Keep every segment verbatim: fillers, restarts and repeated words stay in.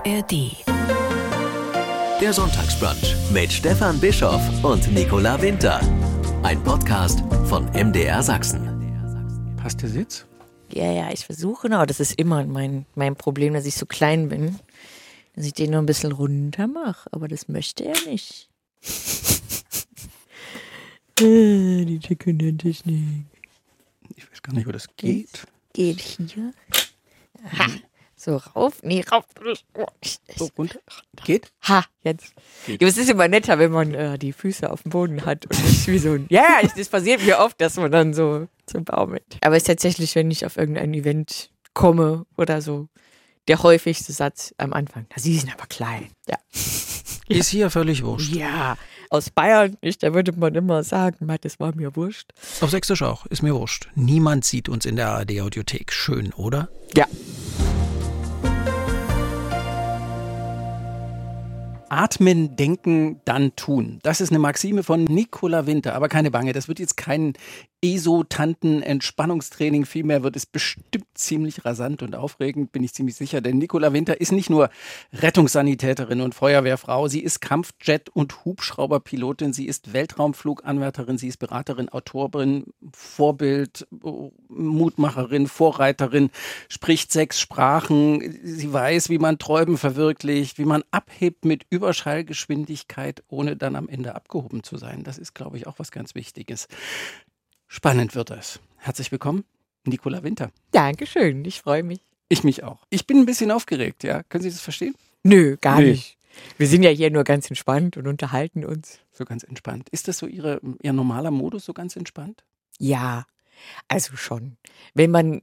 A R D. Der Sonntagsbrunch mit Stefan Bischoff und Nicola Winter. Ein Podcast von M D R Sachsen. Passt der Sitz? Ja, ja, ich versuche noch. Das ist immer mein, mein Problem, dass ich so klein bin, dass ich den noch ein bisschen runter mache. Aber das möchte er nicht. Die Technik. Ich weiß gar nicht, wo das geht. Geht hier. Ha. So rauf, nee, rauf. So runter. Geht? Ha, jetzt. Geht. Ja, es ist immer netter, wenn man äh, die Füße auf dem Boden hat und nicht wie so ein. Ja, ja, das passiert mir oft, dass man dann so, so baumelt. Aber es ist tatsächlich, wenn ich auf irgendein Event komme oder so, der häufigste Satz am Anfang. Na, Sie sind aber klein. Ja. Ist hier völlig wurscht. Ja, aus Bayern nicht, da würde man immer sagen, das war mir wurscht. Auf Sächsisch auch, ist mir wurscht. Niemand sieht uns in der A R D-Audiothek. Schön, oder? Ja. Atmen, denken, dann tun. Das ist eine Maxime von Nicola Winter. Aber keine Bange, das wird jetzt kein esotanten Entspannungstraining. Vielmehr wird es bestimmt ziemlich rasant und aufregend, bin ich ziemlich sicher. Denn Nicola Winter ist nicht nur Rettungssanitäterin und Feuerwehrfrau. Sie ist Kampfjet- und Hubschrauberpilotin. Sie ist Weltraumfluganwärterin. Sie ist Beraterin, Autorin, Vorbild, Mutmacherin, Vorreiterin, spricht sechs Sprachen. Sie weiß, wie man Träume verwirklicht, wie man abhebt mit Überschallgeschwindigkeit, ohne dann am Ende abgehoben zu sein. Das ist, glaube ich, auch was ganz Wichtiges. Spannend wird es. Herzlich willkommen, Nicola Winter. Dankeschön, ich freue mich. Ich mich auch. Ich bin ein bisschen aufgeregt, ja. Können Sie das verstehen? Nö, gar Nee. nicht. Wir sind ja hier nur ganz entspannt und unterhalten uns. So ganz entspannt. Ist das so Ihre, Ihr normaler Modus, so ganz entspannt? Ja, also schon. Wenn man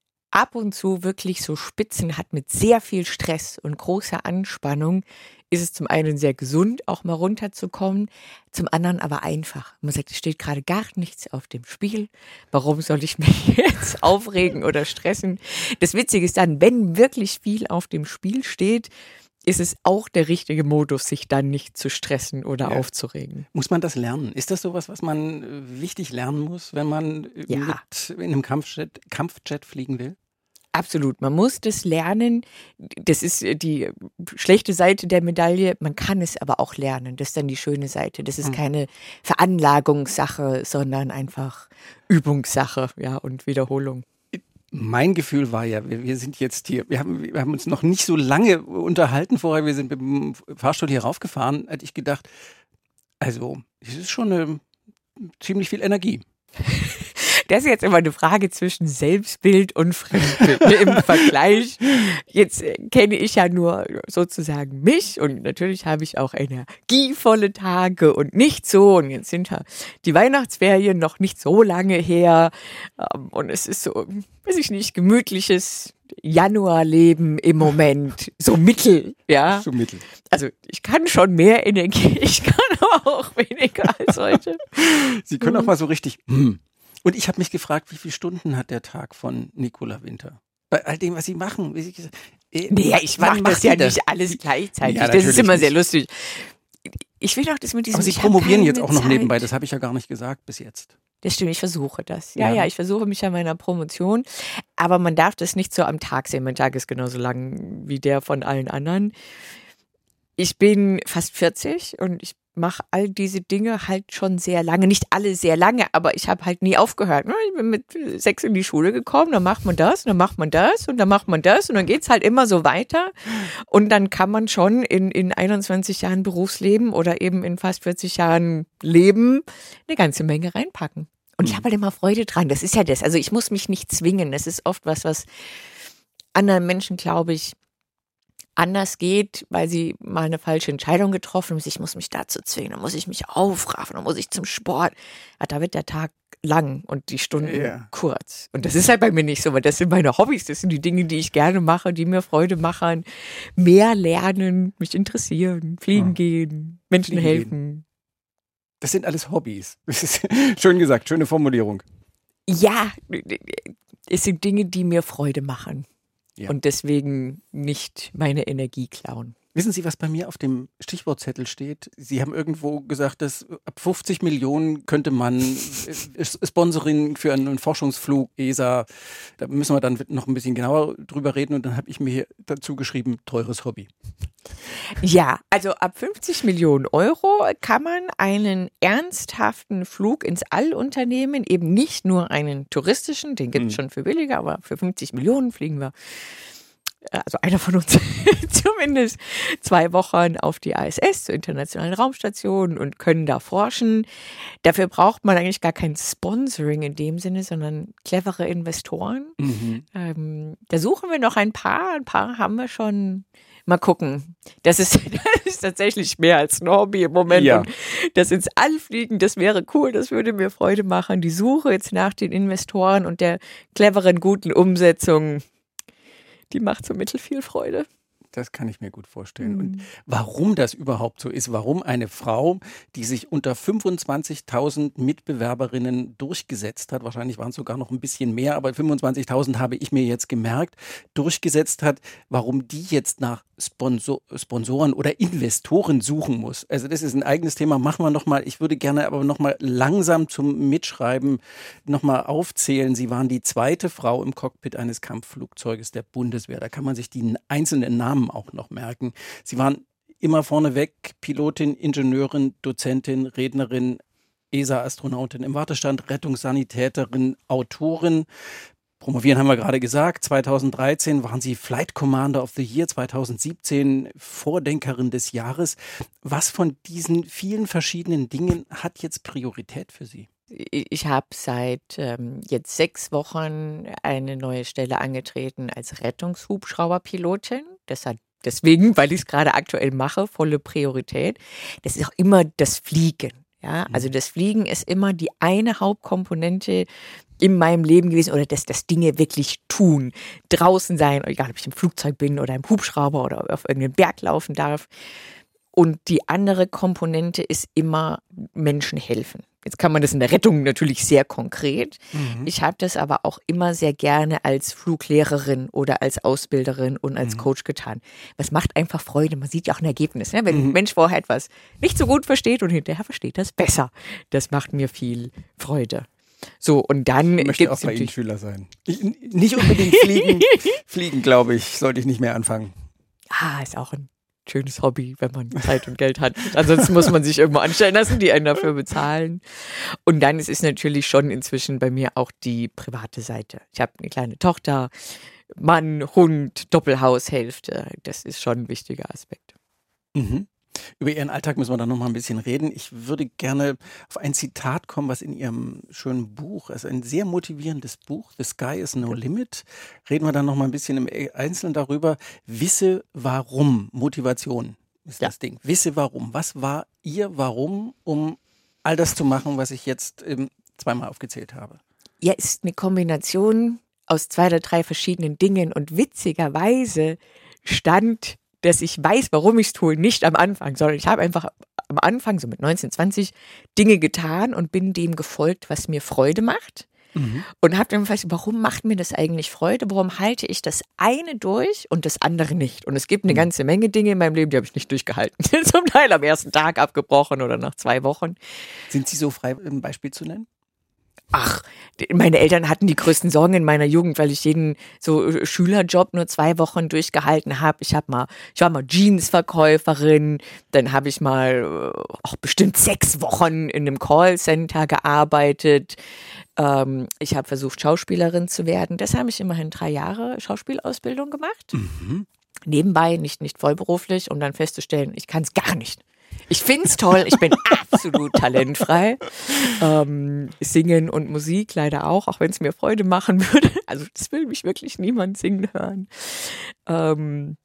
ab und zu wirklich so Spitzen hat mit sehr viel Stress und großer Anspannung, ist es zum einen sehr gesund, auch mal runterzukommen, zum anderen aber einfach. Man sagt, es steht gerade gar nichts auf dem Spiel. Warum soll ich mich jetzt aufregen oder stressen? Das Witzige ist dann, wenn wirklich viel auf dem Spiel steht, ist es auch der richtige Modus, sich dann nicht zu stressen oder Ja. aufzuregen. Muss man das lernen? Ist das sowas, was man äh, wichtig lernen muss, wenn man äh, Ja. mit in einem Kampfjet, Kampfjet fliegen will? Absolut, man muss das lernen. Das ist die schlechte Seite der Medaille. Man kann es aber auch lernen. Das ist dann die schöne Seite. Das ist Mhm. keine Veranlagungssache, sondern einfach Übungssache, ja, und Wiederholung. Mein Gefühl war ja, wir, wir sind jetzt hier, wir haben, wir haben uns noch nicht so lange unterhalten vorher, wir sind mit dem Fahrstuhl hier raufgefahren, hätte ich gedacht, also, es ist schon eine, ziemlich viel Energie. Das ist jetzt immer eine Frage zwischen Selbstbild und Fremdbild. Ne, im Vergleich. Jetzt äh, kenne ich ja nur sozusagen mich und natürlich habe ich auch energievolle Tage und nicht so. Und jetzt sind ja die Weihnachtsferien noch nicht so lange her. Ähm, Und es ist so, weiß ich nicht, gemütliches Januarleben im Moment. So mittel, ja. So mittel. Also ich kann schon mehr Energie, ich kann aber auch weniger als heute. Sie können auch mal so richtig, hm. Und ich habe mich gefragt, wie viele Stunden hat der Tag von Nicola Winter? Bei all dem, was Sie machen. Wie Sie, äh, Nee, ich wann mache macht das Sie ja nicht alles gleichzeitig. Ja, das ist natürlich immer sehr nicht. lustig. Ich will auch das mit diesem... Aber Sie ich hab promovieren keine jetzt auch noch Zeit. nebenbei, das habe ich ja gar nicht gesagt bis jetzt. Das stimmt, ich versuche das. Ja, Ja. ja, ich versuche mich an meiner Promotion. Aber man darf das nicht so am Tag sehen. Mein Tag ist genauso lang wie der von allen anderen. Ich bin fast vierzig und ich mache all diese Dinge halt schon sehr lange. Nicht alle sehr lange, aber ich habe halt nie aufgehört. Ich bin mit sechs in die Schule gekommen, dann macht man das, dann macht man das und dann macht man das und dann geht's halt immer so weiter. Und dann kann man schon in, in einundzwanzig Jahren Berufsleben oder eben in fast vierzig Jahren Leben eine ganze Menge reinpacken. Und ich habe halt immer Freude dran. Das ist ja das. Also ich muss mich nicht zwingen. Das ist oft was, was anderen Menschen, glaube ich, anders geht, weil sie mal eine falsche Entscheidung getroffen haben. Ich muss mich dazu zwingen, dann muss ich mich aufraffen, dann muss ich zum Sport. Ja, da wird der Tag lang und die Stunden Ja. kurz. Und das ist halt bei mir nicht so, weil das sind meine Hobbys, das sind die Dinge, die ich gerne mache, die mir Freude machen. Mehr lernen, mich interessieren, fliegen Ja. gehen, Menschen Fliegen helfen. Das sind alles Hobbys. Das ist schön gesagt, schöne Formulierung. Ja, es sind Dinge, die mir Freude machen. Ja. Und deswegen nicht meine Energie klauen. Wissen Sie, was bei mir auf dem Stichwortzettel steht? Sie haben irgendwo gesagt, dass ab fünfzig Millionen könnte man äh, Sponsoring für einen Forschungsflug, E S A, da müssen wir dann noch ein bisschen genauer drüber reden und dann habe ich mir hier dazu geschrieben, teures Hobby. Ja, also ab fünfzig Millionen Euro kann man einen ernsthaften Flug ins All unternehmen, eben nicht nur einen touristischen, den gibt es mhm. schon für billiger, aber für fünfzig Millionen fliegen wir, also einer von uns zumindest, zwei Wochen auf die I S S, zur Internationalen Raumstation und können da forschen. Dafür braucht man eigentlich gar kein Sponsoring in dem Sinne, sondern clevere Investoren. Mhm. Ähm, da suchen wir noch ein paar, ein paar haben wir schon. Mal gucken. Das ist, das ist tatsächlich mehr als ein Hobby im Moment. Ja. Und das ins All fliegen, das wäre cool, das würde mir Freude machen. Die Suche jetzt nach den Investoren und der cleveren, guten Umsetzung, die macht so mittel viel Freude. Das kann ich mir gut vorstellen. Und warum das überhaupt so ist, warum eine Frau, die sich unter fünfundzwanzigtausend Mitbewerberinnen durchgesetzt hat, wahrscheinlich waren es sogar noch ein bisschen mehr, aber fünfundzwanzigtausend habe ich mir jetzt gemerkt, durchgesetzt hat, warum die jetzt nach Sponsor, Sponsoren oder Investoren suchen muss. Also das ist ein eigenes Thema, machen wir nochmal. Ich würde gerne aber nochmal langsam zum Mitschreiben nochmal aufzählen. Sie waren die zweite Frau im Cockpit eines Kampfflugzeuges der Bundeswehr. Da kann man sich die einzelnen Namen auch noch merken. Sie waren immer vorneweg Pilotin, Ingenieurin, Dozentin, Rednerin, E S A-Astronautin im Wartestand, Rettungssanitäterin, Autorin. Promovieren haben wir gerade gesagt. zweitausenddreizehn waren Sie Flight Commander of the Year, zweitausendsiebzehn Vordenkerin des Jahres. Was von diesen vielen verschiedenen Dingen hat jetzt Priorität für Sie? Ich habe seit ähm, jetzt sechs Wochen eine neue Stelle angetreten als Rettungshubschrauberpilotin. Das hat deswegen, weil ich es gerade aktuell mache, volle Priorität. Das ist auch immer das Fliegen. Ja, also das Fliegen ist immer die eine Hauptkomponente in meinem Leben gewesen oder das, das Dinge wirklich tun, draußen sein, egal ob ich im Flugzeug bin oder im Hubschrauber oder auf irgendeinem Berg laufen darf. Und die andere Komponente ist immer Menschen helfen. Jetzt kann man das in der Rettung natürlich sehr konkret. Mhm. Ich habe das aber auch immer sehr gerne als Fluglehrerin oder als Ausbilderin und als mhm. Coach getan. Was macht einfach Freude. Man sieht ja auch ein Ergebnis. Ne? Wenn mhm. ein Mensch vorher etwas nicht so gut versteht und hinterher versteht das besser. Das macht mir viel Freude. So, und dann ich möchte auch bei Ihnen Schüler sein. Ich, nicht unbedingt fliegen. Fliegen, glaube ich, sollte ich nicht mehr anfangen. Ah, ist auch ein schönes Hobby, wenn man Zeit und Geld hat. Ansonsten muss man sich irgendwo anstellen lassen, die einen dafür bezahlen. Und dann ist es natürlich schon inzwischen bei mir auch die private Seite. Ich habe eine kleine Tochter, Mann, Hund, Doppelhaushälfte. Das ist schon ein wichtiger Aspekt. Mhm. Über Ihren Alltag müssen wir dann noch mal ein bisschen reden. Ich würde gerne auf ein Zitat kommen, was in Ihrem schönen Buch, also ein sehr motivierendes Buch, The Sky is no limit. Reden wir dann noch mal ein bisschen im Einzelnen darüber. Wisse warum. Motivation ist ja das Ding. Wisse warum. Was war Ihr Warum, um all das zu machen, was ich jetzt ähm, zweimal aufgezählt habe? Ja, ist eine Kombination aus zwei oder drei verschiedenen Dingen und witzigerweise stand, dass ich weiß, warum ich es tue, nicht am Anfang, sondern ich habe einfach am Anfang, so mit neunzehn, zwanzig, Dinge getan und bin dem gefolgt, was mir Freude macht. Mhm. Und habe dann gefragt, warum macht mir das eigentlich Freude? Warum halte ich das eine durch und das andere nicht? Und es gibt eine ganze Menge Dinge in meinem Leben, die habe ich nicht durchgehalten. Zum Teil am ersten Tag abgebrochen oder nach zwei Wochen. Sind Sie so frei, ein Beispiel zu nennen? Ach, meine Eltern hatten die größten Sorgen in meiner Jugend, weil ich jeden so Schülerjob nur zwei Wochen durchgehalten habe. Ich habe mal, ich war mal Jeansverkäuferin, dann habe ich mal auch bestimmt sechs Wochen in einem Callcenter gearbeitet. Ähm, ich habe versucht, Schauspielerin zu werden. Das habe ich immerhin drei Jahre Schauspielausbildung gemacht. Mhm. Nebenbei, nicht, nicht vollberuflich, um dann festzustellen, ich kann es gar nicht. Ich find's toll, ich bin absolut talentfrei. Ähm, Singen und Musik leider auch, auch wenn es mir Freude machen würde. Also das will mich wirklich niemand singen hören. Ähm,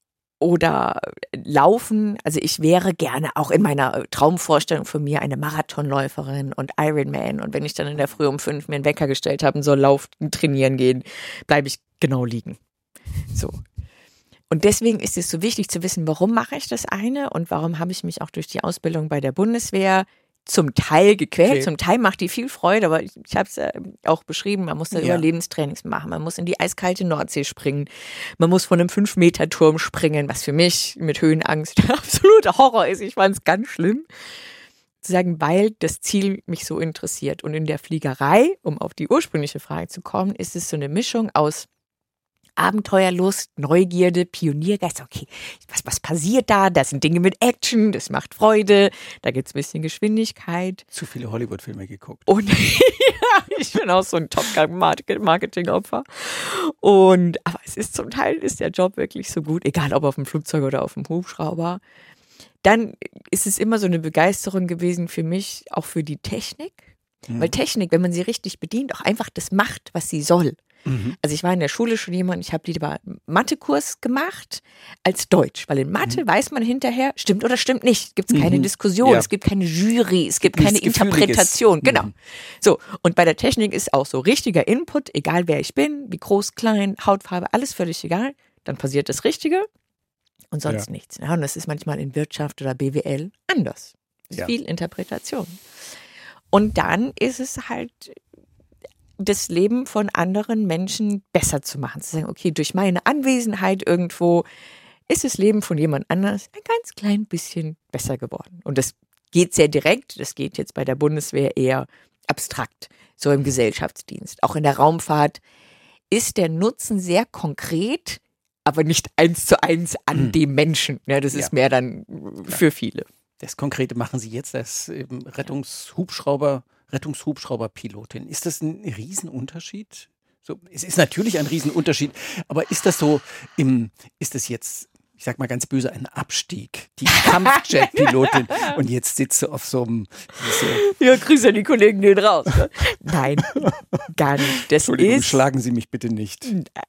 oder laufen. Also ich wäre gerne auch in meiner Traumvorstellung von mir eine Marathonläuferin und Ironman. Und wenn ich dann in der Früh um fünf mir einen Wecker gestellt habe und soll laufen, trainieren gehen, bleibe ich genau liegen. So. Und deswegen ist es so wichtig zu wissen, warum mache ich das eine und warum habe ich mich auch durch die Ausbildung bei der Bundeswehr zum Teil gequält, Okay. zum Teil macht die viel Freude, aber ich, ich habe es äh, auch beschrieben, man muss da Ja. Überlebenstrainings machen, man muss in die eiskalte Nordsee springen, man muss von einem fünf Meter Turm springen, was für mich mit Höhenangst der absolute Horror ist, ich fand es ganz schlimm. Zu sagen, weil das Ziel mich so interessiert. Und in der Fliegerei, um auf die ursprüngliche Frage zu kommen, ist es so eine Mischung aus Abenteuerlust, Neugierde, Pioniergeist. Okay, was, was passiert da? Das sind Dinge mit Action, das macht Freude, da gibt es ein bisschen Geschwindigkeit. Zu viele Hollywood-Filme geguckt. Und ja, ich bin auch so ein Top-Gun-Marketing-Opfer. Und, aber es ist zum Teil ist der Job wirklich so gut, egal ob auf dem Flugzeug oder auf dem Hubschrauber. Dann ist es immer so eine Begeisterung gewesen für mich, auch für die Technik. Mhm. Weil Technik, wenn man sie richtig bedient, auch einfach das macht, was sie soll. Mhm. Also ich war in der Schule schon jemand, ich habe lieber Mathekurs gemacht als Deutsch, weil in Mathe mhm. weiß man hinterher, stimmt oder stimmt nicht. Gibt es keine Mhm. Diskussion, Ja. es gibt keine Jury, es gibt Nichts keine Interpretation. Gefühliges. Genau. Mhm. So, und bei der Technik ist auch so richtiger Input, egal wer ich bin, wie groß, klein, Hautfarbe, alles völlig egal. Dann passiert das Richtige und sonst Ja. nichts. Ja, und das ist manchmal in Wirtschaft oder B W L anders. Es ist Ja. viel Interpretation. Und dann ist es halt das Leben von anderen Menschen besser zu machen. Zu sagen, okay, durch meine Anwesenheit irgendwo ist das Leben von jemand anders ein ganz klein bisschen besser geworden. Und das geht sehr direkt. Das geht jetzt bei der Bundeswehr eher abstrakt, so im Gesellschaftsdienst. Auch in der Raumfahrt ist der Nutzen sehr konkret, aber nicht eins zu eins an Mhm. dem Menschen. Ja, das Ja. ist mehr dann für viele. Das Konkrete machen Sie jetzt als ähm, Rettungshubschrauber, Rettungshubschrauberpilotin. Ist das ein Riesenunterschied? So, es ist natürlich ein Riesenunterschied, aber ist das so im, ist das jetzt, ich sag mal ganz böse, ein Abstieg? Die Kampfjet-Pilotin und jetzt sitzt du auf so einem, so, Ja, grüße die Kollegen den raus. Ne? Nein, gar nicht. Das Entschuldigung, ist, schlagen Sie mich bitte nicht.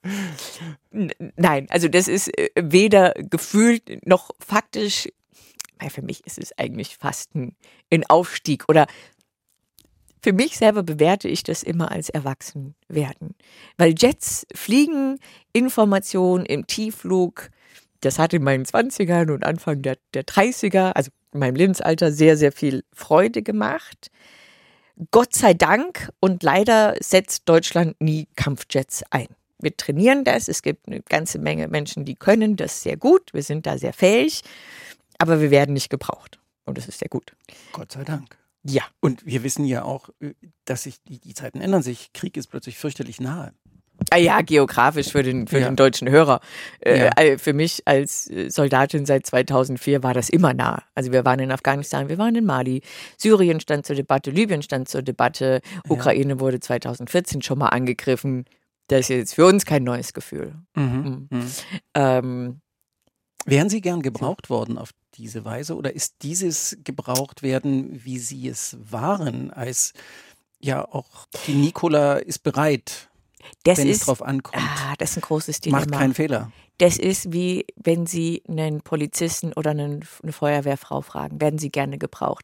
N- Nein, also das ist äh, weder gefühlt noch faktisch, weil für mich ist es eigentlich fast ein, ein Aufstieg oder für mich selber bewerte ich das immer als Erwachsenwerden. Weil Jets fliegen, Information im Tiefflug, das hat in meinen zwanzigern und Anfang der, der dreißiger, also in meinem Lebensalter, sehr, sehr viel Freude gemacht. Gott sei Dank und leider setzt Deutschland nie Kampfjets ein. Wir trainieren das, es gibt eine ganze Menge Menschen, die können das sehr gut, wir sind da sehr fähig, aber wir werden nicht gebraucht und das ist sehr gut. Gott sei Dank. Ja. Und wir wissen ja auch, dass sich die, die Zeiten ändern sich. Krieg ist plötzlich fürchterlich nahe. Ah ja, geografisch für den, für Ja. den deutschen Hörer. Äh, Ja. äh, Für mich als äh, Soldatin seit zweitausendvier war das immer nah. Also wir waren in Afghanistan, wir waren in Mali, Syrien stand zur Debatte, Libyen stand zur Debatte, Ukraine wurde zweitausendvierzehn schon mal angegriffen. Das ist jetzt für uns kein neues Gefühl. Mhm. Mhm. Ähm, Wären Sie gern gebraucht worden auf diese Weise oder ist dieses gebraucht werden, wie Sie es waren, als ja auch die Nicola ist bereit, das wenn es ist, drauf ankommt, ah, das ist ein großes Dilemma. macht keinen Fehler. Das ist wie, wenn Sie einen Polizisten oder einen, eine Feuerwehrfrau fragen, werden Sie gerne gebraucht?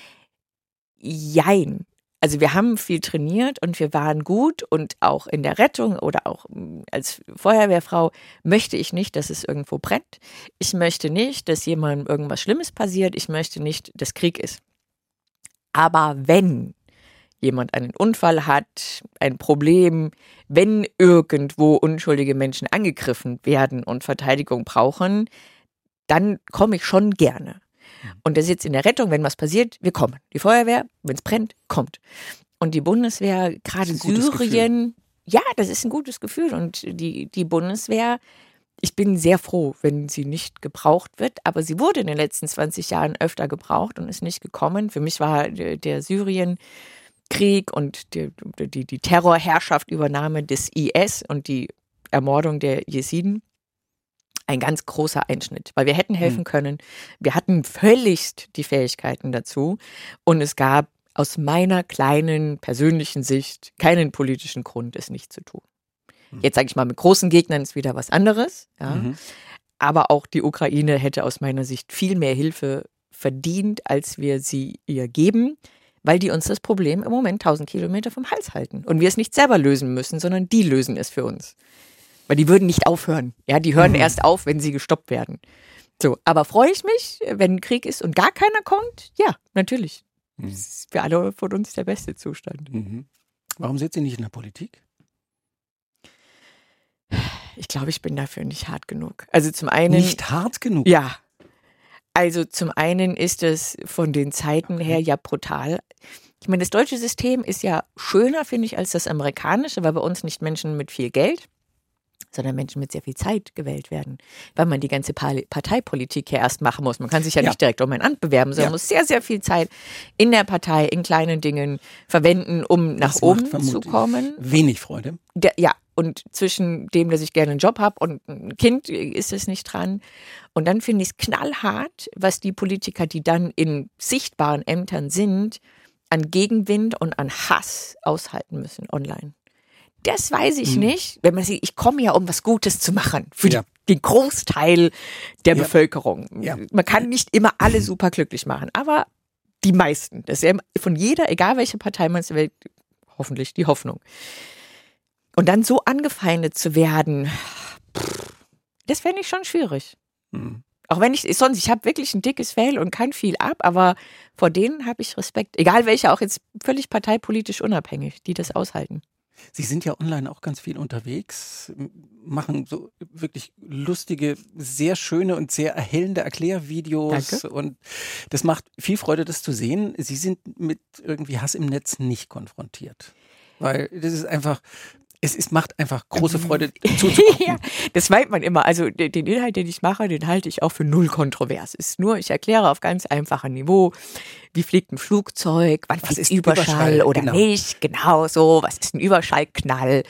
Jein. Also wir haben viel trainiert und wir waren gut und auch in der Rettung oder auch als Feuerwehrfrau möchte ich nicht, dass es irgendwo brennt. Ich möchte nicht, dass jemandem irgendwas Schlimmes passiert. Ich möchte nicht, dass Krieg ist. Aber wenn jemand einen Unfall hat, ein Problem, wenn irgendwo unschuldige Menschen angegriffen werden und Verteidigung brauchen, dann komme ich schon gerne. Und das ist jetzt in der Rettung, wenn was passiert, wir kommen. Die Feuerwehr, wenn es brennt, kommt. Und die Bundeswehr, gerade Syrien, ja, das ist ein gutes Gefühl. Und die, die Bundeswehr, ich bin sehr froh, wenn sie nicht gebraucht wird, aber sie wurde in den letzten zwanzig Jahren öfter gebraucht und ist nicht gekommen. Für mich war der, der Syrien-Krieg und die, die, die Terrorherrschaftübernahme des I S und die Ermordung der Jesiden ein ganz großer Einschnitt, weil wir hätten helfen können. Wir hatten völligst die Fähigkeiten dazu und es gab aus meiner kleinen persönlichen Sicht keinen politischen Grund, es nicht zu tun. Jetzt sage ich mal, mit großen Gegnern ist wieder was anderes. Ja. Mhm. Aber auch die Ukraine hätte aus meiner Sicht viel mehr Hilfe verdient, als wir sie ihr geben, weil die uns das Problem im Moment tausend Kilometer vom Hals halten. Und wir es nicht selber lösen müssen, sondern die lösen es für uns. Weil die würden nicht aufhören. Ja, die hören Mhm. erst auf, wenn sie gestoppt werden. So, aber freue ich mich, wenn Krieg ist und gar keiner kommt? Ja, natürlich. Mhm. Das ist für alle von uns der beste Zustand. Mhm. Warum sind Sie nicht in der Politik? Ich glaube, ich bin dafür nicht hart genug. Also zum einen. Nicht hart genug? Ja. Also zum einen ist es von den Zeiten her ja brutal. Ich meine, das deutsche System ist ja schöner, finde ich, als das amerikanische, weil bei uns nicht Menschen mit viel Geld, sondern Menschen mit sehr viel Zeit gewählt werden, weil man die ganze Parteipolitik ja erst machen muss. Man kann sich ja, ja. nicht direkt um ein Amt bewerben, sondern ja. muss sehr, sehr viel Zeit in der Partei, in kleinen Dingen verwenden, um nach das oben macht zu kommen. Wenig Freude. Der, ja, und zwischen dem, dass ich gerne einen Job habe und ein Kind, ist es nicht dran. Und dann finde ich es knallhart, was die Politiker, die dann in sichtbaren Ämtern sind, an Gegenwind und an Hass aushalten müssen online. Das weiß ich hm. nicht, wenn man sieht, ich komme ja, um was Gutes zu machen für ja. die, den Großteil der ja. Bevölkerung. Ja. Man kann nicht immer alle super glücklich machen, aber die meisten. Das ist ja von jeder, egal welche Partei man wählt, hoffentlich die Hoffnung. Und dann so angefeindet zu werden, das fände ich schon schwierig. Hm. Auch wenn ich, sonst, ich habe wirklich ein dickes Fell und kann viel ab, aber vor denen habe ich Respekt. Egal welche, auch jetzt völlig parteipolitisch unabhängig, die das aushalten. Sie sind ja online auch ganz viel unterwegs, machen so wirklich lustige, sehr schöne und sehr erhellende Erklärvideos. Danke. Und das macht viel Freude, das zu sehen. Sie sind mit irgendwie Hass im Netz nicht konfrontiert. Weil das ist einfach, es ist, macht einfach große Freude zuzugucken. Ja, das meint man immer. Also den Inhalt, den ich mache, den halte ich auch für null kontrovers. Es ist nur, ich erkläre auf ganz einfachem Niveau, wie fliegt ein Flugzeug, wann fliegt Überschall, Überschall oder genau. nicht, genau so, was ist ein Überschallknall.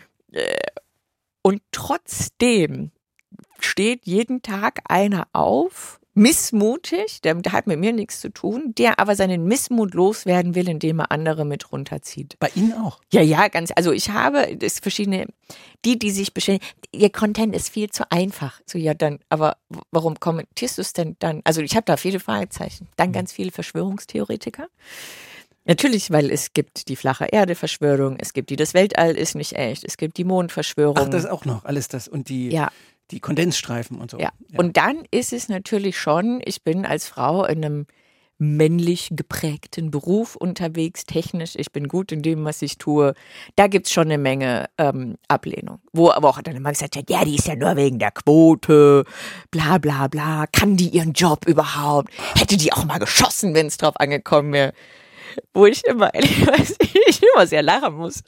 Und trotzdem steht jeden Tag einer auf, missmutig, der, der hat mit mir nichts zu tun, der aber seinen Missmut loswerden will, indem er andere mit runterzieht. Bei Ihnen auch? Ja, ja, ganz, also ich habe das verschiedene, die, die sich beschweren, ihr Content ist viel zu einfach. So, ja, dann, aber warum kommentierst du es denn dann? Also ich habe da viele Fragezeichen. Dann ganz viele Verschwörungstheoretiker. Natürlich, weil es gibt die flache Erde-Verschwörung, es gibt die, das Weltall ist nicht echt, es gibt die Mondverschwörung. Ach, das auch noch, alles das und die... Ja. Die Kondensstreifen und so. Ja. ja, und dann ist es natürlich schon, ich bin als Frau in einem männlich geprägten Beruf unterwegs, technisch, ich bin gut in dem, was ich tue. Da gibt es schon eine Menge ähm, Ablehnung. Wo aber auch dann immer gesagt wird, ja, die ist ja nur wegen der Quote, bla bla bla, kann die ihren Job überhaupt? Hätte die auch mal geschossen, wenn es drauf angekommen wäre. Wo ich immer, ehrlich weiß, ich immer sehr lachen muss.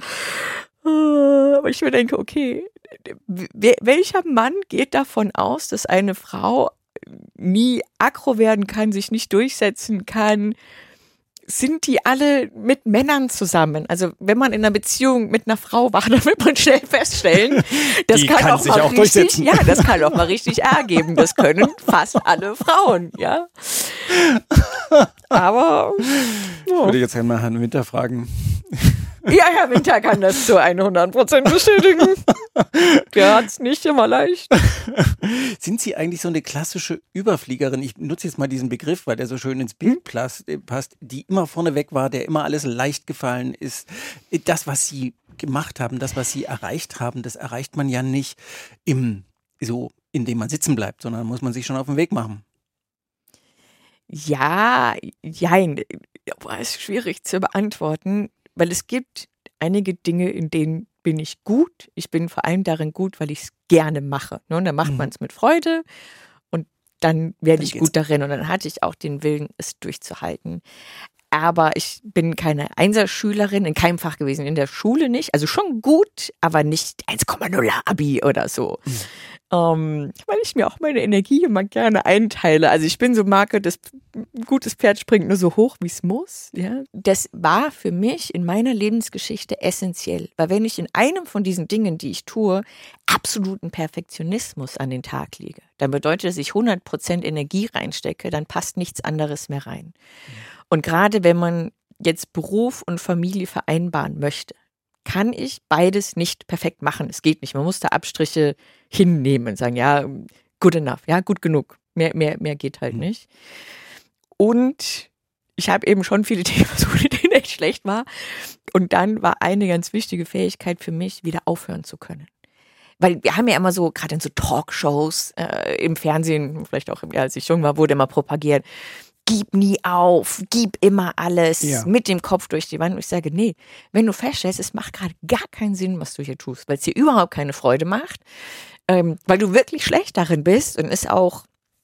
Aber ich mir denke, okay, welcher Mann geht davon aus, dass eine Frau nie aggro werden kann, sich nicht durchsetzen kann? Sind die alle mit Männern zusammen? Also wenn man in einer Beziehung mit einer Frau war, dann wird man schnell feststellen, das kann, kann auch sich mal auch richtig, durchsetzen. Ja, das kann auch mal richtig Ärger geben. Das können fast alle Frauen, ja. Aber oh. Ich würde jetzt einmal Herrn Winter fragen. Ja, Herr Winter kann das zu hundert Prozent bestätigen. Der hat es nicht immer leicht. Sind Sie eigentlich so eine klassische Überfliegerin? Ich nutze jetzt mal diesen Begriff, weil der so schön ins Bild passt, die immer vorneweg war, der immer alles leicht gefallen ist. Das, was Sie gemacht haben, das, was Sie erreicht haben, das erreicht man ja nicht im, so, indem man sitzen bleibt, sondern muss man sich schon auf den Weg machen. Ja, jein. Boah, ist schwierig zu beantworten. Weil es gibt einige Dinge, in denen bin ich gut. Ich bin vor allem darin gut, weil ich es gerne mache. Und dann macht mhm. man es mit Freude und dann werde ich gut darin. Und dann hatte ich auch den Willen, es durchzuhalten. Aber ich bin keine Einserschülerin, in keinem Fach gewesen, in der Schule nicht. Also schon gut, aber nicht eins Komma null Abi oder so. Mhm. Ähm, weil ich mir auch meine Energie immer gerne einteile. Also ich bin so Marke, das gutes Pferd springt nur so hoch, wie es muss. Ja? Das war für mich in meiner Lebensgeschichte essentiell. Weil wenn ich in einem von diesen Dingen, die ich tue, absoluten Perfektionismus an den Tag lege, dann bedeutet, dass ich hundert Prozent Energie reinstecke, dann passt nichts anderes mehr rein. Mhm. Und gerade wenn man jetzt Beruf und Familie vereinbaren möchte, kann ich beides nicht perfekt machen. Es geht nicht. Man muss da Abstriche hinnehmen und sagen, ja, good enough, ja, gut genug. Mehr, mehr, mehr geht halt nicht. Und ich habe eben schon viele Dinge versucht, in denen echt schlecht war. Und dann war eine ganz wichtige Fähigkeit für mich, wieder aufhören zu können. Weil wir haben ja immer so, gerade in so Talkshows äh, im Fernsehen, vielleicht auch als ich jung war, wurde immer propagiert, gib nie auf, gib immer alles, Ja. mit dem Kopf durch die Wand. Und ich sage, nee, wenn du feststellst, es macht gerade gar keinen Sinn, was du hier tust, weil es dir überhaupt keine Freude macht, ähm, weil du wirklich schlecht darin bist und es auch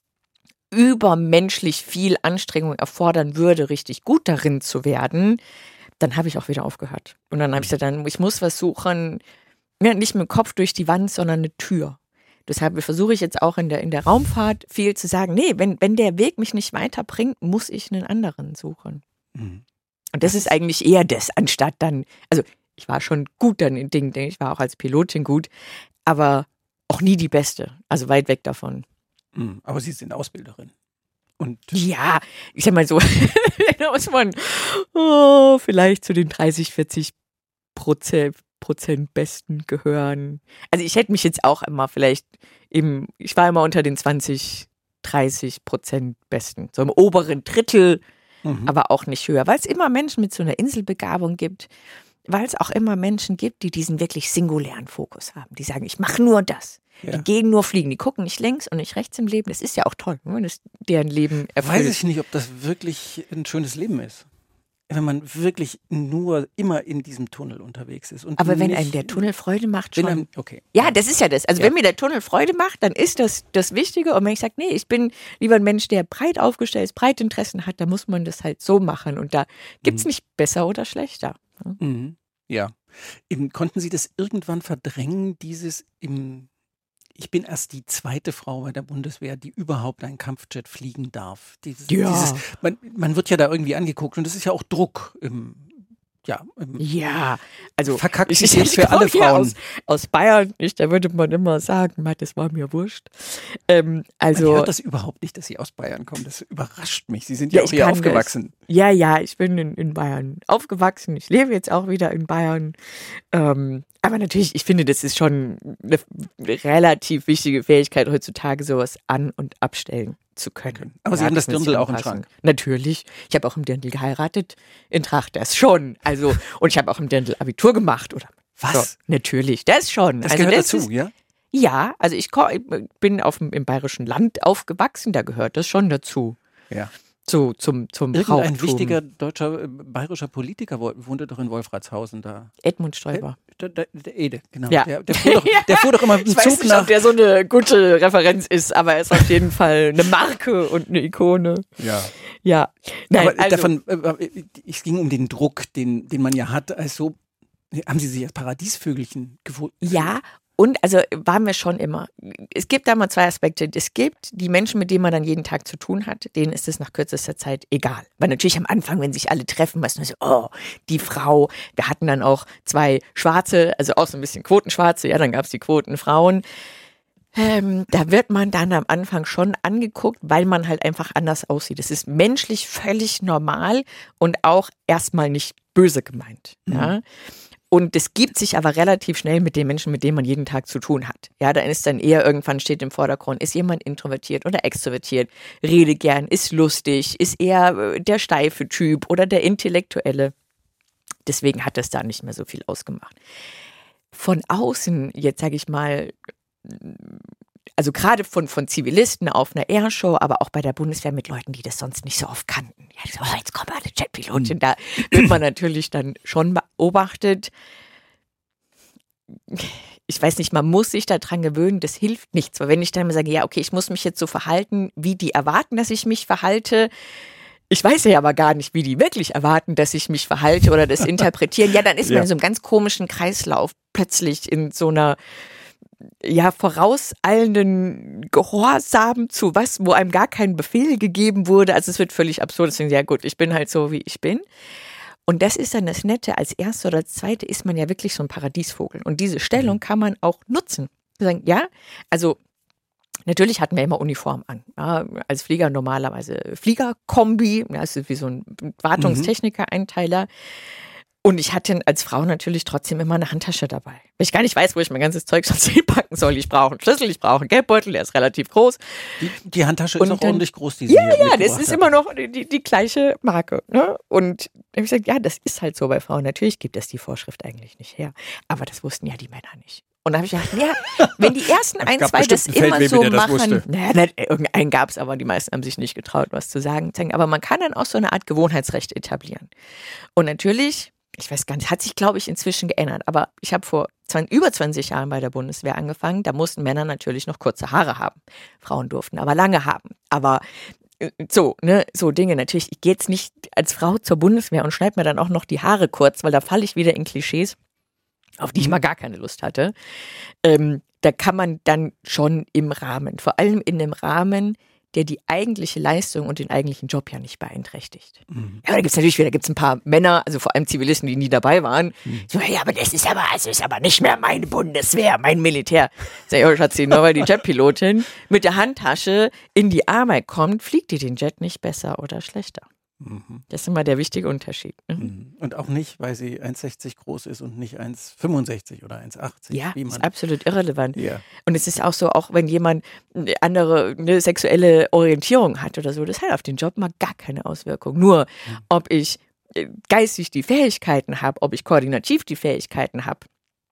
übermenschlich viel Anstrengung erfordern würde, richtig gut darin zu werden, dann habe ich auch wieder aufgehört. Und dann habe ich gesagt, dann, ich muss was suchen, ja, nicht mit dem Kopf durch die Wand, sondern eine Tür. Deshalb versuche ich jetzt auch in der, in der Raumfahrt viel zu sagen, nee, wenn, wenn der Weg mich nicht weiterbringt, muss ich einen anderen suchen. Mhm. Und das ist eigentlich eher das, anstatt dann, also ich war schon gut dann in Dingen, ich war auch als Pilotin gut, aber auch nie die Beste, also weit weg davon. Mhm. Aber Sie sind Ausbilderin. Und Ja, ich sag mal so, da muss man oh, vielleicht zu den dreißig, vierzig Prozent, Prozent Besten gehören. Also ich hätte mich jetzt auch immer vielleicht im, ich war immer unter den zwanzig, dreißig Prozent Besten. So im oberen Drittel, mhm. aber auch nicht höher. Weil es immer Menschen mit so einer Inselbegabung gibt, weil es auch immer Menschen gibt, die diesen wirklich singulären Fokus haben. Die sagen, ich mache nur das. Ja. Die gehen nur fliegen, die gucken nicht links und nicht rechts im Leben. Das ist ja auch toll, wenn das deren Leben erfüllt. Weiß ich nicht, ob das wirklich ein schönes Leben ist. Wenn man wirklich nur immer in diesem Tunnel unterwegs ist. Und Aber wenn nicht, einem der Tunnel Freude macht, wenn schon. einem, okay. Ja, das ist ja das. Also Ja. wenn mir der Tunnel Freude macht, dann ist das das Wichtige. Und wenn ich sage, nee, ich bin lieber ein Mensch, der breit aufgestellt ist, breite Interessen hat, dann muss man das halt so machen. Und da gibt es Mhm. nicht besser oder schlechter. Mhm. Ja. Eben, konnten Sie das irgendwann verdrängen, dieses im Ich bin erst die zweite Frau bei der Bundeswehr, die überhaupt einen Kampfjet fliegen darf. Dieses, Ja. dieses, man, man wird ja da irgendwie angeguckt und das ist ja auch Druck. Im, ja, im, Ja, also verkackt ich, sich ich, jetzt ich für alle komme ja Frauen. aus, aus Bayern, nicht, da würde man immer sagen, Mann, das war mir wurscht. Ähm, Man also hört das überhaupt nicht, dass Sie aus Bayern kommen. Das überrascht mich. Sie sind ja, Ja, auch ich hier kann aufgewachsen. Ja, ja, ich bin in, in Bayern aufgewachsen. Ich lebe jetzt auch wieder in Bayern. Ähm, aber natürlich, ich finde, das ist schon eine relativ wichtige Fähigkeit heutzutage, sowas an- und abstellen zu können. Aber Sie haben das muss Dirndl ich auch im anpassen. Schrank. Natürlich. Ich habe auch im Dirndl geheiratet. In Tracht, das schon. Also, und ich habe auch im Dirndl Abitur gemacht. Oder Was? So, natürlich, das schon. Das also gehört das dazu, ist, ja? Ja, also ich ko- ich bin auf dem, im bayerischen Land aufgewachsen, da gehört das schon dazu. Ja. So, zum, zum Irgendein Brauchtum. wichtiger deutscher, äh, bayerischer Politiker wo- wohnte doch in Wolfratshausen da. Edmund Stoiber. Der, der, der Ede, genau. Ja. Der, der, fuhr doch, der fuhr doch immer mit dem Ich weiß Zug nicht, nach. ob der so eine gute Referenz ist, aber er ist auf jeden Fall eine Marke und eine Ikone. Ja. Ja, nein, Aber also, davon, äh, es ging um den Druck, den, den man ja hat. Also haben Sie sich als Paradiesvögelchen gefunden? ja. Und also waren wir schon immer. Es gibt da mal zwei Aspekte. Es gibt die Menschen, mit denen man dann jeden Tag zu tun hat, denen ist es nach kürzester Zeit egal. Weil natürlich am Anfang, wenn sich alle treffen, weißt du, so, oh, die Frau. Wir hatten dann auch zwei Schwarze, also auch so ein bisschen Quotenschwarze. Ja, dann gab es die Quotenfrauen. Ähm, da wird man dann am Anfang schon angeguckt, weil man halt einfach anders aussieht. Das ist menschlich völlig normal und auch erstmal nicht böse gemeint. Ja. Und das gibt sich aber relativ schnell mit den Menschen, mit denen man jeden Tag zu tun hat. Ja, da ist dann eher irgendwann steht im Vordergrund, ist jemand introvertiert oder extrovertiert, rede gern, ist lustig, ist eher der steife Typ oder der Intellektuelle. Deswegen hat das da nicht mehr so viel ausgemacht. Von außen, jetzt sage ich mal, also gerade von, von Zivilisten auf einer Airshow, aber auch bei der Bundeswehr mit Leuten, die das sonst nicht so oft kannten. Ja, so, oh, jetzt kommt eine Jetpilotin, da wird man natürlich dann schon beobachtet. Ich weiß nicht, man muss sich daran gewöhnen, das hilft nichts. Weil wenn ich dann mal sage, ja, okay, ich muss mich jetzt so verhalten, wie die erwarten, dass ich mich verhalte, ich weiß ja aber gar nicht, wie die wirklich erwarten, dass ich mich verhalte oder das interpretieren, ja, dann ist man Ja. in so einem ganz komischen Kreislauf plötzlich in so einer ja, vorauseilenden Gehorsam zu was, wo einem gar kein Befehl gegeben wurde. Also es wird völlig absurd. Deswegen, ja gut, ich bin halt so, wie ich bin. Und das ist dann das Nette. Als Erste oder als Zweite ist man ja wirklich so ein Paradiesvogel. Und diese Stellung kann man auch nutzen. Sagen, ja, also natürlich hatten wir immer Uniform an. Ja, als Flieger normalerweise Fliegerkombi. Ja, das ist wie so ein Wartungstechniker-Einteiler. Und ich hatte als Frau natürlich trotzdem immer eine Handtasche dabei. Weil ich gar nicht weiß, wo ich mein ganzes Zeug sonst hinpacken soll. Ich brauche einen Schlüssel, ich brauche einen Geldbeutel, der ist relativ groß. Die, die Handtasche Und ist auch dann- ordentlich groß, die Sie Ja, hier ja, das mitgebracht ist haben. immer noch die, die, die gleiche Marke. Ne? Und da habe ich gesagt, ja, das ist halt so bei Frauen. Natürlich gibt es die Vorschrift eigentlich nicht her. Aber das wussten ja die Männer nicht. Und da habe ich gedacht, ja, wenn die ersten ein, gab zwei das bestimmt einen immer Feldwebel, so der das machen, wusste. naja, nicht, irgendeinen gab es, aber die meisten haben sich nicht getraut, was zu sagen. Aber man kann dann auch so eine Art Gewohnheitsrecht etablieren. Und natürlich, ich weiß gar nicht, hat sich, glaube ich, inzwischen geändert. Aber ich habe vor zwanzig, über zwanzig Jahren bei der Bundeswehr angefangen. Da mussten Männer natürlich noch kurze Haare haben. Frauen durften aber lange haben. Aber so, ne, so Dinge. Natürlich, ich gehe jetzt nicht als Frau zur Bundeswehr und schneide mir dann auch noch die Haare kurz, weil da falle ich wieder in Klischees, auf die ich mal gar keine Lust hatte. Ähm, da kann man dann schon im Rahmen, vor allem in dem Rahmen, der die eigentliche Leistung und den eigentlichen Job ja nicht beeinträchtigt. Mhm. Ja, aber da gibt es natürlich wieder, da gibt's ein paar Männer, also vor allem Zivilisten, die nie dabei waren. Mhm. So, ja, aber das ist aber, also ist aber nicht mehr meine Bundeswehr, mein Militär. Sag ich, oh Schatzi, nur weil die Jetpilotin mit der Handtasche in die Arbeit kommt, fliegt die den Jet nicht besser oder schlechter. Mhm. Das ist immer der wichtige Unterschied. Mhm. Und auch nicht, weil sie eins Komma sechzig groß ist und nicht eins Komma fünfundsechzig oder eins Komma achtzig. Ja, wie man ist absolut irrelevant. Ja. Und es ist auch so, auch wenn jemand eine andere eine sexuelle Orientierung hat oder so, das hat auf den Job mal gar keine Auswirkung. Nur, mhm. ob ich geistig die Fähigkeiten habe, ob ich koordinativ die Fähigkeiten habe,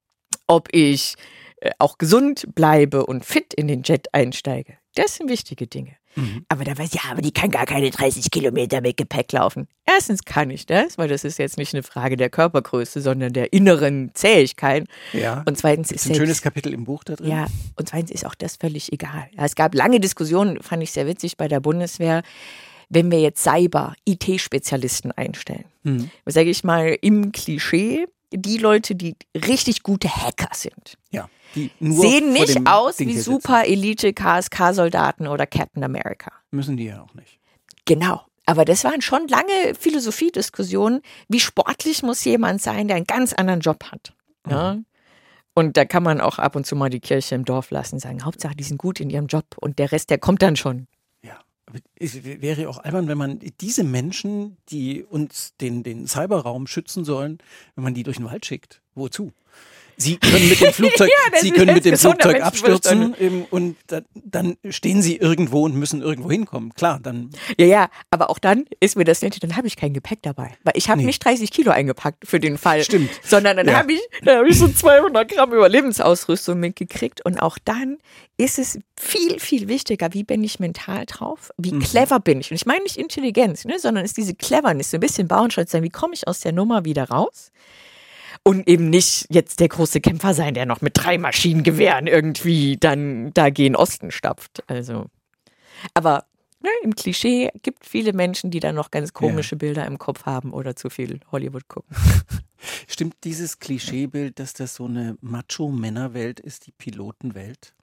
ob ich auch gesund bleibe und fit in den Jet einsteige, das sind wichtige Dinge. Mhm. Aber da weiß ich, ja, aber die kann gar keine dreißig Kilometer mit Gepäck laufen. Erstens kann ich das, weil das ist jetzt nicht eine Frage der Körpergröße, sondern der inneren Zähigkeit. Ja. Und zweitens ist ein selbst, schönes Kapitel im Buch da drin. Ja, und zweitens ist auch das völlig egal. Ja, es gab lange Diskussionen, fand ich sehr witzig bei der Bundeswehr, wenn wir jetzt Cyber-, I T-Spezialisten einstellen. Mhm. Sage ich mal im Klischee, die Leute, die richtig gute Hacker sind. Ja. Die nur sehen nicht aus Ding wie super Elite K S K-Soldaten oder Captain America. Müssen die ja auch nicht. Genau. Aber das waren schon lange Philosophiediskussionen. Wie sportlich muss jemand sein, der einen ganz anderen Job hat? Ja? Mhm. Und da kann man auch ab und zu mal die Kirche im Dorf lassen, sagen, Hauptsache, die sind gut in ihrem Job und der Rest, der kommt dann schon. Ja, aber es wäre auch albern, wenn man diese Menschen, die uns den, den Cyberraum schützen sollen, wenn man die durch den Wald schickt. Wozu? Sie können mit dem Flugzeug, ja, Sie können mit dem Flugzeug abstürzen ähm, und da, dann stehen Sie irgendwo und müssen irgendwo hinkommen. Klar, dann. Ja, ja, aber auch dann ist mir das nicht, dann habe ich kein Gepäck dabei. Weil ich habe nee. nicht dreißig Kilo eingepackt für den Fall. Stimmt. Sondern dann ja. habe ich, dann hab ich so zweihundert Gramm Überlebensausrüstung mitgekriegt. Und auch dann ist es viel, viel wichtiger, wie bin ich mental drauf? Wie mhm. clever bin ich? Und ich meine nicht Intelligenz, ne, sondern ist diese Cleverness, so ein bisschen Bauernschutz sein. Wie komme ich aus der Nummer wieder raus? Und eben nicht jetzt der große Kämpfer sein, der noch mit drei Maschinengewehren irgendwie dann da gen Osten stapft. Also, aber ne, im Klischee gibt viele Menschen, die dann noch ganz komische ja. Bilder im Kopf haben oder zu viel Hollywood gucken. Stimmt dieses Klischeebild, dass das so eine Macho-Männerwelt ist, die Pilotenwelt?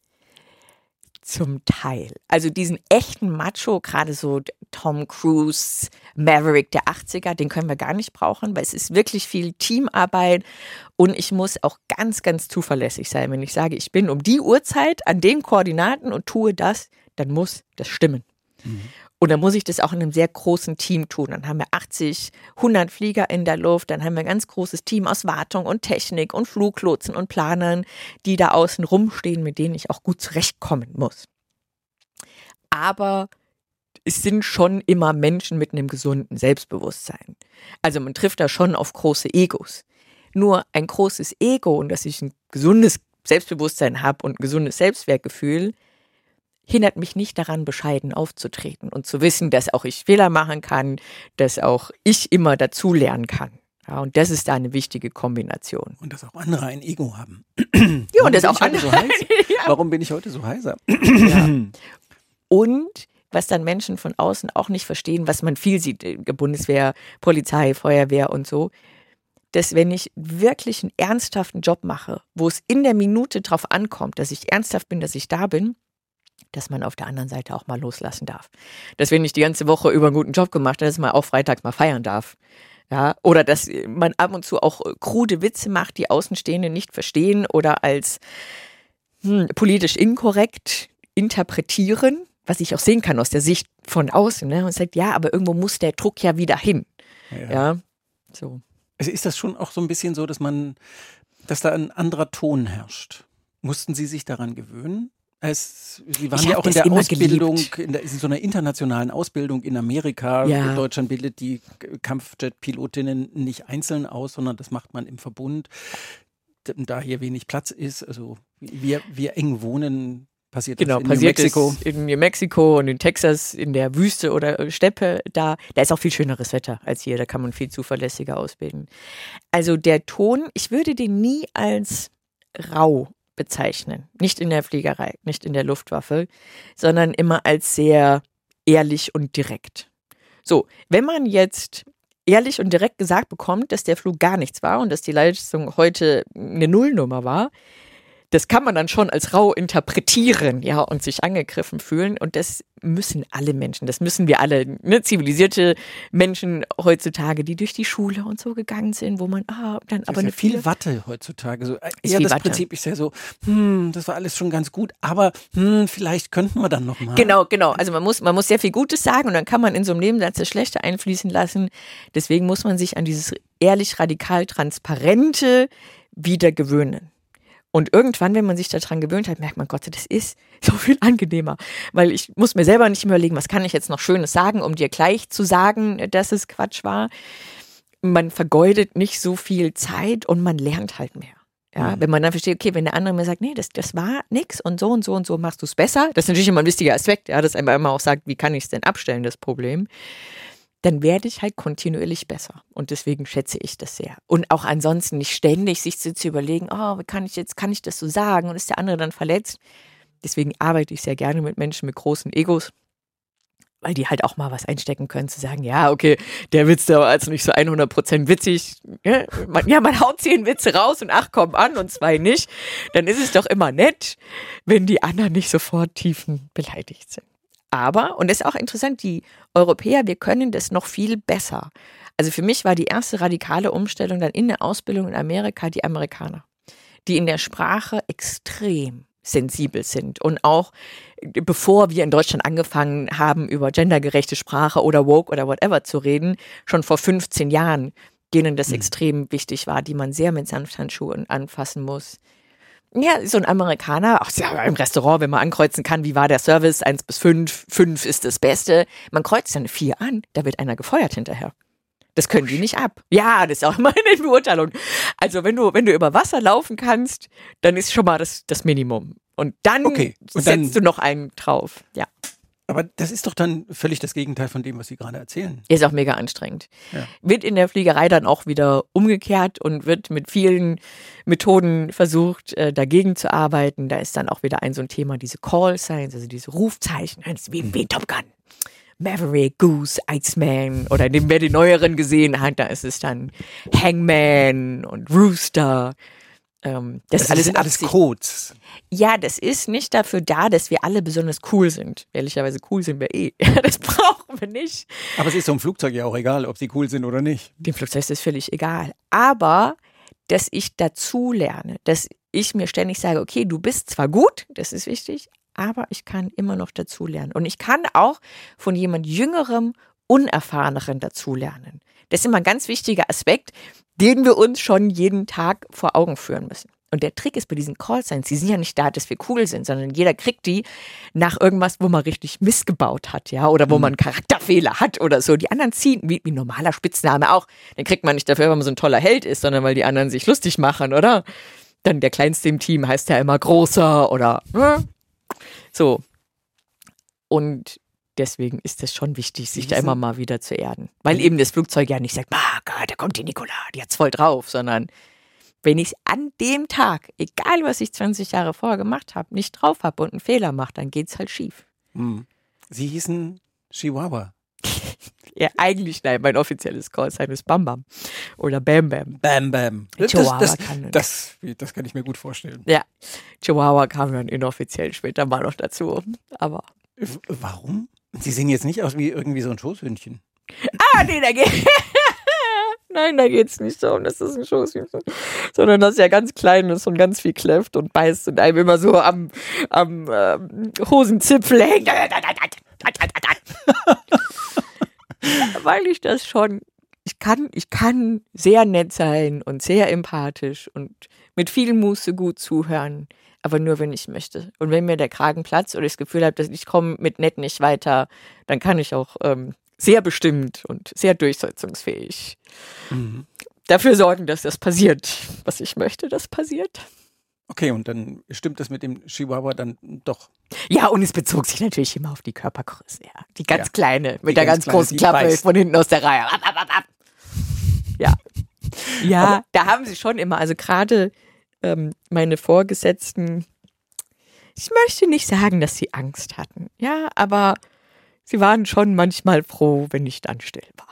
Zum Teil. Also diesen echten Macho, gerade so Tom Cruise, Maverick der achtziger, den können wir gar nicht brauchen, weil es ist wirklich viel Teamarbeit und ich muss auch ganz, ganz zuverlässig sein. Wenn ich sage, ich bin um die Uhrzeit an den Koordinaten und tue das, dann muss das stimmen. Mhm. Und dann muss ich das auch in einem sehr großen Team tun. Dann haben wir achtzig, hundert Flieger in der Luft, dann haben wir ein ganz großes Team aus Wartung und Technik und Fluglotsen und Planern, die da außen rumstehen, mit denen ich auch gut zurechtkommen muss. Aber es sind schon immer Menschen mit einem gesunden Selbstbewusstsein. Also man trifft da schon auf große Egos. Nur ein großes Ego und dass ich ein gesundes Selbstbewusstsein habe und ein gesundes Selbstwertgefühl, hindert mich nicht daran, bescheiden aufzutreten und zu wissen, dass auch ich Fehler machen kann, dass auch ich immer dazulernen kann. Ja, und das ist da eine wichtige Kombination. Und dass auch andere ein Ego haben. Ja, und das auch andere. So heiß? Ja. Warum bin ich heute so heiser? Ja. Und was dann Menschen von außen auch nicht verstehen, was man viel sieht, Bundeswehr, Polizei, Feuerwehr und so, dass wenn ich wirklich einen ernsthaften Job mache, wo es in der Minute drauf ankommt, dass ich ernsthaft bin, dass ich da bin, dass man auf der anderen Seite auch mal loslassen darf. Dass wenn ich die ganze Woche über einen guten Job gemacht habe, dass man auch freitags mal feiern darf. Ja, oder dass man ab und zu auch krude Witze macht, die Außenstehende nicht verstehen oder als hm, politisch inkorrekt interpretieren, was ich auch sehen kann aus der Sicht von außen. Ne? Und sagt, ja, aber irgendwo muss der Druck ja wieder hin. Ja, ja so. Also ist das schon auch so ein bisschen so, dass man, dass da ein anderer Ton herrscht? Mussten Sie sich daran gewöhnen? Es, Sie waren ja auch in der Ausbildung, in, der, in so einer internationalen Ausbildung in Amerika. Ja. Deutschland bildet die Kampfjet-Pilotinnen nicht einzeln aus, sondern das macht man im Verbund. da hier wenig Platz ist, also wir, wir eng wohnen, passiert genau, das in passiert New Mexico. Es in New Mexico und in Texas, in der Wüste oder Steppe, da, da ist auch viel schöneres Wetter als hier, da kann man viel zuverlässiger ausbilden. Also der Ton, ich würde den nie als rau bezeichnen, nicht in der Fliegerei, nicht in der Luftwaffe, sondern immer als sehr ehrlich und direkt. So, wenn man jetzt ehrlich und direkt gesagt bekommt, dass der Flug gar nichts war und dass die Leistung heute eine Nullnummer war, das kann man dann schon als rau interpretieren, ja, und sich angegriffen fühlen. Und das müssen alle Menschen, das müssen wir alle, ne, zivilisierte Menschen heutzutage, die durch die Schule und so gegangen sind, wo man, ah, dann das aber ist ja eine viel viele, Watte heutzutage. So, Ist ja, viel das Watte. Prinzip ist ja so, hm, das war alles schon ganz gut, aber hm, vielleicht könnten wir dann noch mal. Genau, genau. Also man muss, man muss sehr viel Gutes sagen und dann kann man in so einem Nebensatz das Schlechte einfließen lassen. Deswegen muss man sich an dieses ehrlich, radikal, transparente wieder gewöhnen. Und irgendwann, wenn man sich daran gewöhnt hat, merkt man, Gott, das ist so viel angenehmer. Weil ich muss mir selber nicht mehr überlegen, was kann ich jetzt noch Schönes sagen, um dir gleich zu sagen, dass es Quatsch war. Man vergeudet nicht so viel Zeit und man lernt halt mehr. Ja, mhm. Wenn man dann versteht, okay, wenn der andere mir sagt, nee, das, das war nix und so und so und so machst du es besser. Das ist natürlich immer ein wichtiger Aspekt, ja, dass einem immer auch sagt, wie kann ich es denn abstellen, das Problem. Dann werde ich halt kontinuierlich besser. Und deswegen schätze ich das sehr. Und auch ansonsten nicht ständig sich zu überlegen, oh, wie kann ich jetzt, kann ich das so sagen? Und ist der andere dann verletzt? Deswegen arbeite ich sehr gerne mit Menschen mit großen Egos, weil die halt auch mal was einstecken können, zu sagen, ja, okay, der Witz, der war also nicht so hundert Prozent witzig. Ja man, ja, man haut zehn Witze raus und acht kommen an und zwei nicht. Dann ist es doch immer nett, wenn die anderen nicht sofort tiefen beleidigt sind. Aber, und das ist auch interessant, die Europäer, wir können das noch viel besser. Also für mich war die erste radikale Umstellung dann in der Ausbildung in Amerika die Amerikaner, die in der Sprache extrem sensibel sind. Und auch bevor wir in Deutschland angefangen haben, über gendergerechte Sprache oder woke oder whatever zu reden, schon vor fünfzehn Jahren, denen das mhm. extrem wichtig war, die man sehr mit Samthandschuhen anfassen muss. Ja, so ein Amerikaner, auch ja, im Restaurant, wenn man ankreuzen kann, wie war der Service, eins bis fünf, fünf ist das Beste. Man kreuzt dann eine vier an, da wird einer gefeuert hinterher. Das können die nicht ab. Ja, das ist auch meine Beurteilung. Also wenn du, wenn du über Wasser laufen kannst, dann ist schon mal das, das Minimum. Und dann okay. Und setzt dann, du noch einen drauf. Ja. Aber das ist doch dann völlig das Gegenteil von dem, was Sie gerade erzählen. Ist auch mega anstrengend. Ja. Wird in der Fliegerei dann auch wieder umgekehrt und wird mit vielen Methoden versucht, äh, dagegen zu arbeiten. Da ist dann auch wieder ein so ein Thema, diese Call Signs, also diese Rufzeichen, das ist wie, wie Top Gun. Maverick, Goose, Iceman oder in dem, wer die neueren gesehen hat, da ist es dann Hangman und Rooster. Ähm, das, das alles sind alles Codes. Ja, das ist nicht dafür da, dass wir alle besonders cool sind. Ehrlicherweise cool sind wir eh. Das brauchen wir nicht. Aber es ist so ein Flugzeug ja auch egal, ob sie cool sind oder nicht. Dem Flugzeug ist es völlig egal. Aber, dass ich dazu lerne, dass ich mir ständig sage, okay, du bist zwar gut, das ist wichtig, aber ich kann immer noch dazulernen. Und ich kann auch von jemand Jüngerem, Unerfahreneren dazulernen. Das ist immer ein ganz wichtiger Aspekt, den wir uns schon jeden Tag vor Augen führen müssen. Und der Trick ist bei diesen Callsigns, die sind ja nicht da, dass wir cool sind, sondern jeder kriegt die nach irgendwas, wo man richtig missgebaut hat, ja, oder wo man einen Charakterfehler hat oder so. Die anderen ziehen, wie, wie ein normaler Spitzname auch, den kriegt man nicht dafür, weil man so ein toller Held ist, sondern weil die anderen sich lustig machen, oder? Dann der Kleinste im Team heißt ja immer Großer oder hm? So. Und deswegen ist es schon wichtig, sich da immer mal wieder zu erden. Weil eben das Flugzeug ja nicht sagt, ah Gott, da kommt die Nicola, die hat's voll drauf, sondern wenn ich es an dem Tag, egal was ich zwanzig Jahre vorher gemacht habe, nicht drauf habe und einen Fehler mache, dann geht's halt schief. Sie hießen Chihuahua. Ja, eigentlich, nein, mein offizielles Callsign ist Bam Bam oder Bam Bam. Bam Bam. Das, Chihuahua das, kann das, das, das kann ich mir gut vorstellen. Ja, Chihuahua kam dann inoffiziell später mal noch dazu, aber... Warum? Sie sehen jetzt nicht aus wie irgendwie so ein Schoßhündchen. Ah, nee, da geht... Nein, da geht's nicht so um, das ist ein Schoßhündchen. Sondern das ist ja ganz klein ist und ganz viel kläfft und beißt und einem immer so am, am äh, Hosenzipfel hängt. Weil ich das schon, ich kann, ich kann sehr nett sein und sehr empathisch und mit viel Muße gut zuhören, aber nur, wenn ich möchte. Und wenn mir der Kragen platzt oder ich das Gefühl habe, dass ich komme mit nett nicht weiter, dann kann ich auch ähm, sehr bestimmt und sehr durchsetzungsfähig. Mhm. dafür sorgen, dass das passiert, was ich möchte, dass passiert. Okay, und dann stimmt das mit dem Chihuahua dann doch. Ja, und es bezog sich natürlich immer auf die Körpergröße. Ja. Die ganz Ja. kleine, mit Die der ganz ganz kleine, großen die Klappe beißt. von hinten aus der Reihe. Ab, ab, ab, ab. Ja, ja, da haben sie schon immer, also gerade ähm, meine Vorgesetzten, ich möchte nicht sagen, dass sie Angst hatten, ja, aber sie waren schon manchmal froh, wenn ich dann still war.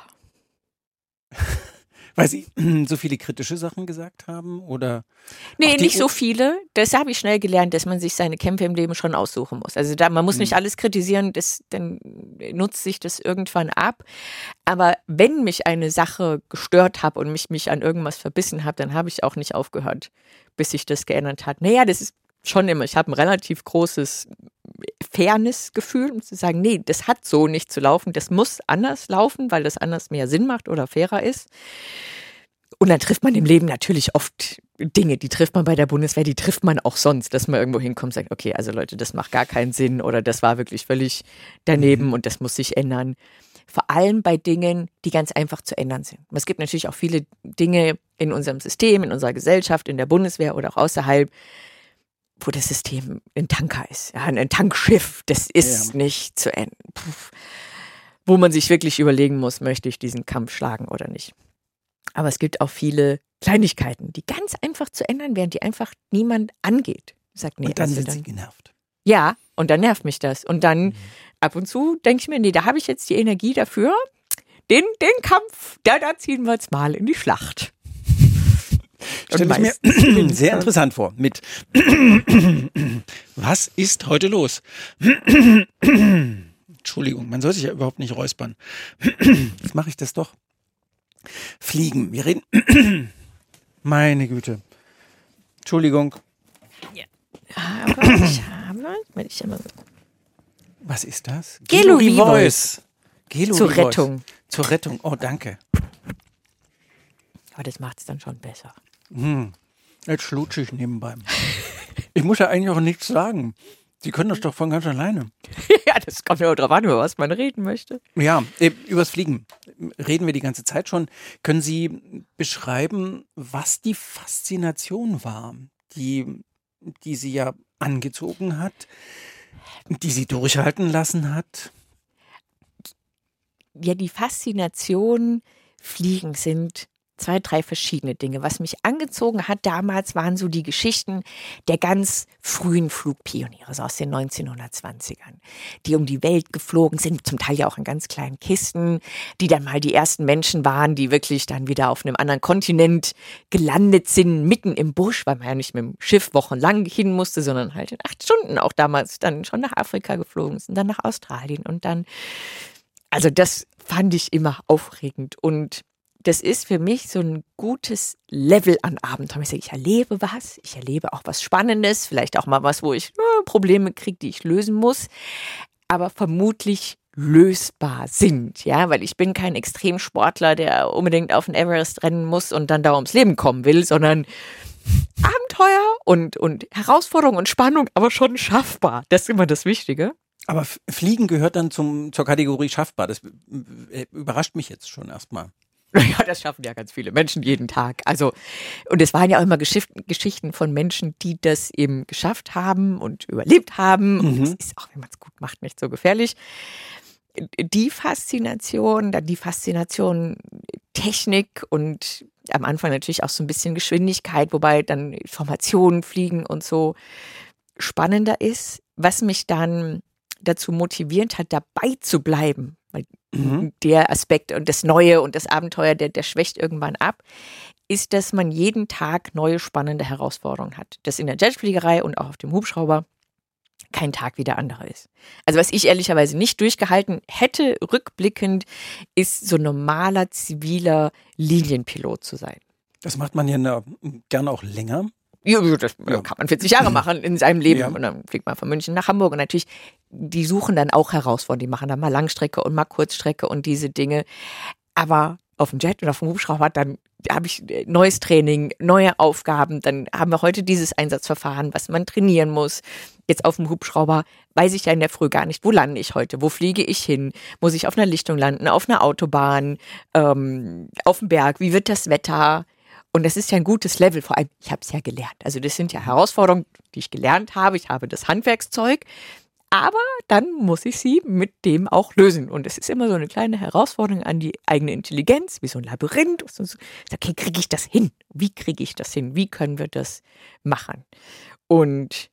Weil sie so viele kritische Sachen gesagt haben oder? Nee, Auch die nicht so U- viele. Das habe ich schnell gelernt, dass man sich seine Kämpfe im Leben schon aussuchen muss. Also da, man muss nicht Mhm. alles kritisieren, das, dann nutzt sich das irgendwann ab. Aber wenn mich eine Sache gestört hat und mich, mich an irgendwas verbissen habe, dann habe ich auch nicht aufgehört, bis sich das geändert hat. Naja, das ist schon immer, ich habe ein relativ großes Fairness-Gefühl, um zu sagen, nee, das hat so nicht zu laufen, das muss anders laufen, weil das anders mehr Sinn macht oder fairer ist. Und dann trifft man im Leben natürlich oft Dinge, die trifft man bei der Bundeswehr, die trifft man auch sonst, dass man irgendwo hinkommt und sagt, okay, also Leute, das macht gar keinen Sinn oder das war wirklich völlig daneben Mhm. und das muss sich ändern. Vor allem bei Dingen, die ganz einfach zu ändern sind. Es gibt natürlich auch viele Dinge in unserem System, in unserer Gesellschaft, in der Bundeswehr oder auch außerhalb, wo das System ein Tanker ist, ja, ein Tankschiff, das ist Ja. nicht zu enden. Puh. Wo man sich wirklich überlegen muss, möchte ich diesen Kampf schlagen oder nicht. Aber es gibt auch viele Kleinigkeiten, die ganz einfach zu ändern wären, die einfach niemand angeht. Sagt, nee, Und dann also sind sie genervt. ja, und dann nervt mich das. Und dann Mhm. ab und zu denke ich mir, nee, da habe ich jetzt die Energie dafür. Den, den Kampf, da, da ziehen wir jetzt mal in die Schlacht. Stelle ich mir meistens- sehr interessant vor. Mit was ist heute los? Entschuldigung, man soll sich ja überhaupt nicht räuspern. Jetzt mache ich das doch. Fliegen. Wir reden. Meine Güte. Entschuldigung. Aber ich habe, wenn ich immer Was ist das? Gelo Revoice. Gelo zur Revoice. Rettung. Zur Rettung. Oh, danke. Aber das macht es dann schon besser. Hm. Jetzt schlutsche ich nebenbei. Ich muss ja eigentlich auch nichts sagen. Sie können das doch von ganz alleine. Ja, das kommt ja auch drauf an, über was man reden möchte. Ja, äh, übers Fliegen reden wir die ganze Zeit schon. Können Sie beschreiben, was die Faszination war, die, die Sie ja angezogen hat, die Sie durchhalten lassen hat? Ja, die Faszination Fliegen sind zwei, drei verschiedene Dinge. Was mich angezogen hat damals, waren so die Geschichten der ganz frühen Flugpioniere, so aus den neunzehnhundertzwanzigern, die um die Welt geflogen sind, zum Teil ja auch in ganz kleinen Kisten, die dann mal die ersten Menschen waren, die wirklich dann wieder auf einem anderen Kontinent gelandet sind, mitten im Busch, weil man ja nicht mit dem Schiff wochenlang hin musste, sondern halt in acht Stunden auch damals dann schon nach Afrika geflogen sind, dann nach Australien und dann, also das fand ich immer aufregend und das ist für mich so ein gutes Level an Abenteuer. Ich sage, ich erlebe was, ich erlebe auch was Spannendes, vielleicht auch mal was, wo ich äh, Probleme kriege, die ich lösen muss, aber vermutlich lösbar sind, ja, weil ich bin kein Extremsportler, der unbedingt auf den Everest rennen muss und dann da ums Leben kommen will, sondern Abenteuer und, und Herausforderung und Spannung, aber schon schaffbar. Das ist immer das Wichtige. Aber F- Fliegen gehört dann zum, zur Kategorie schaffbar. Das äh, überrascht mich jetzt schon erstmal. Ja, das schaffen ja ganz viele Menschen jeden Tag. Also, und es waren ja auch immer Geschicht- Geschichten von Menschen, die das eben geschafft haben und überlebt haben. Und Mhm. es ist auch, wenn man es gut macht, nicht so gefährlich. Die Faszination, dann die Faszination Technik und am Anfang natürlich auch so ein bisschen Geschwindigkeit, wobei dann Formationen fliegen und so spannender ist, was mich dann dazu motiviert hat, dabei zu bleiben. Weil Mhm. der Aspekt und das Neue und das Abenteuer, der, der schwächt irgendwann ab, ist, dass man jeden Tag neue spannende Herausforderungen hat. Das in der Jetfliegerei und auch auf dem Hubschrauber kein Tag wie der andere ist. Also was ich ehrlicherweise nicht durchgehalten hätte, rückblickend, ist so normaler ziviler Linienpilot zu sein. Das macht man ja na, gerne auch länger. Ja, das Ja. kann man vierzig Jahre machen in seinem Leben. Ja. Und dann fliegt man von München nach Hamburg. Und natürlich, die suchen dann auch Herausforderungen. Die machen dann mal Langstrecke und mal Kurzstrecke und diese Dinge. Aber auf dem Jet und auf dem Hubschrauber dann habe ich neues Training, neue Aufgaben, dann haben wir heute dieses Einsatzverfahren, was man trainieren muss. Jetzt auf dem Hubschrauber weiß ich ja in der Früh gar nicht, wo lande ich heute, wo fliege ich hin, muss ich auf einer Lichtung landen, auf einer Autobahn, ähm, auf dem Berg, wie wird das Wetter? Und das ist ja ein gutes Level, vor allem, ich habe es ja gelernt. Also das sind ja Herausforderungen, die ich gelernt habe, ich habe das Handwerkszeug, aber dann muss ich sie mit dem auch lösen. Und es ist immer so eine kleine Herausforderung an die eigene Intelligenz, wie so ein Labyrinth. Okay, kriege ich das hin? Wie kriege ich das hin? Wie können wir das machen? Und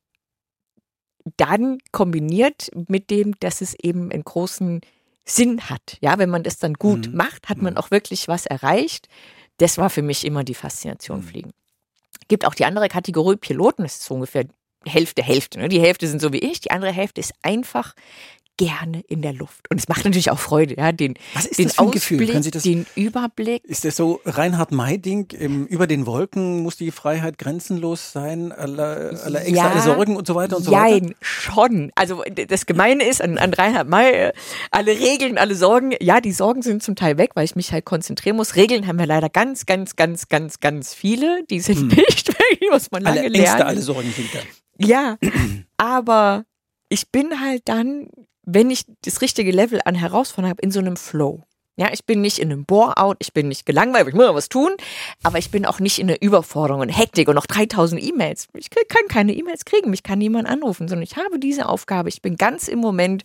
dann kombiniert mit dem, dass es eben einen großen Sinn hat. Ja, wenn man das dann gut mhm. macht, hat man auch wirklich was erreicht. Das war für mich immer die Faszination mhm. Fliegen. Gibt auch die andere Kategorie Piloten, das ist so ungefähr Hälfte, Hälfte. Ne? Die Hälfte sind so wie ich, die andere Hälfte ist einfach gerne in der Luft. Und es macht natürlich auch Freude, ja, den, Was ist den das für ein Ausblick, Gefühl? Können Sie das, den Überblick. Ist das so Reinhard-May-Ding, im, über den Wolken muss die Freiheit grenzenlos sein, aller, aller Ängste, Ja, alle Sorgen und so weiter und so jein, weiter? schon. Also das Gemeine ist an, an Reinhard May, äh, alle Regeln, alle Sorgen, ja, die Sorgen sind zum Teil weg, weil ich mich halt konzentrieren muss. Regeln haben wir leider ganz, ganz, ganz, ganz, ganz viele. Die sind hm. nicht weg, die muss man lange alle lernen. Ängste, alle Sorgen sind da. Ja, aber ich bin halt dann, wenn ich das richtige Level an Herausforderungen habe, in so einem Flow. Ja, ich bin nicht in einem Bore-out, ich bin nicht gelangweilt, ich muss noch was tun, aber ich bin auch nicht in einer Überforderung und Hektik und noch dreitausend E-Mails. Ich kann keine E-Mails kriegen, mich kann niemand anrufen, sondern ich habe diese Aufgabe, ich bin ganz im Moment,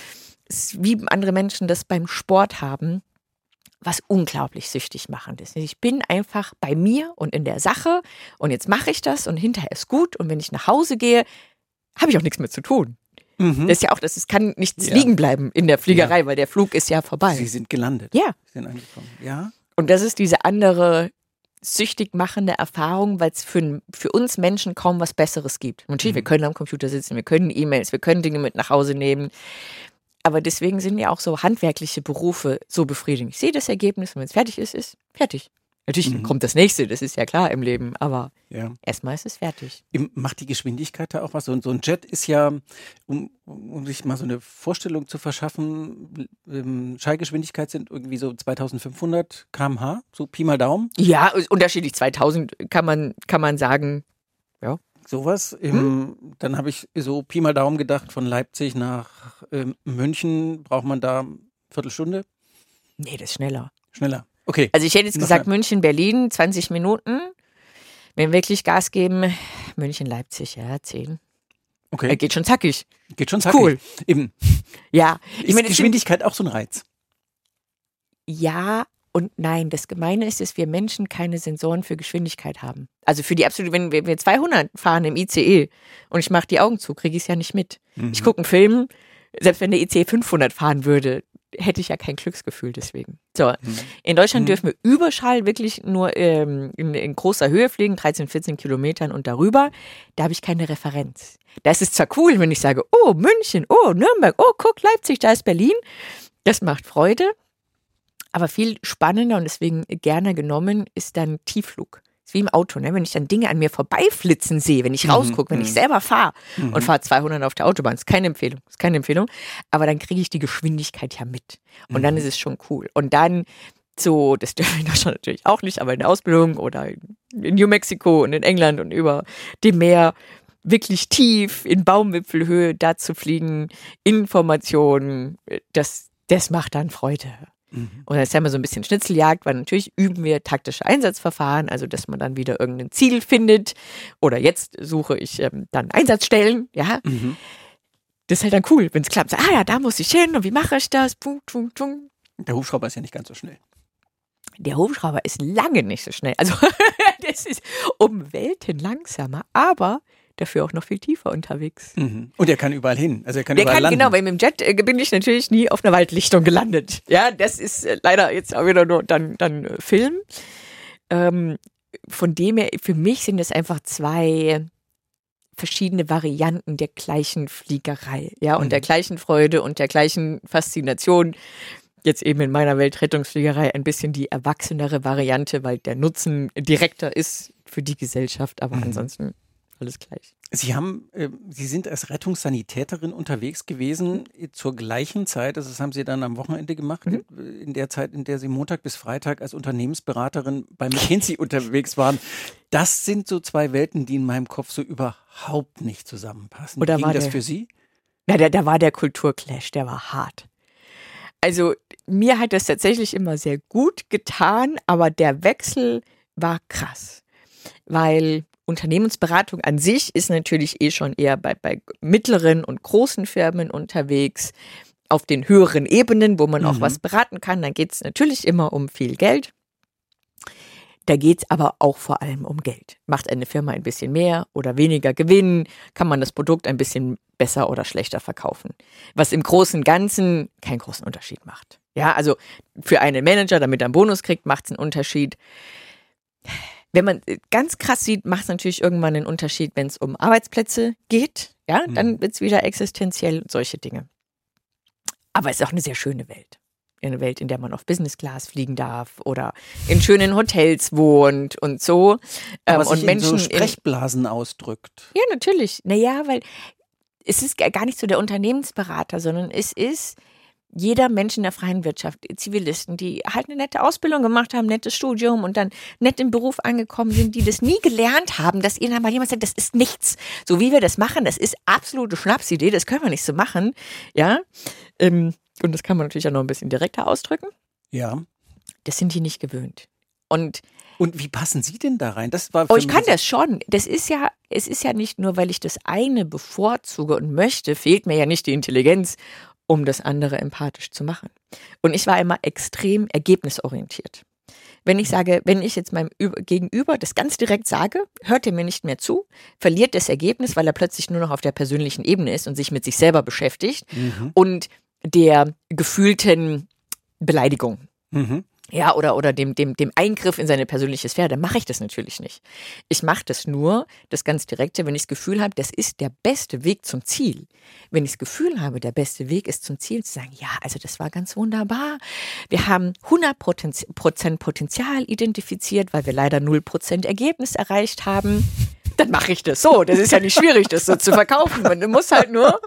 wie andere Menschen das beim Sport haben, was unglaublich süchtig machend ist. Ich bin einfach bei mir und in der Sache und jetzt mache ich das und hinterher ist gut und wenn ich nach Hause gehe, habe ich auch nichts mehr zu tun. Mhm. Das ist ja auch, das ist, kann nichts ja. liegen bleiben in der Fliegerei, ja. weil der Flug ist ja vorbei. Sie sind gelandet. Ja. Sie sind angekommen. Ja. Und das ist diese andere süchtig machende Erfahrung, weil es für, für uns Menschen kaum was Besseres gibt. Natürlich, mhm. wir können am Computer sitzen, wir können E-Mails, wir können Dinge mit nach Hause nehmen. Aber deswegen sind ja auch so handwerkliche Berufe so befriedigend. Ich sehe das Ergebnis und wenn es fertig ist, ist fertig. Natürlich mhm. kommt das nächste, das ist ja klar im Leben, aber ja. erstmal ist es fertig. Macht die Geschwindigkeit da auch was? So ein Jet ist ja, um, um sich mal so eine Vorstellung zu verschaffen, ähm, Schallgeschwindigkeit sind irgendwie so zweitausendfünfhundert Kilometer pro Stunde, so Pi mal Daumen. Ja, unterschiedlich, zweitausend kann man, kann man sagen, ja. Sowas. Hm? Dann habe ich so Pi mal Daumen gedacht, von Leipzig nach ähm, München braucht man da eine Viertelstunde? Nee, das ist schneller. Schneller. Okay. Also ich hätte jetzt gesagt, München, Berlin, zwanzig Minuten. Wenn wir wirklich Gas geben, München, Leipzig, ja, zehn. Okay. Äh, geht schon zackig. Geht schon zackig. Cool. Eben. Ja. Ich meine, Geschwindigkeit auch so ein Reiz? Ja und nein. Das Gemeine ist, dass wir Menschen keine Sensoren für Geschwindigkeit haben. Also für die absolute, wenn wir zweihundert fahren im I C E und ich mache die Augen zu, kriege ich es ja nicht mit. Mhm. Ich gucke einen Film, selbst wenn der I C E fünfhundert fahren würde, hätte ich ja kein Glücksgefühl deswegen. So, mhm. in Deutschland mhm. dürfen wir Überschall wirklich nur ähm, in, in großer Höhe fliegen, dreizehn, vierzehn Kilometern und darüber. Da habe ich keine Referenz. Da ist es zwar cool, wenn ich sage, oh, München, oh, Nürnberg, oh, guck, Leipzig, da ist Berlin. Das macht Freude. Aber viel spannender und deswegen gerne genommen ist dann Tiefflug. Ist wie im Auto, ne? Wenn ich dann Dinge an mir vorbeiflitzen sehe, wenn ich mhm. rausgucke, wenn mhm. ich selber fahre mhm. und fahre zweihundert auf der Autobahn, ist keine Empfehlung, ist keine Empfehlung, aber dann kriege ich die Geschwindigkeit ja mit und mhm. dann ist es schon cool. Und dann so, das dürfen wir in Deutschland natürlich auch nicht, aber in der Ausbildung oder in New Mexico und in England und über dem Meer wirklich tief in Baumwipfelhöhe da zu fliegen, Informationen, das, das macht dann Freude. Mhm. Und jetzt haben wir so ein bisschen Schnitzeljagd, weil natürlich üben wir taktische Einsatzverfahren, also dass man dann wieder irgendein Ziel findet oder jetzt suche ich ähm, dann Einsatzstellen, ja. Mhm. Das ist halt dann cool, wenn es klappt. So, ah ja, da muss ich hin und wie mache ich das? Pum, pum, pum. Der Hubschrauber ist ja nicht ganz so schnell. Der Hubschrauber ist lange nicht so schnell. Also das ist um Welten langsamer, aber dafür auch noch viel tiefer unterwegs. Mhm. Und er kann überall hin. Also er kann der überall kann, landen. Genau, weil mit dem Jet äh, bin ich natürlich nie auf einer Waldlichtung gelandet. Ja, das ist äh, leider jetzt auch wieder nur dann, dann äh, Film. Ähm, von dem her, für mich sind es einfach zwei verschiedene Varianten der gleichen Fliegerei. Ja, und mhm. der gleichen Freude und der gleichen Faszination. Jetzt eben in meiner Weltrettungsfliegerei ein bisschen die erwachsenere Variante, weil der Nutzen direkter ist für die Gesellschaft, aber mhm. ansonsten alles gleich. Sie haben, äh, Sie sind als Rettungssanitäterin unterwegs gewesen äh, zur gleichen Zeit, also das haben Sie dann am Wochenende gemacht, Mhm. äh, in der Zeit, in der Sie Montag bis Freitag als Unternehmensberaterin bei McKinsey unterwegs waren. Das sind so zwei Welten, die in meinem Kopf so überhaupt nicht zusammenpassen. Oder Ging war das der- für Sie? Na, da, da war der Kulturclash, der war hart. Also mir hat das tatsächlich immer sehr gut getan, aber der Wechsel war krass, weil Unternehmensberatung an sich ist natürlich eh schon eher bei, bei mittleren und großen Firmen unterwegs, auf den höheren Ebenen, wo man auch Mhm. was beraten kann. Dann geht es natürlich immer um viel Geld. Da geht es aber auch vor allem um Geld. Macht eine Firma ein bisschen mehr oder weniger Gewinn, kann man das Produkt ein bisschen besser oder schlechter verkaufen. Was im Großen und Ganzen keinen großen Unterschied macht. Ja, also für einen Manager, damit er einen Bonus kriegt, macht es einen Unterschied. Wenn man ganz krass sieht, macht es natürlich irgendwann einen Unterschied, wenn es um Arbeitsplätze geht. Ja, dann wird es wieder existenziell, solche Dinge. Aber es ist auch eine sehr schöne Welt. Eine Welt, in der man auf Business Class fliegen darf oder in schönen Hotels wohnt und so. Aber Ähm, sich und Menschen in so Sprechblasen ausdrückt. Ja, natürlich. Naja, weil es ist gar nicht so der Unternehmensberater, sondern es ist jeder Mensch in der freien Wirtschaft, Zivilisten, die halt eine nette Ausbildung gemacht haben, nettes Studium und dann nett im Beruf angekommen sind, die das nie gelernt haben, dass ihnen mal jemand sagt, das ist nichts. So wie wir das machen, das ist absolute Schnapsidee, das können wir nicht so machen. Ja, ähm, und das kann man natürlich auch noch ein bisschen direkter ausdrücken. Ja. Das sind die nicht gewöhnt. Und Und wie passen Sie denn da rein? Das war für Oh, ich mich kann so- das schon. Das ist ja, es ist ja nicht nur, weil ich das eine bevorzuge und möchte, fehlt mir ja nicht die Intelligenz, um das andere empathisch zu machen. Und ich war immer extrem ergebnisorientiert. Wenn ich sage, wenn ich jetzt meinem Ü- Gegenüber das ganz direkt sage, hört er mir nicht mehr zu, verliert das Ergebnis, weil er plötzlich nur noch auf der persönlichen Ebene ist und sich mit sich selber beschäftigt Mhm. und der gefühlten Beleidigung. Mhm. Ja, oder, oder dem, dem, dem Eingriff in seine persönliche Sphäre, dann mache ich das natürlich nicht. Ich mache das nur, das ganz Direkte, wenn ich das Gefühl habe, das ist der beste Weg zum Ziel. Wenn ich das Gefühl habe, der beste Weg ist zum Ziel, zu sagen, ja, also das war ganz wunderbar. Wir haben hundert Prozent Potenzial identifiziert, weil wir leider null Prozent Ergebnis erreicht haben. Dann mache ich das so. Das ist ja nicht schwierig, das so zu verkaufen. Man muss halt nur...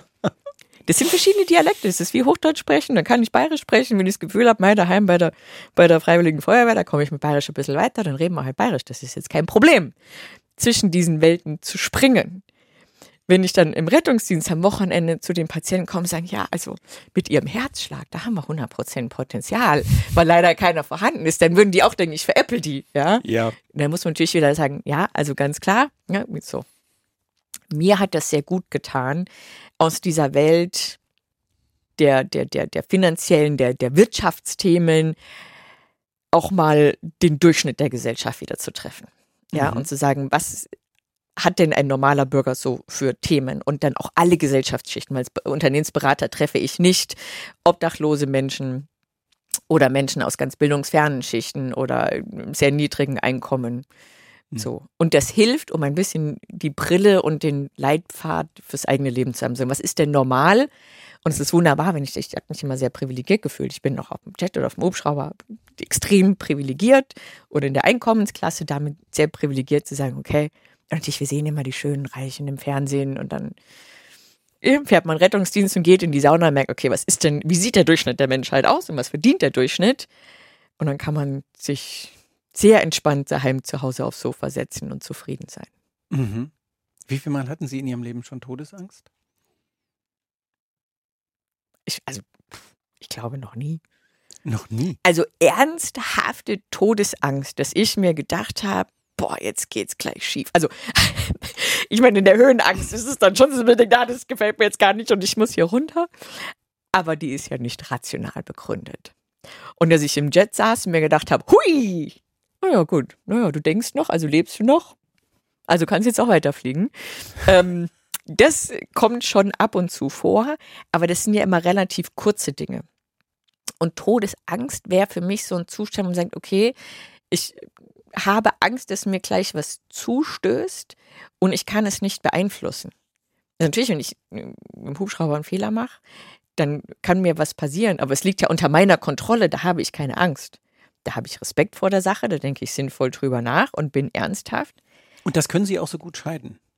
Das sind verschiedene Dialekte. Das ist wie Hochdeutsch sprechen, dann kann ich Bayerisch sprechen. Wenn ich das Gefühl habe, mein daheim bei der, bei der Freiwilligen Feuerwehr, da komme ich mit Bayerisch ein bisschen weiter, dann reden wir halt Bayerisch. Das ist jetzt kein Problem, zwischen diesen Welten zu springen. Wenn ich dann im Rettungsdienst am Wochenende zu den Patienten komme und sage, ja, also mit ihrem Herzschlag, da haben wir hundert Prozent Potenzial, weil leider keiner vorhanden ist, dann würden die auch denken, ich veräpple die. Ja? Ja. Dann muss man natürlich wieder sagen, ja, also ganz klar, ja, so. Mir hat das sehr gut getan, aus dieser Welt der, der, der, der finanziellen, der, der Wirtschaftsthemen auch mal den Durchschnitt der Gesellschaft wieder zu treffen. Ja, Mhm. und zu sagen, was hat denn ein normaler Bürger so für Themen? Und dann auch alle Gesellschaftsschichten, weil als Unternehmensberater treffe ich nicht obdachlose Menschen oder Menschen aus ganz bildungsfernen Schichten oder sehr niedrigen Einkommen. So. Und das hilft, um ein bisschen die Brille und den Leitpfad fürs eigene Leben zu haben. So, was ist denn normal? Und es ist wunderbar, wenn ich, ich habe mich immer sehr privilegiert gefühlt. Ich bin noch auf dem Jet oder auf dem Hubschrauber extrem privilegiert oder in der Einkommensklasse damit sehr privilegiert zu sagen, okay, und natürlich, wir sehen immer die schönen Reichen im Fernsehen und dann fährt man Rettungsdienst und geht in die Sauna und merkt, okay, was ist denn, wie sieht der Durchschnitt der Menschheit aus und was verdient der Durchschnitt? Und dann kann man sich sehr entspannt daheim zu Hause aufs Sofa setzen und zufrieden sein. Mhm. Wie viel Mal hatten Sie in Ihrem Leben schon Todesangst? Ich, also, ich glaube noch nie. Noch nie. Also ernsthafte Todesangst, dass ich mir gedacht habe, boah, jetzt geht's gleich schief. Also, ich meine, in der Höhenangst ist es dann schon so, dass ich denke, ah, das gefällt mir jetzt gar nicht und ich muss hier runter. Aber die ist ja nicht rational begründet. Und dass ich im Jet saß und mir gedacht habe, hui, naja gut, naja, du denkst noch, also lebst du noch, also kannst jetzt auch weiterfliegen. Ähm, das kommt schon ab und zu vor, aber das sind ja immer relativ kurze Dinge. Und Todesangst wäre für mich so ein Zustand, wo man sagt, okay, ich habe Angst, dass mir gleich was zustößt und ich kann es nicht beeinflussen. Also natürlich, wenn ich im Hubschrauber einen Fehler mache, dann kann mir was passieren, aber es liegt ja unter meiner Kontrolle, da habe ich keine Angst. Da habe ich Respekt vor der Sache, da denke ich sinnvoll drüber nach und bin ernsthaft. Und das können Sie auch so gut scheiden.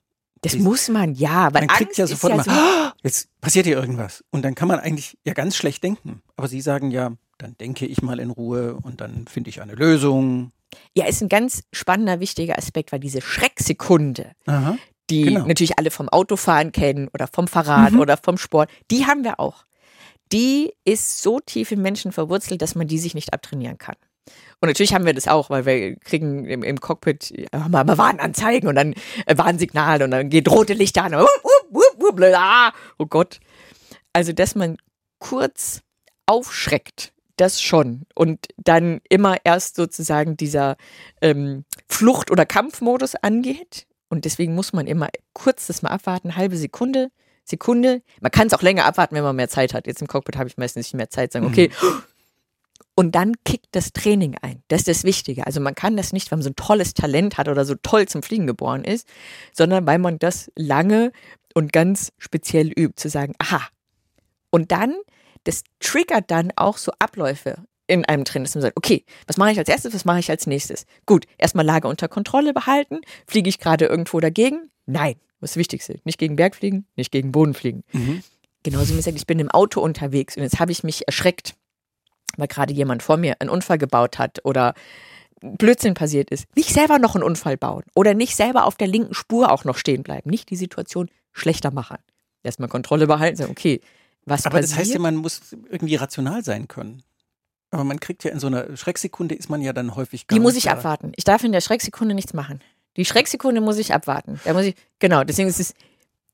Das muss man, ja. Weil man kriegt Angst ja sofort ist ja immer, so, jetzt passiert hier irgendwas. Und dann kann man eigentlich ja ganz schlecht denken. Aber Sie sagen ja, dann denke ich mal in Ruhe und dann finde ich eine Lösung. Ja, ist ein ganz spannender, wichtiger Aspekt, weil diese Schrecksekunde, Aha, die genau. natürlich alle vom Autofahren kennen oder vom Fahrrad Mhm. oder vom Sport, die haben wir auch. Die ist so tief im Menschen verwurzelt, dass man die sich nicht abtrainieren kann. Und natürlich haben wir das auch, weil wir kriegen im, im Cockpit ja, mal, mal Warnanzeigen und dann äh, Warnsignale und dann geht rote Lichter an. Wupp, wupp, wupp, wupp, ah, oh Gott. Also, dass man kurz aufschreckt, das schon. Und dann immer erst sozusagen dieser ähm, Flucht- oder Kampfmodus angeht. Und deswegen muss man immer kurz das mal abwarten, halbe Sekunde, Sekunde. Man kann es auch länger abwarten, wenn man mehr Zeit hat. Jetzt im Cockpit habe ich meistens nicht mehr Zeit, sagen, okay. Mhm. Und dann kickt das Training ein. Das ist das Wichtige. Also man kann das nicht, weil man so ein tolles Talent hat oder so toll zum Fliegen geboren ist, sondern weil man das lange und ganz speziell übt, zu sagen, aha. Und dann, das triggert dann auch so Abläufe in einem Training, dass man sagt, okay, was mache ich als erstes, was mache ich als nächstes? Gut, erstmal Lage unter Kontrolle behalten. Fliege ich gerade irgendwo dagegen? Nein, das ist das Wichtigste. Nicht gegen Berg fliegen, nicht gegen Boden fliegen. Mhm. Genauso wie gesagt, ich bin im Auto unterwegs und jetzt habe ich mich erschreckt, weil gerade jemand vor mir einen Unfall gebaut hat oder Blödsinn passiert ist. Nicht selber noch einen Unfall bauen oder nicht selber auf der linken Spur auch noch stehen bleiben. Nicht die Situation schlechter machen. Erstmal Kontrolle behalten, sagen, okay, was Aber passiert? das heißt ja, man muss irgendwie rational sein können. Aber man kriegt ja in so einer Schrecksekunde ist man ja dann häufig gar Die muss nicht ich da. abwarten. Ich darf in der Schrecksekunde nichts machen. Die Schrecksekunde muss ich abwarten. Da muss ich, genau, deswegen ist es,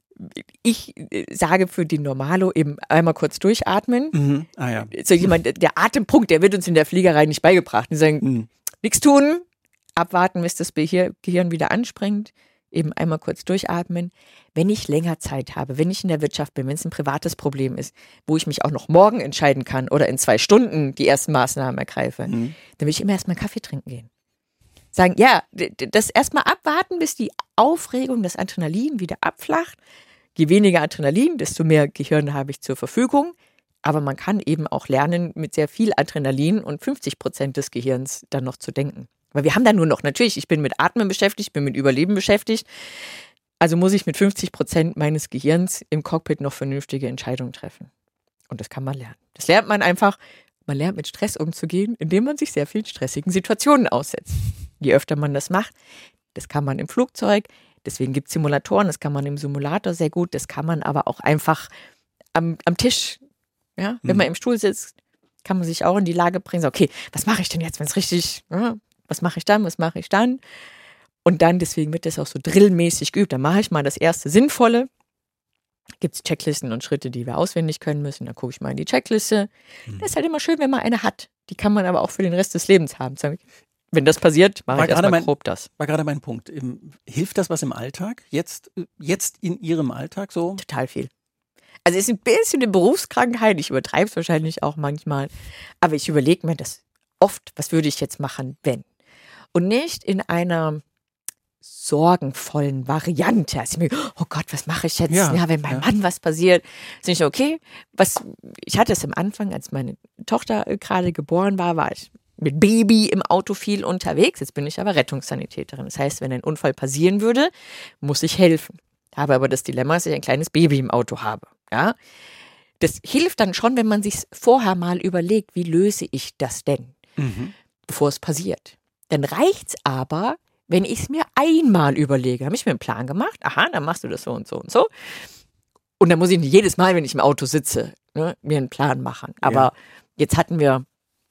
ich sage für den Normalo eben einmal kurz durchatmen. Mhm. Ah ja. So jemand, der Atempunkt, der wird uns in der Fliegerei nicht beigebracht. Die sagen, Mhm. nichts tun, abwarten, bis das Gehirn wieder anspringt. Eben einmal kurz durchatmen. Wenn ich länger Zeit habe, wenn ich in der Wirtschaft bin, wenn es ein privates Problem ist, wo ich mich auch noch morgen entscheiden kann oder in zwei Stunden die ersten Maßnahmen ergreife, mhm. dann will ich immer erstmal Kaffee trinken gehen. Sagen, ja, das erstmal abwarten, bis die Aufregung, das Adrenalin wieder abflacht. Je weniger Adrenalin, desto mehr Gehirn habe ich zur Verfügung. Aber man kann eben auch lernen, mit sehr viel Adrenalin und fünfzig Prozent des Gehirns dann noch zu denken. Weil wir haben da nur noch, natürlich, ich bin mit Atmen beschäftigt, bin mit Überleben beschäftigt. Also muss ich mit fünfzig Prozent meines Gehirns im Cockpit noch vernünftige Entscheidungen treffen. Und das kann man lernen. Das lernt man einfach, man lernt mit Stress umzugehen, indem man sich sehr vielen stressigen Situationen aussetzt. Je öfter man das macht, das kann man im Flugzeug, deswegen gibt es Simulatoren, das kann man im Simulator sehr gut, das kann man aber auch einfach am, am Tisch, ja, wenn mhm. man im Stuhl sitzt, kann man sich auch in die Lage bringen, so, okay, was mache ich denn jetzt, wenn es richtig, ja, was mache ich dann, was mache ich dann? Und dann, deswegen wird das auch so drillmäßig geübt, dann mache ich mal das erste Sinnvolle, gibt es Checklisten und Schritte, die wir auswendig können müssen, dann gucke ich mal in die Checkliste. Mhm. Das ist halt immer schön, wenn man eine hat, die kann man aber auch für den Rest des Lebens haben, wenn das passiert, mache ich erstmal grob das. War gerade mein Punkt. Hilft das was im Alltag? Jetzt, jetzt in Ihrem Alltag so? Total viel. Also es ist ein bisschen eine Berufskrankheit, ich übertreibe es wahrscheinlich auch manchmal, aber ich überlege mir das oft, was würde ich jetzt machen, wenn? Und nicht in einer sorgenvollen Variante. Also ich mir, oh Gott, was mache ich jetzt, ja, ja, wenn meinem ja. Mann was passiert? Ist nicht okay. Was, ich hatte es am Anfang, als meine Tochter gerade geboren war, war ich mit Baby im Auto viel unterwegs. Jetzt bin ich aber Rettungssanitäterin. Das heißt, wenn ein Unfall passieren würde, muss ich helfen. Habe aber das Dilemma, dass ich ein kleines Baby im Auto habe. Ja? Das hilft dann schon, wenn man sich vorher mal überlegt, wie löse ich das denn, mhm. bevor es passiert. Dann reicht's aber, wenn ich es mir einmal überlege. Habe ich mir einen Plan gemacht? Aha, dann machst du das so und so und so. Und dann muss ich nicht jedes Mal, wenn ich im Auto sitze, ne, mir einen Plan machen. Aber ja. jetzt hatten wir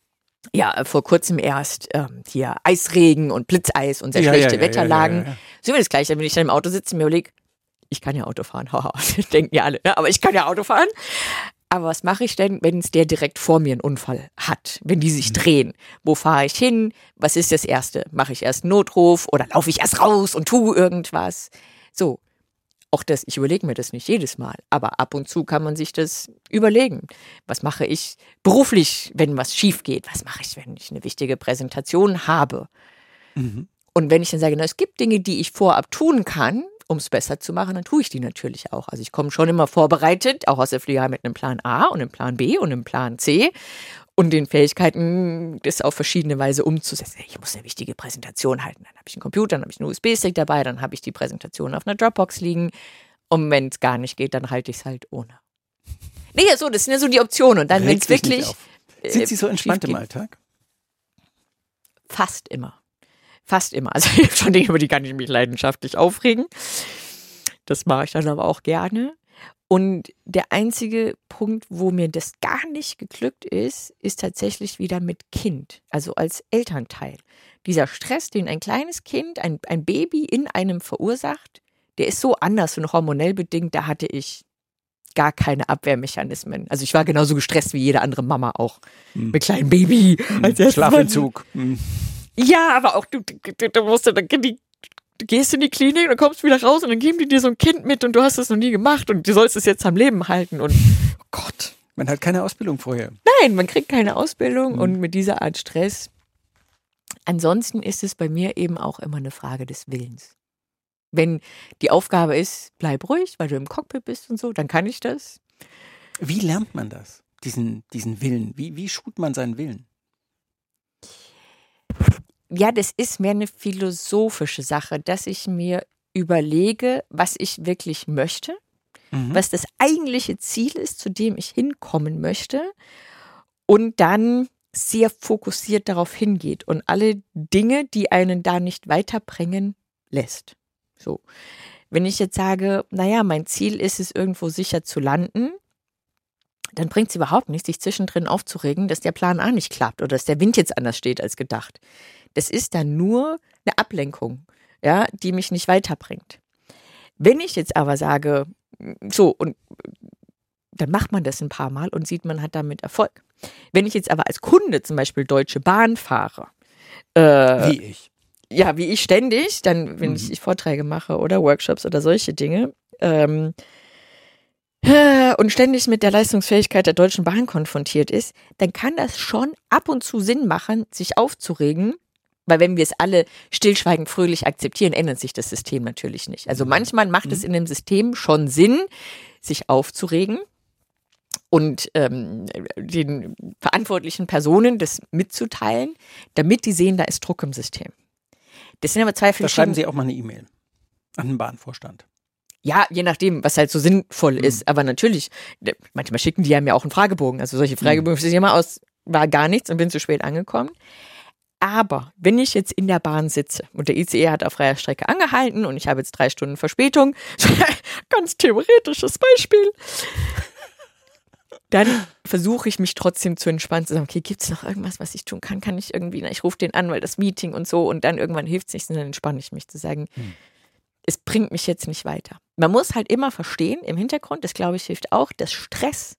ja vor kurzem erst ähm, hier Eisregen und Blitzeis und sehr ja, schlechte ja, ja, Wetterlagen. Ja, ja, ja. So wie das Gleiche, wenn ich dann im Auto sitze und mir überlege, ich kann ja Auto fahren, haha, denken ja alle, ne? Aber ich kann ja Auto fahren. Aber was mache ich denn, wenn es der direkt vor mir einen Unfall hat, wenn die sich drehen? Wo fahre ich hin? Was ist das Erste? Mache ich erst einen Notruf oder laufe ich erst raus und tue irgendwas? So, auch das, ich überlege mir das nicht jedes Mal, aber ab und zu kann man sich das überlegen. Was mache ich beruflich, wenn was schief geht? Was mache ich, wenn ich eine wichtige Präsentation habe? Mhm. Und wenn ich dann sage, na, es gibt Dinge, die ich vorab tun kann, um es besser zu machen, dann tue ich die natürlich auch. Also ich komme schon immer vorbereitet, auch aus der Fliegerei mit einem Plan A und einem Plan B und einem Plan C. und den Fähigkeiten, das auf verschiedene Weise umzusetzen. Ich muss eine wichtige Präsentation halten. Dann habe ich einen Computer, dann habe ich einen U S B-Stick dabei, dann habe ich die Präsentation auf einer Dropbox liegen. Und wenn es gar nicht geht, dann halte ich es halt ohne. Nee, ja, so, das sind ja so die Optionen. Und dann, wenn es wirklich. Äh, sind Sie so entspannt im Alltag? Fast immer. Fast immer. Also ich habe schon Dinge, über die kann ich mich leidenschaftlich aufregen. Das mache ich dann aber auch gerne. Und der einzige Punkt, wo mir das gar nicht geglückt ist, ist tatsächlich wieder mit Kind, also als Elternteil. Dieser Stress, den ein kleines Kind, ein, ein Baby in einem verursacht, der ist so anders und hormonell bedingt, da hatte ich gar keine Abwehrmechanismen. Also ich war genauso gestresst wie jede andere Mama auch. Hm. Mit kleinem Baby. Hm. Als Schlafentzug. Hm. Ja, aber auch du, du, du musst dann, die, du gehst in die Klinik und kommst wieder raus und dann geben die dir so ein Kind mit und du hast das noch nie gemacht und du sollst es jetzt am Leben halten und oh Gott. Man hat keine Ausbildung vorher. Nein, man kriegt keine Ausbildung hm. und mit dieser Art Stress. Ansonsten ist es bei mir eben auch immer eine Frage des Willens. Wenn die Aufgabe ist, bleib ruhig, weil du im Cockpit bist und so, dann kann ich das. Wie lernt man das, diesen, diesen Willen? Wie, wie schult man seinen Willen? Ja, das ist mehr eine philosophische Sache, dass ich mir überlege, was ich wirklich möchte, mhm. was das eigentliche Ziel ist, zu dem ich hinkommen möchte und dann sehr fokussiert darauf hingeht und alle Dinge, die einen da nicht weiterbringen, lässt. So. Wenn ich jetzt sage, naja, mein Ziel ist es, irgendwo sicher zu landen, dann bringt es überhaupt nichts, sich zwischendrin aufzuregen, dass der Plan A nicht klappt oder dass der Wind jetzt anders steht als gedacht. Das ist dann nur eine Ablenkung, ja, die mich nicht weiterbringt. Wenn ich jetzt aber sage, so, und dann macht man das ein paar Mal und sieht, man hat damit Erfolg. Wenn ich jetzt aber als Kunde zum Beispiel Deutsche Bahn fahre, äh, wie ich. Ja, wie ich ständig, dann, wenn mhm. ich Vorträge mache oder Workshops oder solche Dinge, ähm, und ständig mit der Leistungsfähigkeit der Deutschen Bahn konfrontiert ist, dann kann das schon ab und zu Sinn machen, sich aufzuregen, weil wenn wir es alle stillschweigend fröhlich akzeptieren, ändert sich das System natürlich nicht. Also manchmal macht mhm. es in dem System schon Sinn, sich aufzuregen und ähm, den verantwortlichen Personen das mitzuteilen, damit die sehen, da ist Druck im System. Das sind aber zwei verschiedene. Da schreiben Sie auch mal eine E-Mail an den Bahnvorstand. Ja, je nachdem, was halt so sinnvoll mhm. ist. Aber natürlich, manchmal schicken die ja mir auch einen Fragebogen. Also solche Fragebögen, mhm. ich immer aus, war gar nichts und bin zu spät angekommen. Aber wenn ich jetzt in der Bahn sitze und der I C E hat auf freier Strecke angehalten und ich habe jetzt drei Stunden Verspätung, ganz theoretisches Beispiel, dann versuche ich mich trotzdem zu entspannen, zu sagen, okay, gibt es noch irgendwas, was ich tun kann? Kann ich irgendwie, na, ich rufe den an, weil das Meeting und so und dann irgendwann hilft es nicht, und dann entspanne ich mich zu sagen, hm. es bringt mich jetzt nicht weiter. Man muss halt immer verstehen, im Hintergrund, das glaube ich hilft auch, dass Stress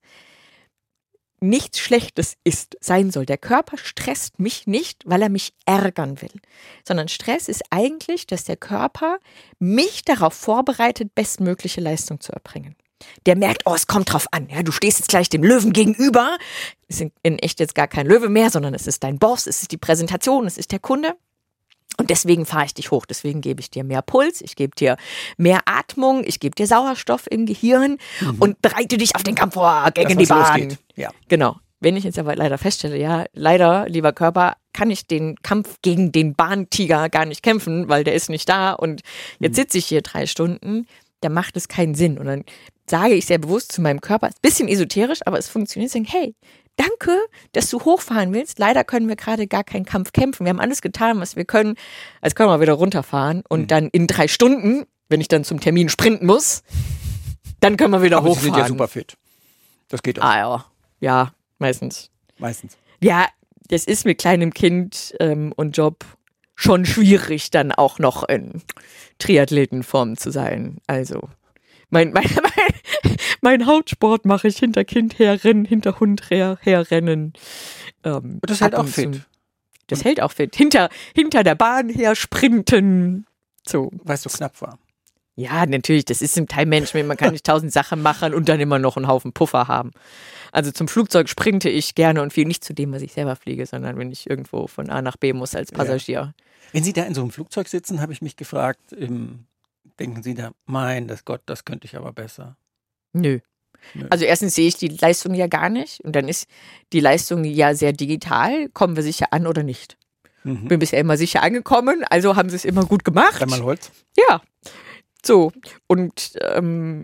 nichts Schlechtes ist, sein soll. Der Körper stresst mich nicht, weil er mich ärgern will, sondern Stress ist eigentlich, dass der Körper mich darauf vorbereitet, bestmögliche Leistung zu erbringen. Der merkt, oh, es kommt drauf an. Ja, du stehst jetzt gleich dem Löwen gegenüber. Es ist in echt jetzt gar kein Löwe mehr, sondern es ist dein Boss, es ist die Präsentation, es ist der Kunde. Und deswegen fahre ich dich hoch. Deswegen gebe ich dir mehr Puls, ich gebe dir mehr Atmung, ich gebe dir Sauerstoff im Gehirn mhm. und bereite dich auf den Kampf vor, gegen die Bahn. Ja. Genau. Wenn ich jetzt aber leider feststelle, ja, leider, lieber Körper, kann ich den Kampf gegen den Bahntiger gar nicht kämpfen, weil der ist nicht da und jetzt sitze ich hier drei Stunden, dann macht es keinen Sinn. Und dann sage ich sehr bewusst zu meinem Körper, ist ein bisschen esoterisch, aber es funktioniert, sagen, hey, danke, dass du hochfahren willst. Leider können wir gerade gar keinen Kampf kämpfen. Wir haben alles getan, was wir können. Als können wir wieder runterfahren und mhm. dann in drei Stunden, wenn ich dann zum Termin sprinten muss, dann können wir wieder aber hochfahren. Sie sind ja super fit. Das geht auch. Ah ja, ja, meistens. Meistens. Ja, das ist mit kleinem Kind ähm, und Job schon schwierig, dann auch noch in Triathletenform zu sein. Also mein, mein, mein, mein Hauptsport mache ich hinter Kind herrennen, hinter Hund her, herrennen. Ähm, das hält auch fit. Zu, das und hält auch fit. Hinter, hinter der Bahn her sprinten. So. Weil es so knapp war. Ja, natürlich, das ist im Time-Management, man kann nicht tausend Sachen machen und dann immer noch einen Haufen Puffer haben. Also zum Flugzeug sprinte ich gerne und viel, nicht zu dem, was ich selber fliege, sondern wenn ich irgendwo von A nach B muss als Passagier. Ja. Wenn Sie da in so einem Flugzeug sitzen, habe ich mich gefragt, ähm, denken Sie da, mein das Gott, das könnte ich aber besser? Nö. Nö. Also erstens sehe ich die Leistung ja gar nicht und dann ist die Leistung ja sehr digital. Kommen wir sicher an oder nicht? Mhm. Bin bisher immer sicher angekommen, also haben sie es immer gut gemacht. Dreimal Holz. Ja, so. Und ähm,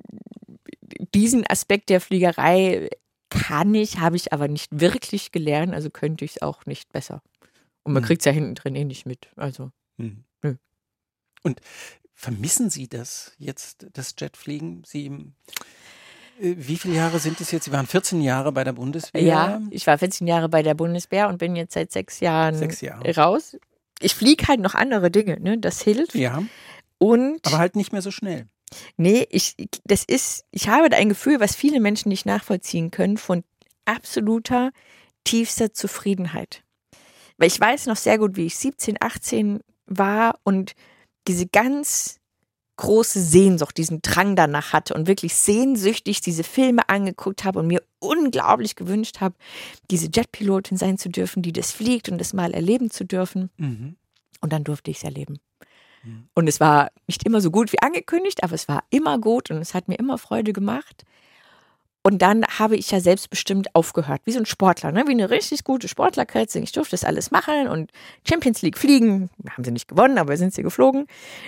diesen Aspekt der Fliegerei kann ich, habe ich aber nicht wirklich gelernt, also könnte ich es auch nicht besser. Und man Mhm. kriegt es ja hinten drin eh nicht mit. Also, Mhm. Nö. Und vermissen Sie das jetzt, das Jetfliegen? Sie, äh, wie viele Jahre sind es jetzt? Sie waren vierzehn Jahre bei der Bundeswehr. ja, ich war vierzehn Jahre bei der Bundeswehr und bin jetzt seit sechs Jahren Sechs Jahre. raus. Ich fliege halt noch andere Dinge, ne? Das hilft. Ja, Und aber halt nicht mehr so schnell. nee, ich, das ist, ich habe da ein Gefühl, was viele Menschen nicht nachvollziehen können, von absoluter, tiefster Zufriedenheit. Weil ich weiß noch sehr gut, wie ich siebzehn, achtzehn war und diese ganz große Sehnsucht, diesen Drang danach hatte und wirklich sehnsüchtig diese Filme angeguckt habe und mir unglaublich gewünscht habe, diese Jetpilotin sein zu dürfen, die das fliegt und das mal erleben zu dürfen. Mhm. Und dann durfte ich es erleben. Mhm. Und es war nicht immer so gut wie angekündigt, aber es war immer gut und es hat mir immer Freude gemacht. Und dann habe ich ja selbstbestimmt aufgehört, wie so ein Sportler, ne? Wie eine richtig gute Sportlerkretze. Ich durfte das alles machen und Champions League fliegen. Haben sie nicht gewonnen, aber sind sie geflogen.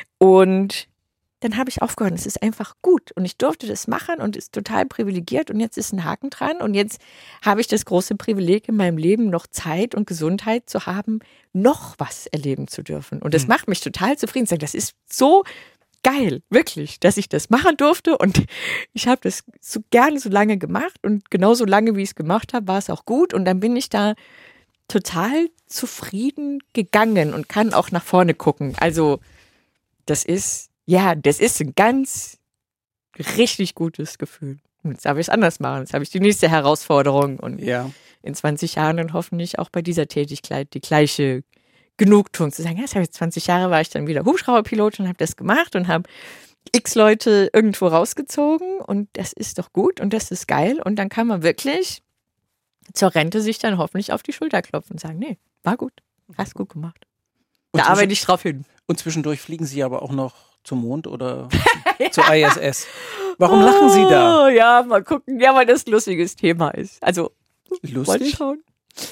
Und dann habe ich aufgehört. Es ist einfach gut. Und ich durfte das machen und ist total privilegiert. Und jetzt ist ein Haken dran. Und jetzt habe ich das große Privileg in meinem Leben, noch Zeit und Gesundheit zu haben, noch was erleben zu dürfen. Und das Mhm. macht mich total zufrieden. Ich sage, das ist so geil, wirklich, dass ich das machen durfte. Und ich habe das so gerne so lange gemacht. Und genauso lange, wie ich es gemacht habe, war es auch gut. Und dann bin ich da total zufrieden gegangen und kann auch nach vorne gucken. Also das ist, ja, das ist ein ganz richtig gutes Gefühl. Und jetzt darf ich es anders machen. Jetzt habe ich die nächste Herausforderung und Ja. in zwanzig Jahren dann hoffentlich auch bei dieser Tätigkeit die gleiche Genugtuung zu sagen, ja, das habe ich zwanzig Jahre, war ich dann wieder Hubschrauberpilot und habe das gemacht und habe x Leute irgendwo rausgezogen und das ist doch gut und das ist geil und dann kann man wirklich zur Rente sich dann hoffentlich auf die Schulter klopfen und sagen, nee, war gut, hast gut gemacht. Und Da zwischen- arbeite ich drauf hin. Und zwischendurch fliegen Sie aber auch noch zum Mond oder zur I S S. Warum lachen Sie da? Oh, ja, mal gucken. Ja, weil das ein lustiges Thema ist. Also, wollen Lustig? schauen.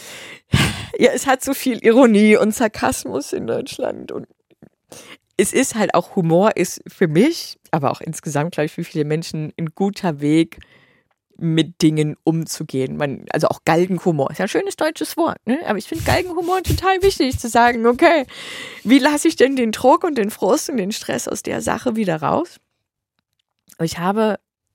Ja, es hat so viel Ironie und Sarkasmus in Deutschland und es ist halt auch, Humor ist für mich, aber auch insgesamt, glaube ich, für viele Menschen ein guter Weg, mit Dingen umzugehen. Man, also auch Galgenhumor ist ja ein schönes deutsches Wort, ne? Aber ich finde Galgenhumor total wichtig, zu sagen, okay, wie lasse ich denn den Druck und den Frust und den Stress aus der Sache wieder raus? Und ich habe,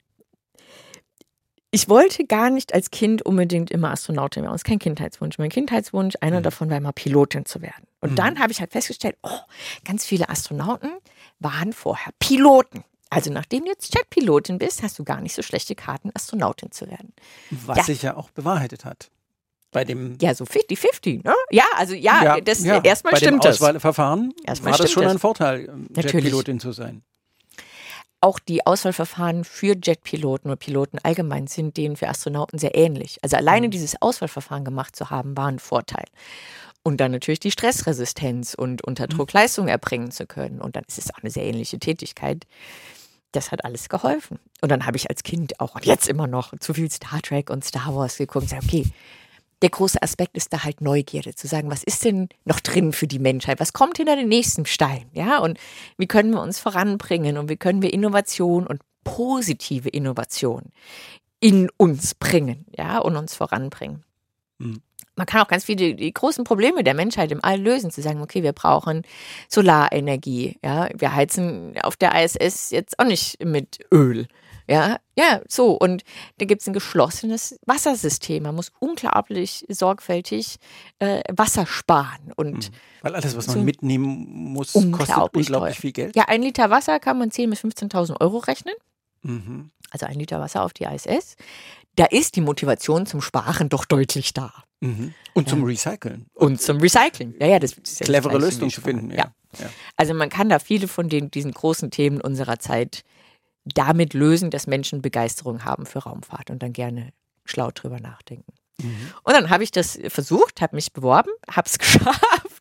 ich wollte gar nicht als Kind unbedingt immer Astronautin werden. Das ist kein Kindheitswunsch. Mein Kindheitswunsch, einer davon war immer Pilotin zu werden. Und Mhm. dann habe ich halt festgestellt, oh, ganz viele Astronauten waren vorher Piloten. Also nachdem du jetzt Jetpilotin bist, hast du gar nicht so schlechte Karten, Astronautin zu werden. Was Ja. sich ja auch bewahrheitet hat. Bei dem, Ja, so fünfzig fünfzig, ne? Ja, also ja, das ja, erstmal bei stimmt dem das. Auswahlverfahren Erstmal war das stimmt schon das. ein Vorteil, ähm, Natürlich. Jetpilotin zu sein. Auch die Auswahlverfahren für Jetpiloten oder Piloten allgemein sind denen für Astronauten sehr ähnlich. Also alleine dieses Auswahlverfahren gemacht zu haben, war ein Vorteil. Und dann natürlich die Stressresistenz und unter Druck Leistung erbringen zu können. Und dann ist es auch eine sehr ähnliche Tätigkeit. Das hat alles geholfen. Und dann habe ich als Kind auch und jetzt immer noch zu viel Star Trek und Star Wars geguckt und gesagt, okay, der große Aspekt ist da halt Neugierde, zu sagen, was ist denn noch drin für die Menschheit? Was kommt hinter den nächsten Stein? Ja, und wie können wir uns voranbringen und wie können wir Innovation und positive Innovation in uns bringen, ja, und uns voranbringen? Mhm. Man kann auch ganz viele die großen Probleme der Menschheit im All lösen, zu sagen, okay, wir brauchen Solarenergie, ja, wir heizen auf der I S S jetzt auch nicht mit Öl, ja, ja, so, und da gibt es ein geschlossenes Wassersystem, man muss unglaublich sorgfältig äh, Wasser sparen und Weil alles, was man So mitnehmen muss, kostet unglaublich unglaublich teuer. viel Geld. Ja, ein Liter Wasser kann man zehntausend bis fünfzehntausend Euro rechnen, Mhm. also ein Liter Wasser auf die I S S, da ist die Motivation zum Sparen doch deutlich da. Mhm. Und zum Recyceln. Und zum Recycling. Ja, ja, das ist ja das Clevere Gleiche Lösungen wie zu Sparen. finden. Ja. Ja. Ja. Also man kann da viele von den, diesen großen Themen unserer Zeit damit lösen, dass Menschen Begeisterung haben für Raumfahrt und dann gerne schlau drüber nachdenken. Mhm. Und dann habe ich das versucht, habe mich beworben, habe es geschafft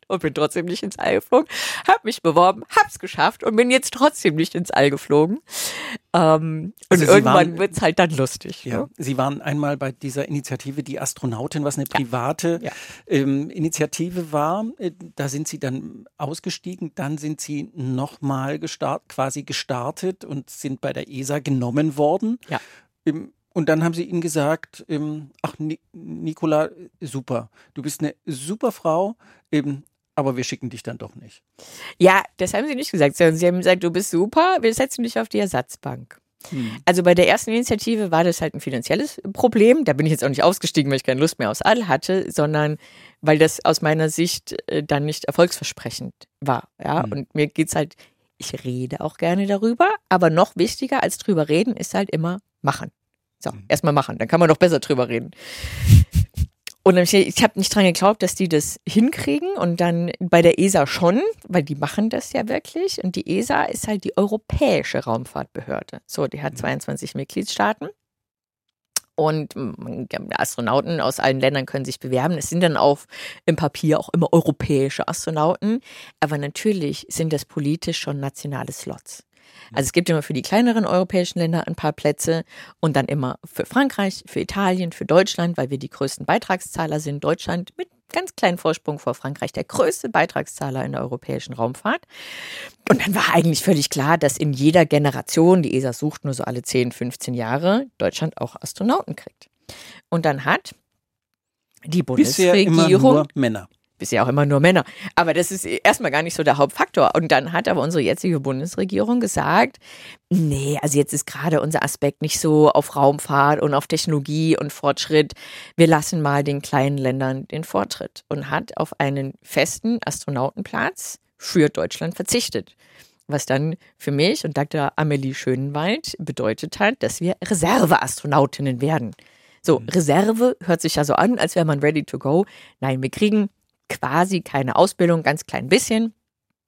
und bin trotzdem nicht ins All geflogen. Hab mich beworben, hab's geschafft und bin jetzt trotzdem nicht ins All geflogen. Ähm, Also und Sie irgendwann waren- wird's halt dann lustig. Ja, Ne? Sie waren einmal bei dieser Initiative Die Astronautin, was eine private Ja. ähm, Initiative war. Äh, Da sind Sie dann ausgestiegen, dann sind Sie nochmal gestart, quasi gestartet und sind bei der E S A genommen worden. Ja. Ähm, Und dann haben sie ihnen gesagt, ähm, ach Ni- Nicola, super, du bist eine super Frau, ähm, aber wir schicken dich dann doch nicht. Ja, das haben sie nicht gesagt, sondern sie haben gesagt, du bist super, wir setzen dich auf die Ersatzbank. Hm. Also bei der ersten Initiative war das halt ein finanzielles Problem. Da bin ich jetzt auch nicht ausgestiegen, weil ich keine Lust mehr aufs All hatte, sondern weil das aus meiner Sicht äh, dann nicht erfolgsversprechend war. Ja, Hm. und mir geht's halt, ich rede auch gerne darüber, aber noch wichtiger als drüber reden ist halt immer machen. So, Hm. erstmal machen, dann kann man noch besser drüber reden. Und dann, ich, ich habe nicht dran geglaubt, dass die das hinkriegen und dann bei der E S A schon, weil die machen das ja wirklich. Und die E S A ist halt die europäische Raumfahrtbehörde. So, die hat zweiundzwanzig Mitgliedstaaten. Und mm, Astronauten aus allen Ländern können sich bewerben. Es sind dann auf im Papier auch immer europäische Astronauten. Aber natürlich sind das politisch schon nationale Slots. Also es gibt immer für die kleineren europäischen Länder ein paar Plätze und dann immer für Frankreich, für Italien, für Deutschland, weil wir die größten Beitragszahler sind. Deutschland mit ganz kleinen Vorsprung vor Frankreich der größte Beitragszahler in der europäischen Raumfahrt. Und dann war eigentlich völlig klar, dass in jeder Generation, die E S A sucht nur so alle zehn, fünfzehn Jahre, Deutschland auch Astronauten kriegt. Und dann hat die Bisher immer Bundesregierung nur Männer. bisher auch immer nur Männer. Aber das ist erstmal gar nicht so der Hauptfaktor. Und dann hat aber unsere jetzige Bundesregierung gesagt, nee, also jetzt ist gerade unser Aspekt nicht so auf Raumfahrt und auf Technologie und Fortschritt. Wir lassen mal den kleinen Ländern den Vortritt und hat auf einen festen Astronautenplatz für Deutschland verzichtet. Was dann für mich und Doktor Amelie Schönenwald bedeutet hat, dass wir Reserveastronautinnen werden. So, Reserve hört sich ja so an, als wäre man ready to go. Nein, wir kriegen quasi keine Ausbildung, ganz klein bisschen.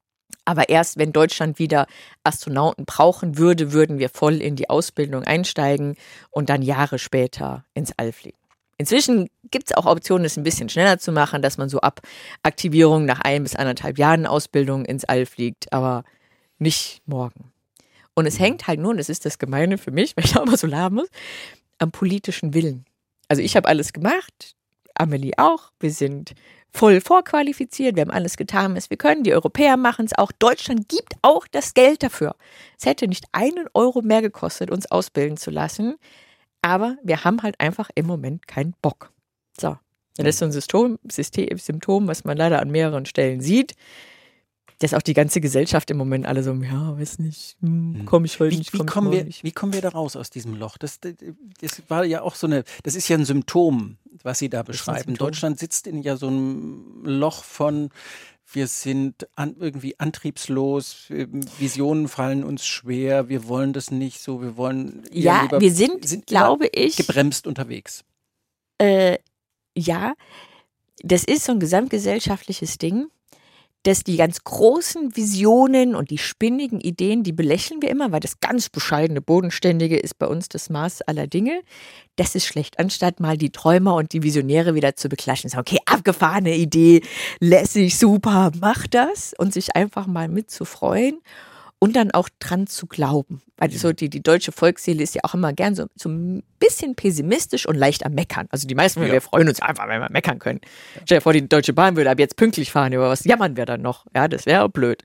Aber erst wenn Deutschland wieder Astronauten brauchen würde, würden wir voll in die Ausbildung einsteigen und dann Jahre später ins All fliegen. Inzwischen gibt es auch Optionen, es ein bisschen schneller zu machen, dass man so ab Aktivierung nach ein bis anderthalb Jahren Ausbildung ins All fliegt, aber nicht morgen. Und es hängt halt nur, und das ist das Gemeine für mich, weil ich da immer so lachen muss, am politischen Willen. Also ich habe alles gemacht, Amelie auch, wir sind voll vorqualifiziert, wir haben alles getan, was wir können, die Europäer machen es auch, Deutschland gibt auch das Geld dafür. Es hätte nicht einen Euro mehr gekostet, uns ausbilden zu lassen, aber wir haben halt einfach im Moment keinen Bock. So, das ist so ein System, System, Symptom, was man leider an mehreren Stellen sieht, dass auch die ganze Gesellschaft im Moment alle so, ja, weiß nicht, hm, komme ich heute Wie, nicht, wie, komm ich kommen wir, morgen nicht. wie kommen wir da raus aus diesem Loch? Das, das, das war ja auch so eine, das ist ja ein Symptom, was Sie da ist ein beschreiben. Symptom. Deutschland sitzt in ja so einem Loch von, wir sind an, irgendwie antriebslos, ähm, Visionen fallen uns schwer, wir wollen das nicht so, wir wollen eher Ja, lieber, wir sind, sind glaube ich, gebremst unterwegs. Äh, ja, das ist so ein gesamtgesellschaftliches Ding, dass die ganz großen Visionen und die spinnigen Ideen, die belächeln wir immer, weil das ganz bescheidene, bodenständige ist bei uns das Maß aller Dinge. Das ist schlecht, anstatt mal die Träumer und die Visionäre wieder zu beklatschen. Sagen, okay, abgefahrene Idee, lässig, super, mach das und sich einfach mal mitzufreuen. Und dann auch dran zu glauben. Weil so die, die deutsche Volksseele ist ja auch immer gern so, so ein bisschen pessimistisch und leicht am Meckern. Also die meisten, Ja. wir freuen uns einfach, wenn wir meckern können. Stell dir vor, die Deutsche Bahn würde ab jetzt pünktlich fahren, über was jammern wir dann noch? Ja, das wäre blöd.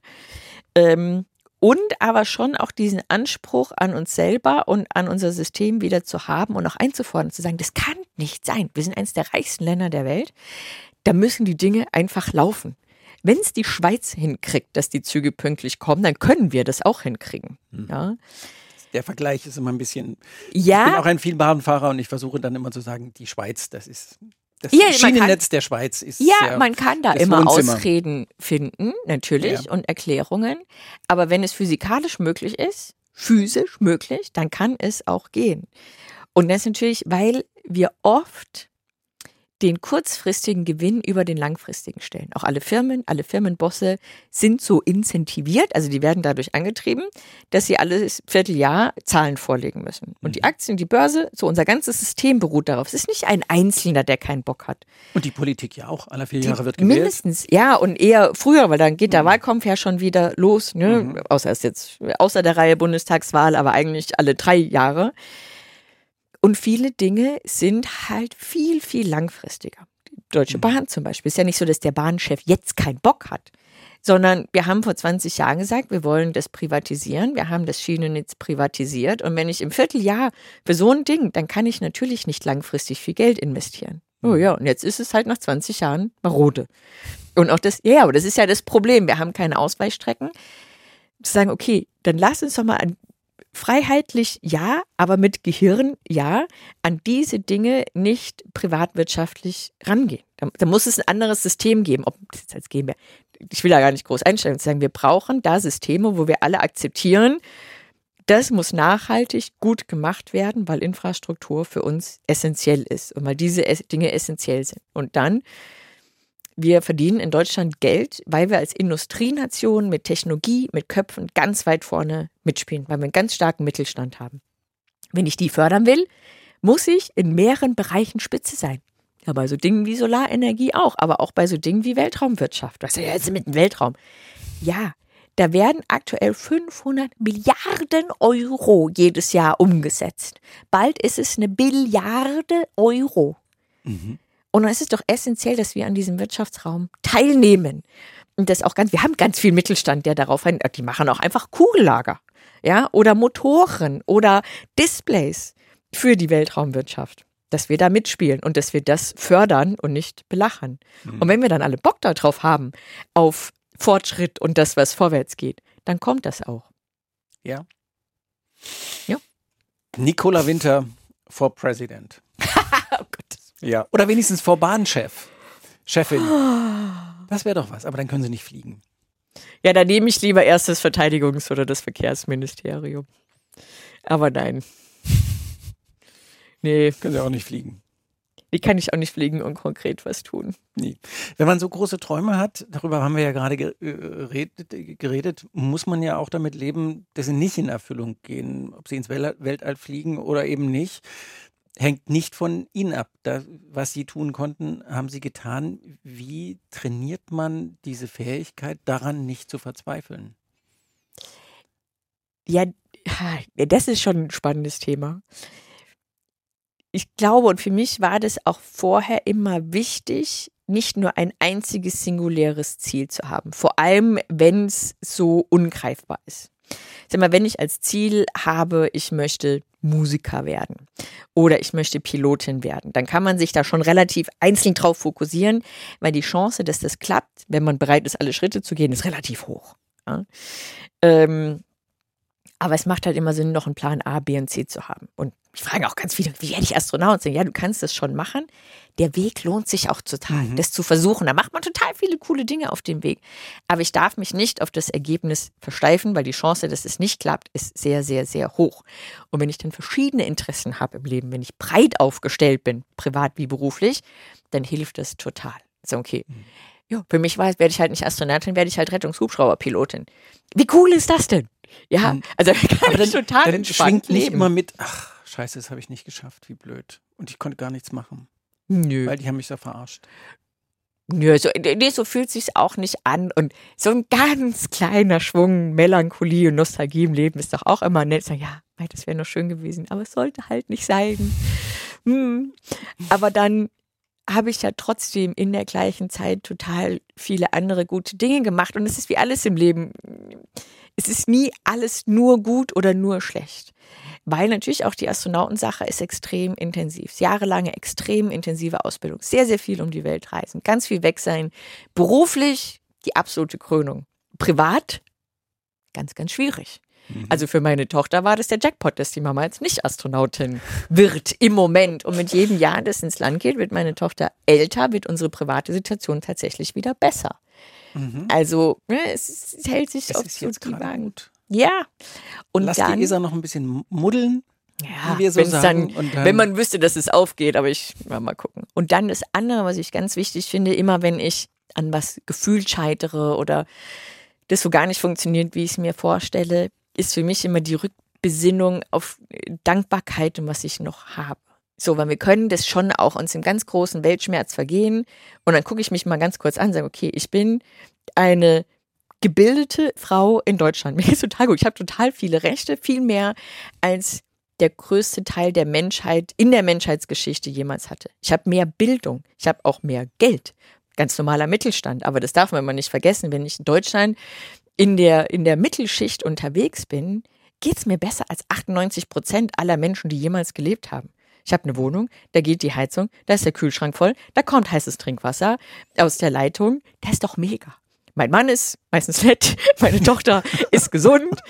Ähm, und aber schon auch diesen Anspruch an uns selber und an unser System wieder zu haben und auch einzufordern, zu sagen, das kann nicht sein. Wir sind eines der reichsten Länder der Welt. Da müssen die Dinge einfach laufen. Wenn es die Schweiz hinkriegt, dass die Züge pünktlich kommen, dann können wir das auch hinkriegen. Mhm. Ja, Der Vergleich ist immer ein bisschen, ja, ich bin auch ein Vielbahnfahrer und ich versuche dann immer zu sagen, die Schweiz, das ist, das Ja, man Schienennetz der Schweiz ist ja sehr, man kann da das immer Wohnzimmer. Ausreden finden, natürlich, Ja. und Erklärungen. Aber wenn es physikalisch möglich ist, physisch möglich, dann kann es auch gehen. Und das natürlich, weil wir oft den kurzfristigen Gewinn über den langfristigen stellen. Auch alle Firmen, alle Firmenbosse sind so incentiviert, also die werden dadurch angetrieben, dass sie alles Vierteljahr Zahlen vorlegen müssen. Und die Aktien, die Börse, so unser ganzes System beruht darauf. Es ist nicht ein Einzelner, der keinen Bock hat. Und die Politik ja auch, alle vier Die Jahre wird gewählt. Mindestens, ja, und eher früher, weil dann geht der mhm. Wahlkampf ja schon wieder los, ne? Mhm. Außer es jetzt außer der Reihe Bundestagswahl, aber eigentlich alle drei Jahre. Und viele Dinge sind halt viel, viel langfristiger. Die Deutsche Bahn zum Beispiel. Ist ja nicht so, dass der Bahnchef jetzt keinen Bock hat, sondern wir haben vor zwanzig Jahren gesagt, wir wollen das privatisieren. Wir haben das Schienennetz privatisiert. Und wenn ich im Vierteljahr für so ein Ding, dann kann ich natürlich nicht langfristig viel Geld investieren. Oh ja, und jetzt ist es halt nach zwanzig Jahren marode. Und auch das, ja, aber das ist ja das Problem. Wir haben keine Ausweichstrecken. Zu sagen, okay, dann lass uns doch mal an freiheitlich ja, aber mit Gehirn ja, an diese Dinge nicht privatwirtschaftlich rangehen. Da, da muss es ein anderes System geben. Ob das jetzt als G m b H, ich will da gar nicht groß einsteigen und sagen, wir brauchen da Systeme, wo wir alle akzeptieren, das muss nachhaltig gut gemacht werden, weil Infrastruktur für uns essentiell ist und weil diese Dinge essentiell sind. Und dann, wir verdienen in Deutschland Geld, weil wir als Industrienation mit Technologie, mit Köpfen ganz weit vorne mitspielen, weil wir einen ganz starken Mittelstand haben. Wenn ich die fördern will, muss ich in mehreren Bereichen Spitze sein. Ja, bei so Dingen wie Solarenergie auch, aber auch bei so Dingen wie Weltraumwirtschaft. Was ist ja jetzt mit dem Weltraum? Ja, da werden aktuell fünfhundert Milliarden Euro jedes Jahr umgesetzt. Bald ist es eine Billiarde Euro. Mhm. Und dann ist es doch essentiell, dass wir an diesem Wirtschaftsraum teilnehmen. Und das auch ganz, wir haben ganz viel Mittelstand, der darauf hin, die machen auch einfach Kugellager, ja, oder Motoren oder Displays für die Weltraumwirtschaft. Dass wir da mitspielen und dass wir das fördern und nicht belachen. Mhm. Und wenn wir dann alle Bock darauf haben, auf Fortschritt und das, was vorwärts geht, dann kommt das auch. Ja. Ja. Nicola Winter for President. Oh Gott. Ja. Oder wenigstens vor Bahnchef. Chefin. Das wäre doch was, aber dann können sie nicht fliegen. Ja, dann nehme ich lieber erst das Verteidigungs- oder das Verkehrsministerium. Aber nein. Nee. Können sie auch nicht fliegen. Die kann ich auch nicht fliegen und konkret was tun. Nee. Wenn man so große Träume hat, darüber haben wir ja gerade geredet, geredet, muss man ja auch damit leben, dass sie nicht in Erfüllung gehen. Ob sie ins Weltall fliegen oder eben nicht. Hängt nicht von Ihnen ab. Da, was Sie tun konnten, haben Sie getan. Wie trainiert man diese Fähigkeit, daran nicht zu verzweifeln? Ja, das ist schon ein spannendes Thema. Ich glaube, und für mich war das auch vorher immer wichtig, nicht nur ein einziges singuläres Ziel zu haben. Vor allem, wenn es so ungreifbar ist. Sag mal, wenn ich als Ziel habe, ich möchte Musiker werden oder ich möchte Pilotin werden, dann kann man sich da schon relativ einzeln drauf fokussieren, weil die Chance, dass das klappt, wenn man bereit ist, alle Schritte zu gehen, ist relativ hoch. Ja? Ähm, aber es macht halt immer Sinn, noch einen Plan A, B und C zu haben. Und ich frage auch ganz viele, wie werde ich Astronaut? Ja, du kannst das schon machen. Der Weg lohnt sich auch total, mhm. das zu versuchen. Da macht man total viele coole Dinge auf dem Weg. Aber ich darf mich nicht auf das Ergebnis versteifen, weil die Chance, dass es nicht klappt, ist sehr, sehr, sehr hoch. Und wenn ich dann verschiedene Interessen habe im Leben, wenn ich breit aufgestellt bin, privat wie beruflich, dann hilft das total. So, okay. Mhm. Ja, für mich war es, werde ich halt nicht Astronautin, werde ich halt Rettungshubschrauberpilotin. Wie cool ist das denn? Ja, also kann aber ich dann, total dann schwingt nicht immer mit, ach, scheiße, das habe ich nicht geschafft, wie blöd. Und ich konnte gar nichts machen. Nö. Weil die haben mich so verarscht. Nö, so, nee, so fühlt es sich auch nicht an. Und so ein ganz kleiner Schwung Melancholie und Nostalgie im Leben ist doch auch immer nett. So, ja, das wäre noch schön gewesen, aber es sollte halt nicht sein. Hm. Aber dann habe ich ja trotzdem in der gleichen Zeit total viele andere gute Dinge gemacht. Und es ist wie alles im Leben. Es ist nie alles nur gut oder nur schlecht. Weil natürlich auch die Astronautensache ist extrem intensiv. Jahrelange extrem intensive Ausbildung. Sehr, sehr viel um die Welt reisen. Ganz viel weg sein. Beruflich die absolute Krönung. Privat ganz, ganz schwierig. Mhm. Also für meine Tochter war das der Jackpot, dass die Mama jetzt nicht Astronautin wird im Moment. Und mit jedem Jahr, das ins Land geht, wird meine Tochter älter, wird unsere private Situation tatsächlich wieder besser. Mhm. Also ne, es, es hält sich es auf ist so jetzt die Wagen. Gut. Ja. Und lass dann, die E S A noch ein bisschen muddeln. Ja, wie wir so wenn's sagen. Dann, und dann, wenn man wüsste, dass es aufgeht, aber ich ja, mal gucken. Und dann das andere, was ich ganz wichtig finde, immer wenn ich an was gefühlt scheitere oder das so gar nicht funktioniert, wie ich es mir vorstelle, ist für mich immer die Rückbesinnung auf Dankbarkeit und was ich noch habe. So, weil wir können das schon auch uns im ganz großen Weltschmerz vergehen. Und dann gucke ich mich mal ganz kurz an und sage, okay, ich bin eine gebildete Frau in Deutschland. Mir geht's total gut. Ich habe total viele Rechte, viel mehr als der größte Teil der Menschheit in der Menschheitsgeschichte jemals hatte. Ich habe mehr Bildung. Ich habe auch mehr Geld. Ganz normaler Mittelstand. Aber das darf man immer nicht vergessen. Wenn ich in Deutschland in der, in der Mittelschicht unterwegs bin, geht's mir besser als achtundneunzig Prozent aller Menschen, die jemals gelebt haben. Ich habe eine Wohnung, da geht die Heizung, da ist der Kühlschrank voll, da kommt heißes Trinkwasser aus der Leitung. Das ist doch mega. Mein Mann ist meistens nett, meine Tochter ist gesund.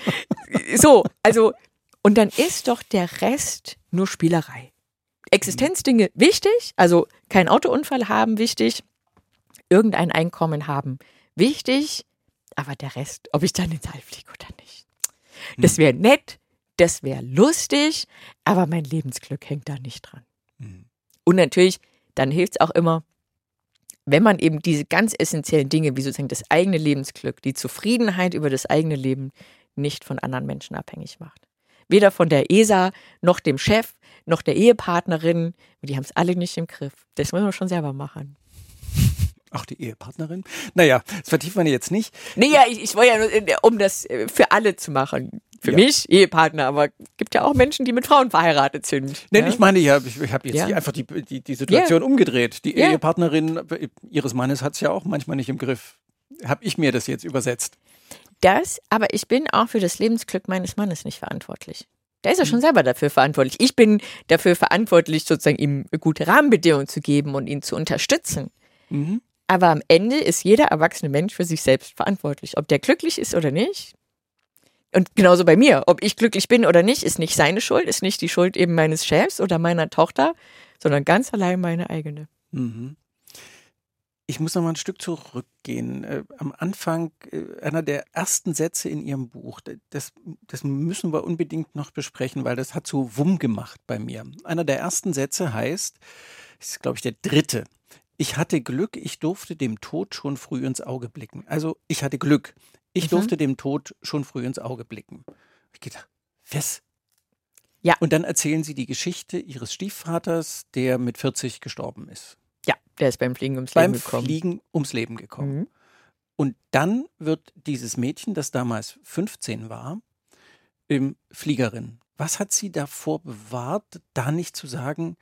So, also, und dann ist doch der Rest nur Spielerei. Existenzdinge wichtig, also kein Autounfall haben, wichtig. Irgendein Einkommen haben, wichtig. Aber der Rest, ob ich dann ins All fliege oder nicht. Das wäre nett. Das wäre lustig, aber mein Lebensglück hängt da nicht dran. Mhm. Und natürlich, dann hilft es auch immer, wenn man eben diese ganz essentiellen Dinge, wie sozusagen das eigene Lebensglück, die Zufriedenheit über das eigene Leben nicht von anderen Menschen abhängig macht. Weder von der E S A, noch dem Chef, noch der Ehepartnerin. Die haben es alle nicht im Griff. Das muss man schon selber machen. Auch die Ehepartnerin? Naja, das vertiefen wir jetzt nicht. Nee, ja, ich, ich wollte ja nur, um das für alle zu machen. Für ja. mich, Ehepartner, aber es gibt ja auch Menschen, die mit Frauen verheiratet sind. Nein, ja? ich meine, ja, ich, ich habe jetzt ja. einfach die, die, die Situation ja. umgedreht. Die ja. Ehepartnerin ihres Mannes hat es ja auch manchmal nicht im Griff. Habe ich mir das jetzt übersetzt? Das, aber ich bin auch für das Lebensglück meines Mannes nicht verantwortlich. Der ist ja schon selber dafür verantwortlich. Ich bin dafür verantwortlich, sozusagen ihm gute Rahmenbedingungen zu geben und ihn zu unterstützen. Mhm. Aber am Ende ist jeder erwachsene Mensch für sich selbst verantwortlich. Ob der glücklich ist oder nicht. Und genauso bei mir. Ob ich glücklich bin oder nicht, ist nicht seine Schuld, ist nicht die Schuld eben meines Chefs oder meiner Tochter, sondern ganz allein meine eigene. Mhm. Ich muss noch mal ein Stück zurückgehen. Äh, am Anfang, äh, einer der ersten Sätze in Ihrem Buch, das, das müssen wir unbedingt noch besprechen, weil das hat so Wumm gemacht bei mir. Einer der ersten Sätze heißt, das ist glaube ich der dritte, ich hatte Glück, ich durfte dem Tod schon früh ins Auge blicken. Also ich hatte Glück, ich mhm. durfte dem Tod schon früh ins Auge blicken. Ich gedacht, was? Ja. Und dann erzählen Sie die Geschichte Ihres Stiefvaters, der mit vierzig gestorben ist. Ja, der ist beim Fliegen ums beim Leben gekommen. Beim Fliegen ums Leben gekommen. Mhm. Und dann wird dieses Mädchen, das damals fünfzehn war, ähm, Fliegerin. Was hat sie davor bewahrt, da nicht zu sagen,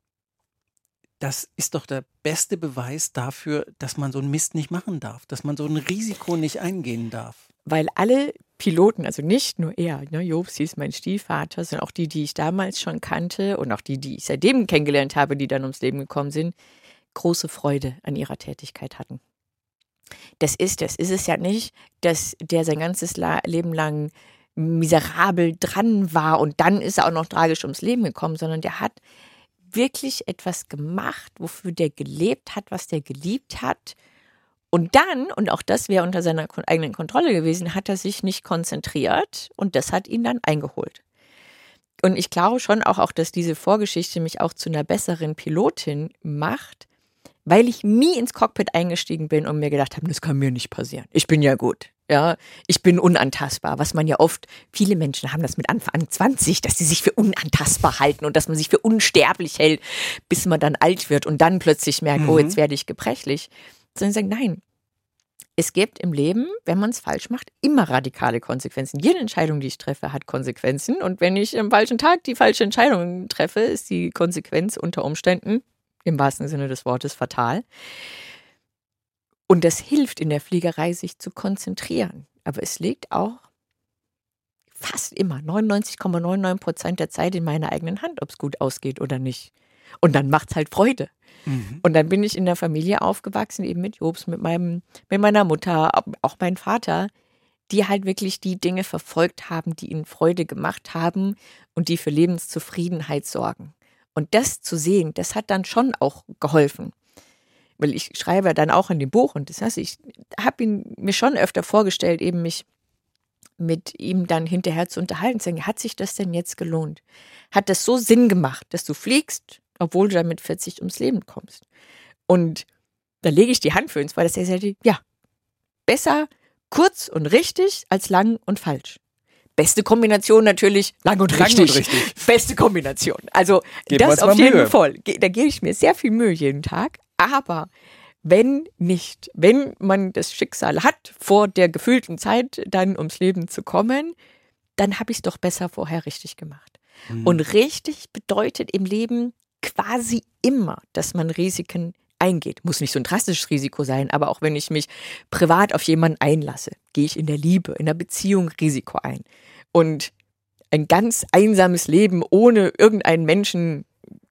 das ist doch der beste Beweis dafür, dass man so einen Mist nicht machen darf, dass man so ein Risiko nicht eingehen darf? Weil alle Piloten, also nicht nur er, ne, Jobs ist mein Stiefvater, sondern auch die, die ich damals schon kannte und auch die, die ich seitdem kennengelernt habe, die dann ums Leben gekommen sind, große Freude an ihrer Tätigkeit hatten. Das ist es. Ist es ja nicht, dass der sein ganzes La- Leben lang miserabel dran war und dann ist er auch noch tragisch ums Leben gekommen, sondern der hat wirklich etwas gemacht, wofür der gelebt hat, was der geliebt hat. Und dann, und auch das wäre unter seiner eigenen Kontrolle gewesen, hat er sich nicht konzentriert und das hat ihn dann eingeholt. Und ich glaube schon auch, auch, dass diese Vorgeschichte mich auch zu einer besseren Pilotin macht, weil ich nie ins Cockpit eingestiegen bin und mir gedacht habe, das kann mir nicht passieren. Ich bin ja gut. Ja, ich bin unantastbar, was man ja oft, viele Menschen haben das mit Anfang zwanzig, dass sie sich für unantastbar halten und dass man sich für unsterblich hält, bis man dann alt wird und dann plötzlich merkt, mhm. oh, jetzt werde ich gebrechlich. Sondern sagen, nein, es gibt im Leben, wenn man es falsch macht, immer radikale Konsequenzen. Jede Entscheidung, die ich treffe, hat Konsequenzen und wenn ich am falschen Tag die falsche Entscheidung treffe, ist die Konsequenz unter Umständen, im wahrsten Sinne des Wortes, fatal. Und das hilft in der Fliegerei, sich zu konzentrieren. Aber es liegt auch fast immer, neunundneunzig Komma neunundneunzig Prozent der Zeit in meiner eigenen Hand, ob es gut ausgeht oder nicht. Und dann macht es halt Freude. Mhm. Und dann bin ich in der Familie aufgewachsen, eben mit Jobs, mit, meinem, mit meiner Mutter, auch mein Vater, die halt wirklich die Dinge verfolgt haben, die ihnen Freude gemacht haben und die für Lebenszufriedenheit sorgen. Und das zu sehen, das hat dann schon auch geholfen. Weil ich schreibe dann auch in dem Buch und das heißt, ich habe ihn mir schon öfter vorgestellt, eben mich mit ihm dann hinterher zu unterhalten, zu sagen, hat sich das denn jetzt gelohnt? Hat das so Sinn gemacht, dass du fliegst, obwohl du dann mit vierzig ums Leben kommst? Und da lege ich die Hand für ins Feuer, dass er sagt, ja, besser kurz und richtig als lang und falsch. Beste Kombination natürlich, lang und, lang richtig. und richtig. Beste Kombination. Also Geben das auf jeden Fall. Da gebe ich mir sehr viel Mühe jeden Tag. Aber wenn nicht, wenn man das Schicksal hat, vor der gefühlten Zeit dann ums Leben zu kommen, dann habe ich es doch besser vorher richtig gemacht. Mhm. Und richtig bedeutet im Leben quasi immer, dass man Risiken eingeht. Muss nicht so ein drastisches Risiko sein, aber auch wenn ich mich privat auf jemanden einlasse, gehe ich in der Liebe, in der Beziehung Risiko ein. Und ein ganz einsames Leben ohne irgendeinen Menschen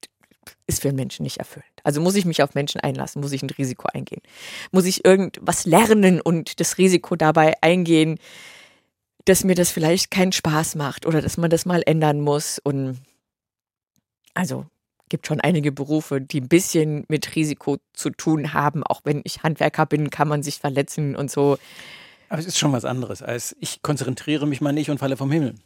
ist für einen Menschen nicht erfüllend. Also muss ich mich auf Menschen einlassen, muss ich ein Risiko eingehen. Muss ich irgendwas lernen und das Risiko dabei eingehen, dass mir das vielleicht keinen Spaß macht oder dass man das mal ändern muss. Und also gibt schon einige Berufe, die ein bisschen mit Risiko zu tun haben. Auch wenn ich Handwerker bin, kann man sich verletzen und so. Aber es ist schon was anderes, als ich konzentriere mich mal nicht und falle vom Himmel.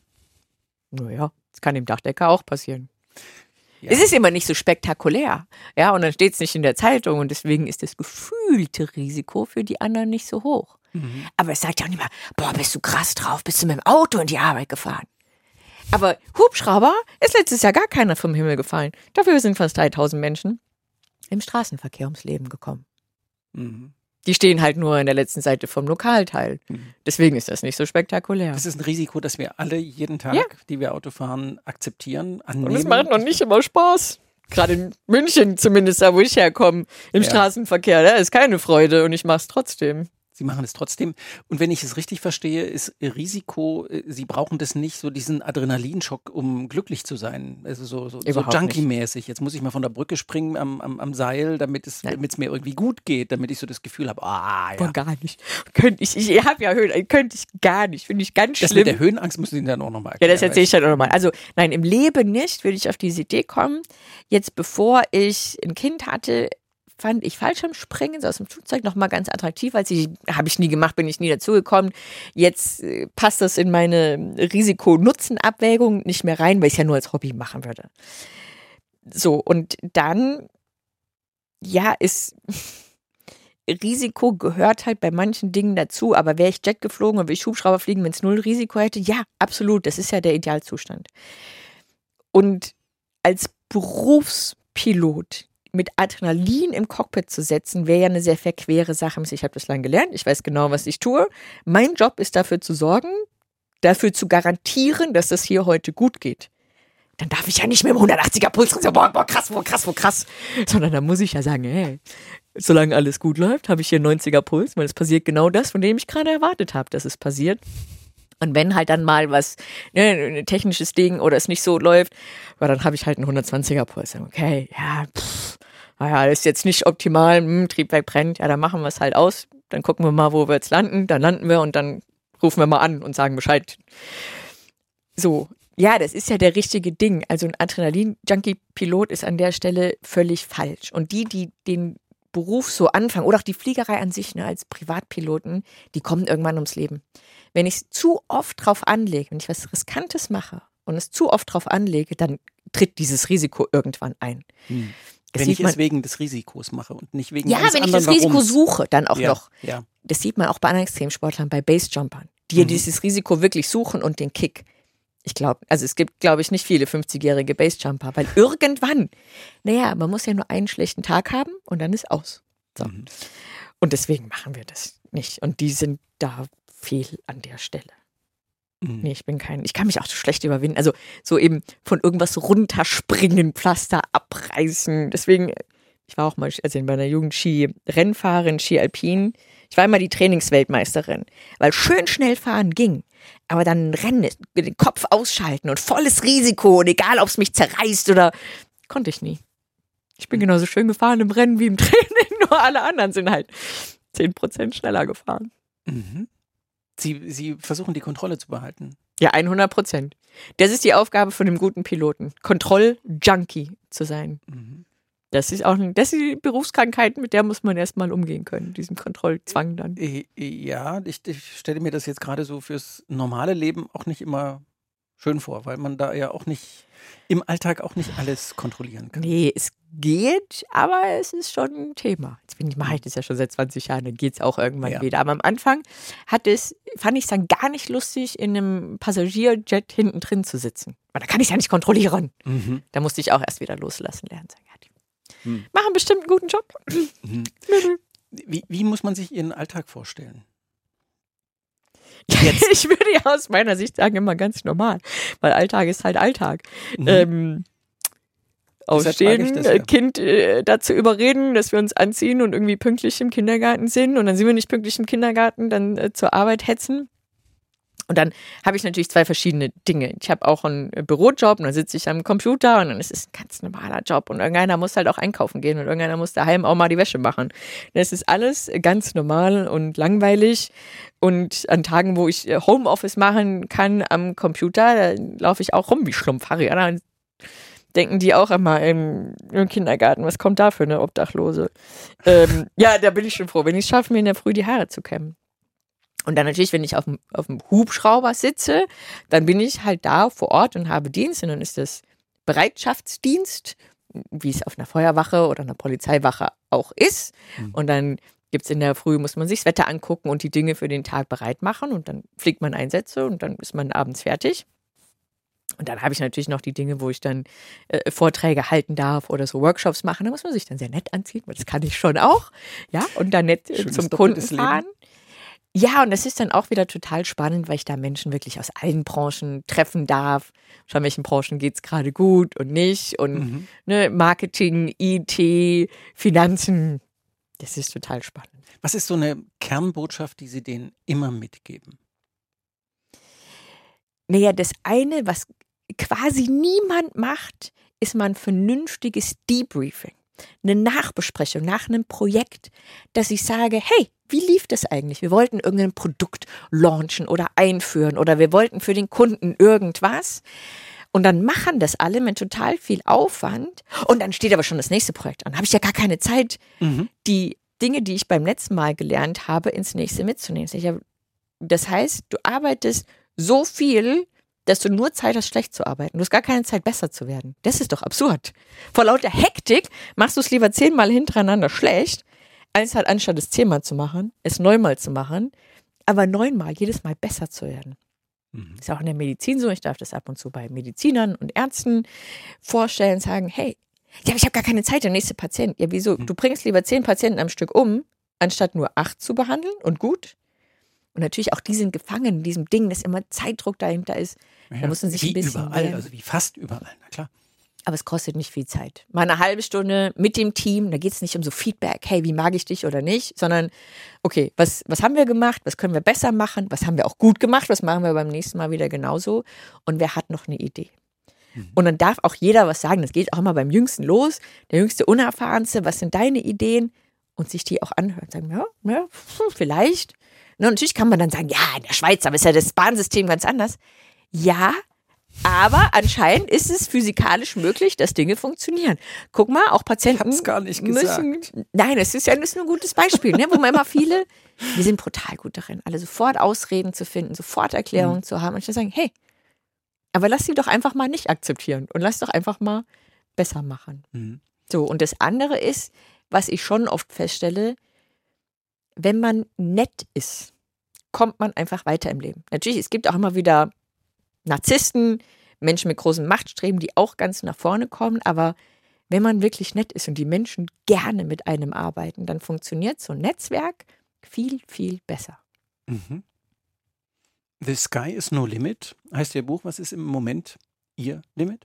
Naja, das kann dem Dachdecker auch passieren. Ja. Es ist immer nicht so spektakulär. Ja, und dann steht es nicht in der Zeitung und deswegen ist das gefühlte Risiko für die anderen nicht so hoch. Mhm. Aber es sagt ja auch nicht mal, boah, bist du krass drauf, bist du mit dem Auto in die Arbeit gefahren. Aber Hubschrauber ist letztes Jahr gar keiner vom Himmel gefallen. Dafür sind fast dreitausend Menschen im Straßenverkehr ums Leben gekommen. Mhm. Die stehen halt nur in der letzten Seite vom Lokalteil. Mhm. Deswegen ist das nicht so spektakulär. Das ist ein Risiko, das wir alle jeden Tag, ja. die wir Auto fahren, akzeptieren, annehmen. Und es macht noch nicht immer Spaß. Gerade in München zumindest, da wo ich herkomme, im ja. Straßenverkehr, da ist keine Freude und ich mache es trotzdem. Sie machen es trotzdem. Und wenn ich es richtig verstehe, ist Risiko, Sie brauchen das nicht, so diesen Adrenalinschock, um glücklich zu sein. Also so, so, so Junkie-mäßig. Jetzt muss ich mal von der Brücke springen am, am, am Seil, damit es mir irgendwie gut geht, damit ich so das Gefühl habe, ah ja. Boah, gar nicht. Könnte ich, ich habe ja Höhen, könnte ich gar nicht. Finde ich ganz schlimm. Das mit der Höhenangst müssen Sie dann auch nochmal erklären. Ja, das erzähle ich dann auch nochmal. Also nein, im Leben nicht würde ich auf diese Idee kommen. Jetzt bevor ich ein Kind hatte, fand ich Fallschirmspringen so aus dem Flugzeug nochmal ganz attraktiv, weil ich habe ich nie gemacht, bin ich nie dazugekommen. Jetzt äh, passt das in meine Risiko-Nutzen-Abwägung nicht mehr rein, weil ich es ja nur als Hobby machen würde. So, und dann, ja, ist Risiko gehört halt bei manchen Dingen dazu, aber wäre ich Jet geflogen und wäre ich Hubschrauber fliegen, wenn es null Risiko hätte? Ja, absolut, das ist ja der Idealzustand. Und als Berufspilot mit Adrenalin im Cockpit zu setzen, wäre ja eine sehr verquere Sache. Ich habe das lange gelernt, ich weiß genau, was ich tue. Mein Job ist dafür zu sorgen, dafür zu garantieren, dass das hier heute gut geht. Dann darf ich ja nicht mit dem hundertachtziger Puls sagen, boah, boah, krass, boah, krass, boah, krass. Sondern dann muss ich ja sagen, hey, solange alles gut läuft, habe ich hier einen neunziger Puls, weil es passiert genau das, von dem ich gerade erwartet habe, dass es passiert. Und wenn halt dann mal was, ne, ein technisches Ding oder es nicht so läuft, aber dann habe ich halt einen hundertzwanziger Puls. Okay, ja, pff, naja, das ist jetzt nicht optimal, hm, Triebwerk brennt, ja, dann machen wir es halt aus. Dann gucken wir mal, wo wir jetzt landen. Dann landen wir und dann rufen wir mal an und sagen Bescheid. So, ja, das ist ja der richtige Ding. Also ein Adrenalin-Junkie-Pilot ist an der Stelle völlig falsch. Und die, die den Beruf so anfangen, oder auch die Fliegerei an sich, ne, als Privatpiloten, die kommen irgendwann ums Leben. Wenn ich es zu oft drauf anlege, wenn ich was Riskantes mache und es zu oft drauf anlege, dann tritt dieses Risiko irgendwann ein. Hm. Wenn ich man, es wegen des Risikos mache und nicht wegen ja, eines wenn ich anderen das Risiko Warums. suche, dann auch ja, noch. Ja. Das sieht man auch bei anderen Extremsportlern, bei Basejumpern, die mhm. dieses Risiko wirklich suchen und den Kick. Ich glaube, also es gibt, glaube ich, nicht viele fünfzigjährige Basejumper, weil irgendwann, naja, man muss ja nur einen schlechten Tag haben und dann ist aus. So. Mhm. Und deswegen machen wir das nicht. Und die sind da fehl an der Stelle. Mhm. Nee, ich bin kein, ich kann mich auch so schlecht überwinden. Also so eben von irgendwas runterspringen, Pflaster abreißen. Deswegen, ich war auch mal, also in meiner Jugend Ski-Rennfahrerin, Ski-Alpin. Ich war immer die Trainingsweltmeisterin, weil schön schnell fahren ging. Aber dann Rennen, den Kopf ausschalten und volles Risiko und egal, ob es mich zerreißt oder, konnte ich nie. Ich bin genauso schön gefahren im Rennen wie im Training, nur alle anderen sind halt zehn Prozent schneller gefahren. Mhm. Sie, Sie versuchen die Kontrolle zu behalten. Ja, hundert Prozent. Das ist die Aufgabe von einem guten Piloten, Kontroll-Junkie zu sein. Mhm. Das ist auch ein, das ist die Berufskrankheit, mit der muss man erstmal umgehen können, diesem Kontrollzwang dann. Ja, ich, ich stelle mir das jetzt gerade so fürs normale Leben auch nicht immer schön vor, weil man da ja auch nicht im Alltag auch nicht alles kontrollieren kann. Nee, es geht, aber es ist schon ein Thema. Jetzt bin ich, mache ich das ja schon seit zwanzig Jahren, dann geht es auch irgendwann Ja. wieder. Aber am Anfang hat es, fand ich es dann gar nicht lustig, in einem Passagierjet hinten drin zu sitzen. Weil da kann ich es ja nicht kontrollieren. Mhm. Da musste ich auch erst wieder loslassen lernen. Sagen, ja, die Hm. machen bestimmt einen guten Job. Mhm. Wie, wie muss man sich Ihren Alltag vorstellen? Jetzt. Ich würde ja aus meiner Sicht sagen, immer ganz normal. Weil Alltag ist halt Alltag. Mhm. Ähm, Deshalb frage ich Aufstehen, das äh, ja. Kind äh, dazu überreden, dass wir uns anziehen und irgendwie pünktlich im Kindergarten sind. Und dann sind wir nicht pünktlich im Kindergarten, dann äh, zur Arbeit hetzen. Und dann habe ich natürlich zwei verschiedene Dinge. Ich habe auch einen äh, Bürojob und dann sitze ich am Computer und dann ist es ein ganz normaler Job. Und irgendeiner muss halt auch einkaufen gehen und irgendeiner muss daheim auch mal die Wäsche machen. Das ist alles ganz normal und langweilig. Und an Tagen, wo ich äh, Homeoffice machen kann am Computer, da laufe ich auch rum wie Schlumpfharry. Ja, dann denken die auch immer im, im Kindergarten, was kommt da für eine Obdachlose? ähm, ja, da bin ich schon froh, wenn ich es schaffe, mir in der Früh die Haare zu kämmen. Und dann natürlich, wenn ich auf dem, auf dem Hubschrauber sitze, dann bin ich halt da vor Ort und habe Dienst. Und dann ist das Bereitschaftsdienst, wie es auf einer Feuerwache oder einer Polizeiwache auch ist. Mhm. Und dann gibt es in der Früh, muss man sich das Wetter angucken und die Dinge für den Tag bereit machen. Und dann fliegt man Einsätze und dann ist man abends fertig. Und dann habe ich natürlich noch die Dinge, wo ich dann äh, Vorträge halten darf oder so Workshops machen. Da muss man sich dann sehr nett anziehen, weil das kann ich schon auch. Ja, und dann nett äh, Schönes zum Kunden doppeltes fahren. Ja, und das ist dann auch wieder total spannend, weil ich da Menschen wirklich aus allen Branchen treffen darf. Schauen, welchen Branchen geht's gerade gut und nicht. Und Mhm. ne, Marketing, I T, Finanzen. Das ist total spannend. Was ist so eine Kernbotschaft, die Sie denen immer mitgeben? Naja, das eine, was quasi niemand macht, ist mal ein vernünftiges Debriefing. Eine Nachbesprechung nach einem Projekt, dass ich sage, hey, wie lief das eigentlich? Wir wollten irgendein Produkt launchen oder einführen oder wir wollten für den Kunden irgendwas. Und dann machen das alle mit total viel Aufwand. Und dann steht aber schon das nächste Projekt an. Da habe ich ja gar keine Zeit, Mhm. die Dinge, die ich beim letzten Mal gelernt habe, ins nächste mitzunehmen. Ich hab, das heißt, du arbeitest so viel, dass du nur Zeit hast, schlecht zu arbeiten. Du hast gar keine Zeit, besser zu werden. Das ist doch absurd. Vor lauter Hektik machst du es lieber zehnmal hintereinander schlecht, als halt anstatt es zehnmal zu machen, es neunmal zu machen, aber neunmal jedes Mal besser zu werden. Mhm. Ist auch in der Medizin so. Ich darf das ab und zu bei Medizinern und Ärzten vorstellen, sagen, hey, ja, aber ich habe gar keine Zeit, der nächste Patient. Ja, wieso? Du bringst lieber zehn Patienten am Stück um, anstatt nur acht zu behandeln und gut. Und natürlich auch die sind gefangen in diesem Ding, dass immer Zeitdruck dahinter ist. Ja, Da muss man sich wie ein bisschen überall, wehren. also wie fast überall, na klar. Aber es kostet nicht viel Zeit. Mal eine halbe Stunde mit dem Team, da geht es nicht um so Feedback, hey, wie mag ich dich oder nicht, sondern okay, was, was haben wir gemacht, was können wir besser machen, was haben wir auch gut gemacht, was machen wir beim nächsten Mal wieder genauso und wer hat noch eine Idee. Mhm. Und dann darf auch jeder was sagen, das geht auch immer beim Jüngsten los, der Jüngste, Unerfahrenste, was sind deine Ideen und sich die auch anhören, sagen, ja, ja vielleicht. Und natürlich kann man dann sagen, ja, in der Schweiz, aber ist ja das Bahnsystem ganz anders. Ja, aber anscheinend ist es physikalisch möglich, dass Dinge funktionieren. Guck mal, auch Patienten Ich hab's gar nicht müssen. gesagt. Nein, es ist ja das ist nur ein gutes Beispiel, ne, wo man immer viele, wir sind brutal gut darin, alle sofort Ausreden zu finden, sofort Erklärungen mhm. zu haben und zu sagen, hey, aber lass sie doch einfach mal nicht akzeptieren und lass doch einfach mal besser machen. Mhm. So, und das andere ist, was ich schon oft feststelle, wenn man nett ist, kommt man einfach weiter im Leben. Natürlich, es gibt auch immer wieder Narzissten, Menschen mit großem Machtstreben, die auch ganz nach vorne kommen, aber wenn man wirklich nett ist und die Menschen gerne mit einem arbeiten, dann funktioniert so ein Netzwerk viel, viel besser. Mhm. The Sky is no limit heißt Ihr Buch. Was ist im Moment Ihr Limit?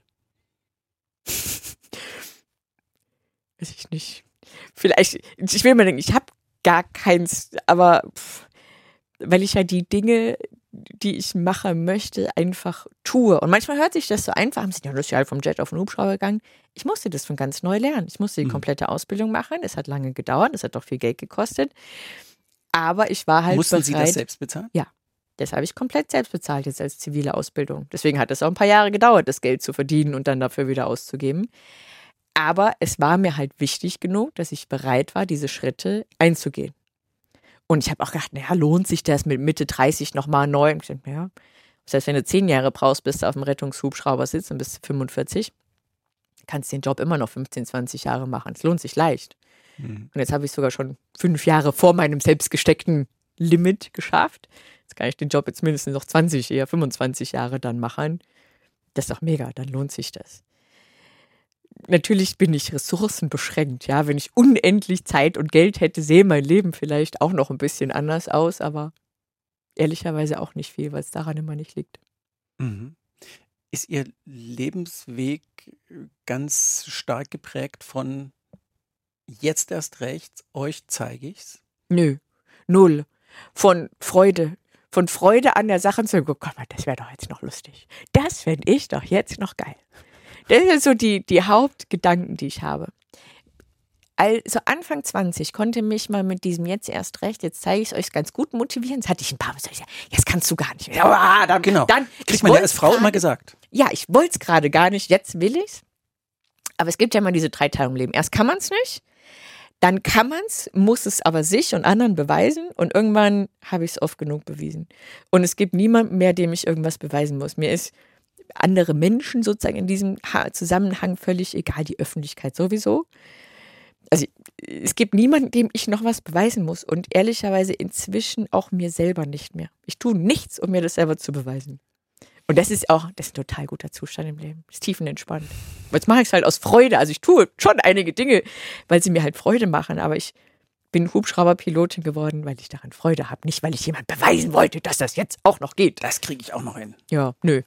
Weiß ich nicht. Vielleicht, ich will mal denken, ich habe gar keins, aber pff, weil ich ja die Dinge, die ich machen möchte, einfach tue. Und manchmal hört sich das so einfach an. Ja, du bist ja halt vom Jet auf den Hubschrauber gegangen. Ich musste das von ganz neu lernen. Ich musste die Mhm. komplette Ausbildung machen. Es hat lange gedauert. Es hat doch viel Geld gekostet. Aber ich war halt Mussten bereit. Sie das selbst bezahlen? Ja. Das habe ich komplett selbst bezahlt jetzt als zivile Ausbildung. Deswegen hat es auch ein paar Jahre gedauert, das Geld zu verdienen und dann dafür wieder auszugeben. Aber es war mir halt wichtig genug, dass ich bereit war, diese Schritte einzugehen. Und ich habe auch gedacht, naja, lohnt sich das mit Mitte dreißig nochmal neu? Und ich dachte, ja, das heißt, wenn du zehn Jahre brauchst, bis du auf dem Rettungshubschrauber sitzt und bist du fünfundvierzig, kannst du den Job immer noch fünfzehn, zwanzig Jahre machen. Es lohnt sich leicht. Mhm. Und jetzt habe ich sogar schon fünf Jahre vor meinem selbstgesteckten Limit geschafft. Jetzt kann ich den Job jetzt mindestens noch zwanzig, eher fünfundzwanzig Jahre dann machen. Das ist doch mega, dann lohnt sich das. Natürlich bin ich ressourcenbeschränkt, ja. Wenn ich unendlich Zeit und Geld hätte, sähe mein Leben vielleicht auch noch ein bisschen anders aus, aber ehrlicherweise auch nicht viel, weil es daran immer nicht liegt. Mhm. Ist Ihr Lebensweg ganz stark geprägt von jetzt erst recht, euch zeige ich's? Nö, null. Von Freude. Von Freude an der Sache zu sagen, oh Gott, das wäre doch jetzt noch lustig. Das fände ich doch jetzt noch geil. Das sind so die, die Hauptgedanken, die ich habe. Also Anfang zwanzig konnte mich mal mit diesem jetzt erst recht, jetzt zeige ich es euch ganz gut motivieren. Jetzt hatte ich ein paar Mal gesagt, jetzt kannst du gar nicht mehr. Ah, dann, genau, dann, kriegt man ja als Frau grade, immer gesagt. Ja, ich wollte es gerade gar nicht, jetzt will ich es. Aber es gibt ja immer diese drei Teile im Leben. Erst kann man es nicht, dann kann man es, muss es aber sich und anderen beweisen und irgendwann habe ich es oft genug bewiesen. Und es gibt niemanden mehr, dem ich irgendwas beweisen muss. Mir ist andere Menschen sozusagen in diesem Zusammenhang völlig egal, die Öffentlichkeit sowieso. Also es gibt niemanden, dem ich noch was beweisen muss und ehrlicherweise inzwischen auch mir selber nicht mehr. Ich tue nichts, um mir das selber zu beweisen. Und das ist auch, das ist ein total guter Zustand im Leben. Das ist tiefenentspannt. Jetzt mache ich es halt aus Freude. Also ich tue schon einige Dinge, weil sie mir halt Freude machen, aber ich bin Hubschrauberpilotin geworden, weil ich daran Freude habe. Nicht, weil ich jemand beweisen wollte, dass das jetzt auch noch geht. Das kriege ich auch noch hin. Ja, nö.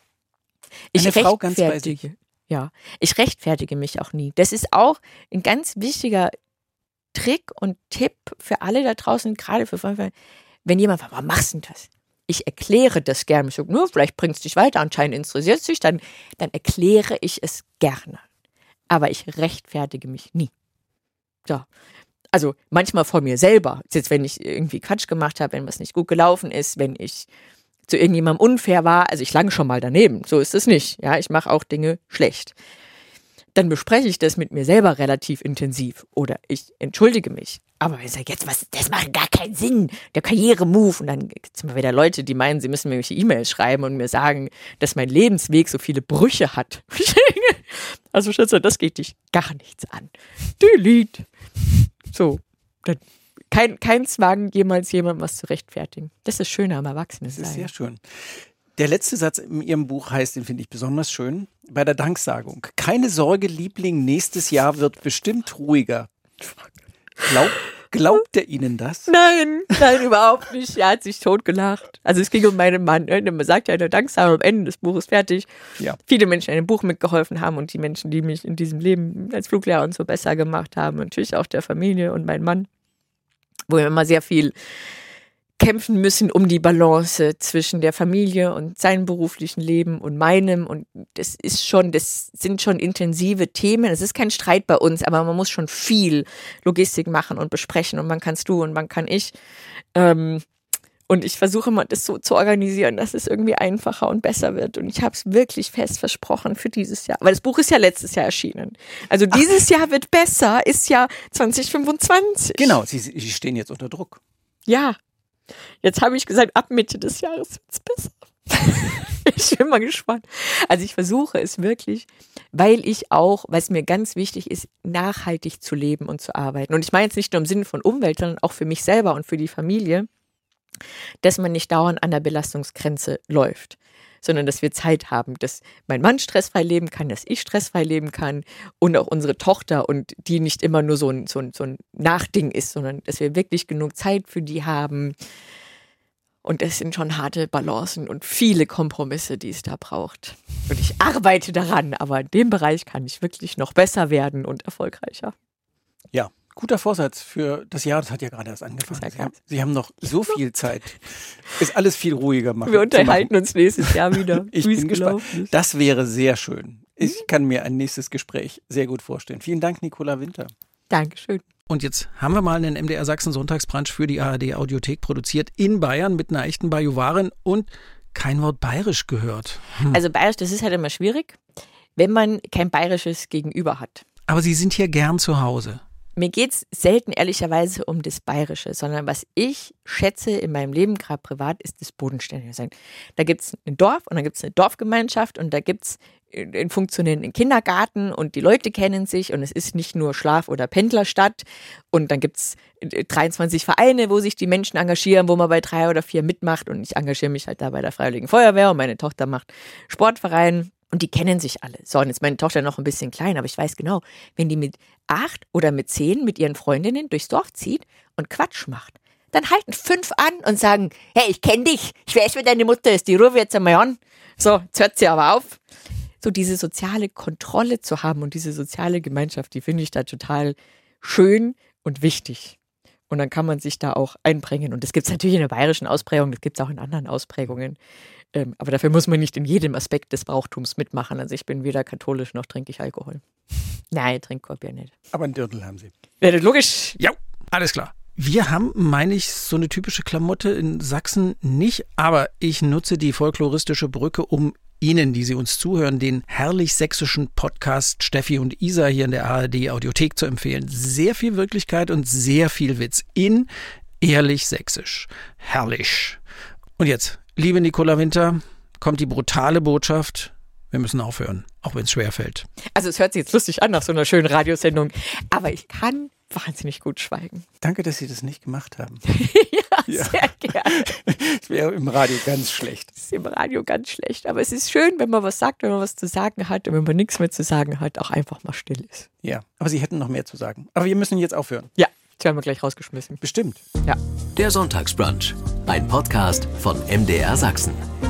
Ich Eine Frau ganz bei sich. Ja, ich rechtfertige mich auch nie. Das ist auch ein ganz wichtiger Trick und Tipp für alle da draußen, gerade für Freunde. Wenn jemand fragt, warum machst du das? Ich erkläre das gerne. Ich sage, nur vielleicht bringt es dich weiter, anscheinend interessiert es dich, dann, dann erkläre ich es gerne. Aber ich rechtfertige mich nie. Ja. Also manchmal vor mir selber. Jetzt, wenn ich irgendwie Quatsch gemacht habe, wenn was nicht gut gelaufen ist, wenn ich zu irgendjemandem unfair war, also ich lange schon mal daneben, so ist es nicht. Ja, ich mache auch Dinge schlecht. Dann bespreche ich das mit mir selber relativ intensiv oder ich entschuldige mich. Aber wenn ich sage, jetzt was, das macht gar keinen Sinn, der Karrieremove. Und dann gibt es immer wieder Leute, die meinen, sie müssen mir irgendwelche E-Mails schreiben und mir sagen, dass mein Lebensweg so viele Brüche hat. Also Schätze, das geht dich gar nichts an. Delete. So, dann Kein, kein Zwang, jemals jemandem was zu rechtfertigen. Das ist das Schöne am Erwachsenensein. Das ist sehr schön. Der letzte Satz in Ihrem Buch heißt, den finde ich besonders schön, bei der Danksagung. Keine Sorge, Liebling, nächstes Jahr wird bestimmt ruhiger. Glaub, glaubt er Ihnen das? Nein, nein, überhaupt nicht. Er hat sich totgelacht. Also es ging um meinen Mann. Ne? Man sagt ja in der Danksagung am Ende des Buches fertig. Ja. Viele Menschen in dem Buch mitgeholfen haben und die Menschen, die mich in diesem Leben als Fluglehrer und so besser gemacht haben. Natürlich auch der Familie und mein Mann, wo wir immer sehr viel kämpfen müssen um die Balance zwischen der Familie und seinem beruflichen Leben und meinem. Und das ist schon, das sind schon intensive Themen. Es ist kein Streit bei uns, aber man muss schon viel Logistik machen und besprechen und man kannst du und man kann ich. Ähm, und ich versuche immer, das so zu organisieren, dass es irgendwie einfacher und besser wird. Und ich habe es wirklich fest versprochen für dieses Jahr. Weil das Buch ist ja letztes Jahr erschienen. Also dieses Ach. Jahr wird besser, ist ja zwanzig fünfundzwanzig. Genau, Sie, Sie stehen jetzt unter Druck. Ja. Jetzt habe ich gesagt, ab Mitte des Jahres wird es besser. Ich bin mal gespannt. Also ich versuche es wirklich, weil ich auch, weil es mir ganz wichtig ist, nachhaltig zu leben und zu arbeiten. Und ich meine jetzt nicht nur im Sinne von Umwelt, sondern auch für mich selber und für die Familie, dass man nicht dauernd an der Belastungsgrenze läuft, sondern dass wir Zeit haben, dass mein Mann stressfrei leben kann, dass ich stressfrei leben kann und auch unsere Tochter und die nicht immer nur so ein, so ein, so ein Nachding ist, sondern dass wir wirklich genug Zeit für die haben. Und das sind schon harte Balancen und viele Kompromisse, die es da braucht. Und ich arbeite daran, aber in dem Bereich kann ich wirklich noch besser werden und erfolgreicher. Ja. Guter Vorsatz für das Jahr, das hat ja gerade erst angefangen. Sie haben, Sie haben noch so viel Zeit. Ist alles viel ruhiger machen. Wir unterhalten uns nächstes Jahr wieder. Ich bin gespannt. Ist. Das wäre sehr schön. Ich kann mir ein nächstes Gespräch sehr gut vorstellen. Vielen Dank, Nicola Winter. Dankeschön. Und jetzt haben wir mal einen M D R Sachsen Sonntagsbrunch für die A R D Audiothek produziert in Bayern mit einer echten Bajuwarin und kein Wort Bayerisch gehört. Hm. Also Bayerisch, das ist halt immer schwierig, wenn man kein bayerisches Gegenüber hat. Aber Sie sind hier gern zu Hause. Mir geht's selten ehrlicherweise um das Bayerische, sondern was ich schätze in meinem Leben, gerade privat, ist das bodenständige Sein. Da gibt's ein Dorf und dann gibt's eine Dorfgemeinschaft und da gibt's einen funktionierenden Kindergarten und die Leute kennen sich und es ist nicht nur Schlaf- oder Pendlerstadt und dann gibt's dreiundzwanzig Vereine, wo sich die Menschen engagieren, wo man bei drei oder vier mitmacht und ich engagiere mich halt da bei der Freiwilligen Feuerwehr und meine Tochter macht Sportverein. Und die kennen sich alle. So, und jetzt ist meine Tochter noch ein bisschen klein, aber ich weiß genau, wenn die mit acht oder mit zehn mit ihren Freundinnen durchs Dorf zieht und Quatsch macht, dann halten fünf an und sagen, hey, ich kenne dich, ich weiß, wer deine Mutter ist, die rufe jetzt einmal an. So, jetzt hört sie aber auf. So diese soziale Kontrolle zu haben und diese soziale Gemeinschaft, die finde ich da total schön und wichtig. Und dann kann man sich da auch einbringen. Und das gibt es natürlich in der bayerischen Ausprägung, das gibt es auch in anderen Ausprägungen. Ähm, aber dafür muss man nicht in jedem Aspekt des Brauchtums mitmachen. Also ich bin weder katholisch noch trinke ich Alkohol. Nein, ich trinke Bier nicht. Aber ein Dirndl haben Sie. Ja, logisch. Ja, alles klar. Wir haben, meine ich, so eine typische Klamotte in Sachsen nicht, aber ich nutze die folkloristische Brücke, um Ihnen, die Sie uns zuhören, den herrlich sächsischen Podcast Steffi und Isa hier in der A R D Audiothek zu empfehlen. Sehr viel Wirklichkeit und sehr viel Witz in ehrlich sächsisch. Herrlich. Und jetzt, liebe Nicola Winter, kommt die brutale Botschaft. Wir müssen aufhören, auch wenn es schwerfällt. Also es hört sich jetzt lustig an nach so einer schönen Radiosendung, aber ich kann wahnsinnig gut schweigen. Danke, dass Sie das nicht gemacht haben. ja, ja, sehr gerne. Das wäre im Radio ganz schlecht. Das ist im Radio ganz schlecht, aber es ist schön, wenn man was sagt, wenn man was zu sagen hat und wenn man nichts mehr zu sagen hat, auch einfach mal still ist. Ja, aber Sie hätten noch mehr zu sagen. Aber wir müssen jetzt aufhören. Ja, jetzt werden wir gleich rausgeschmissen. Bestimmt. Ja. Der Sonntagsbrunch, ein Podcast von M D R Sachsen.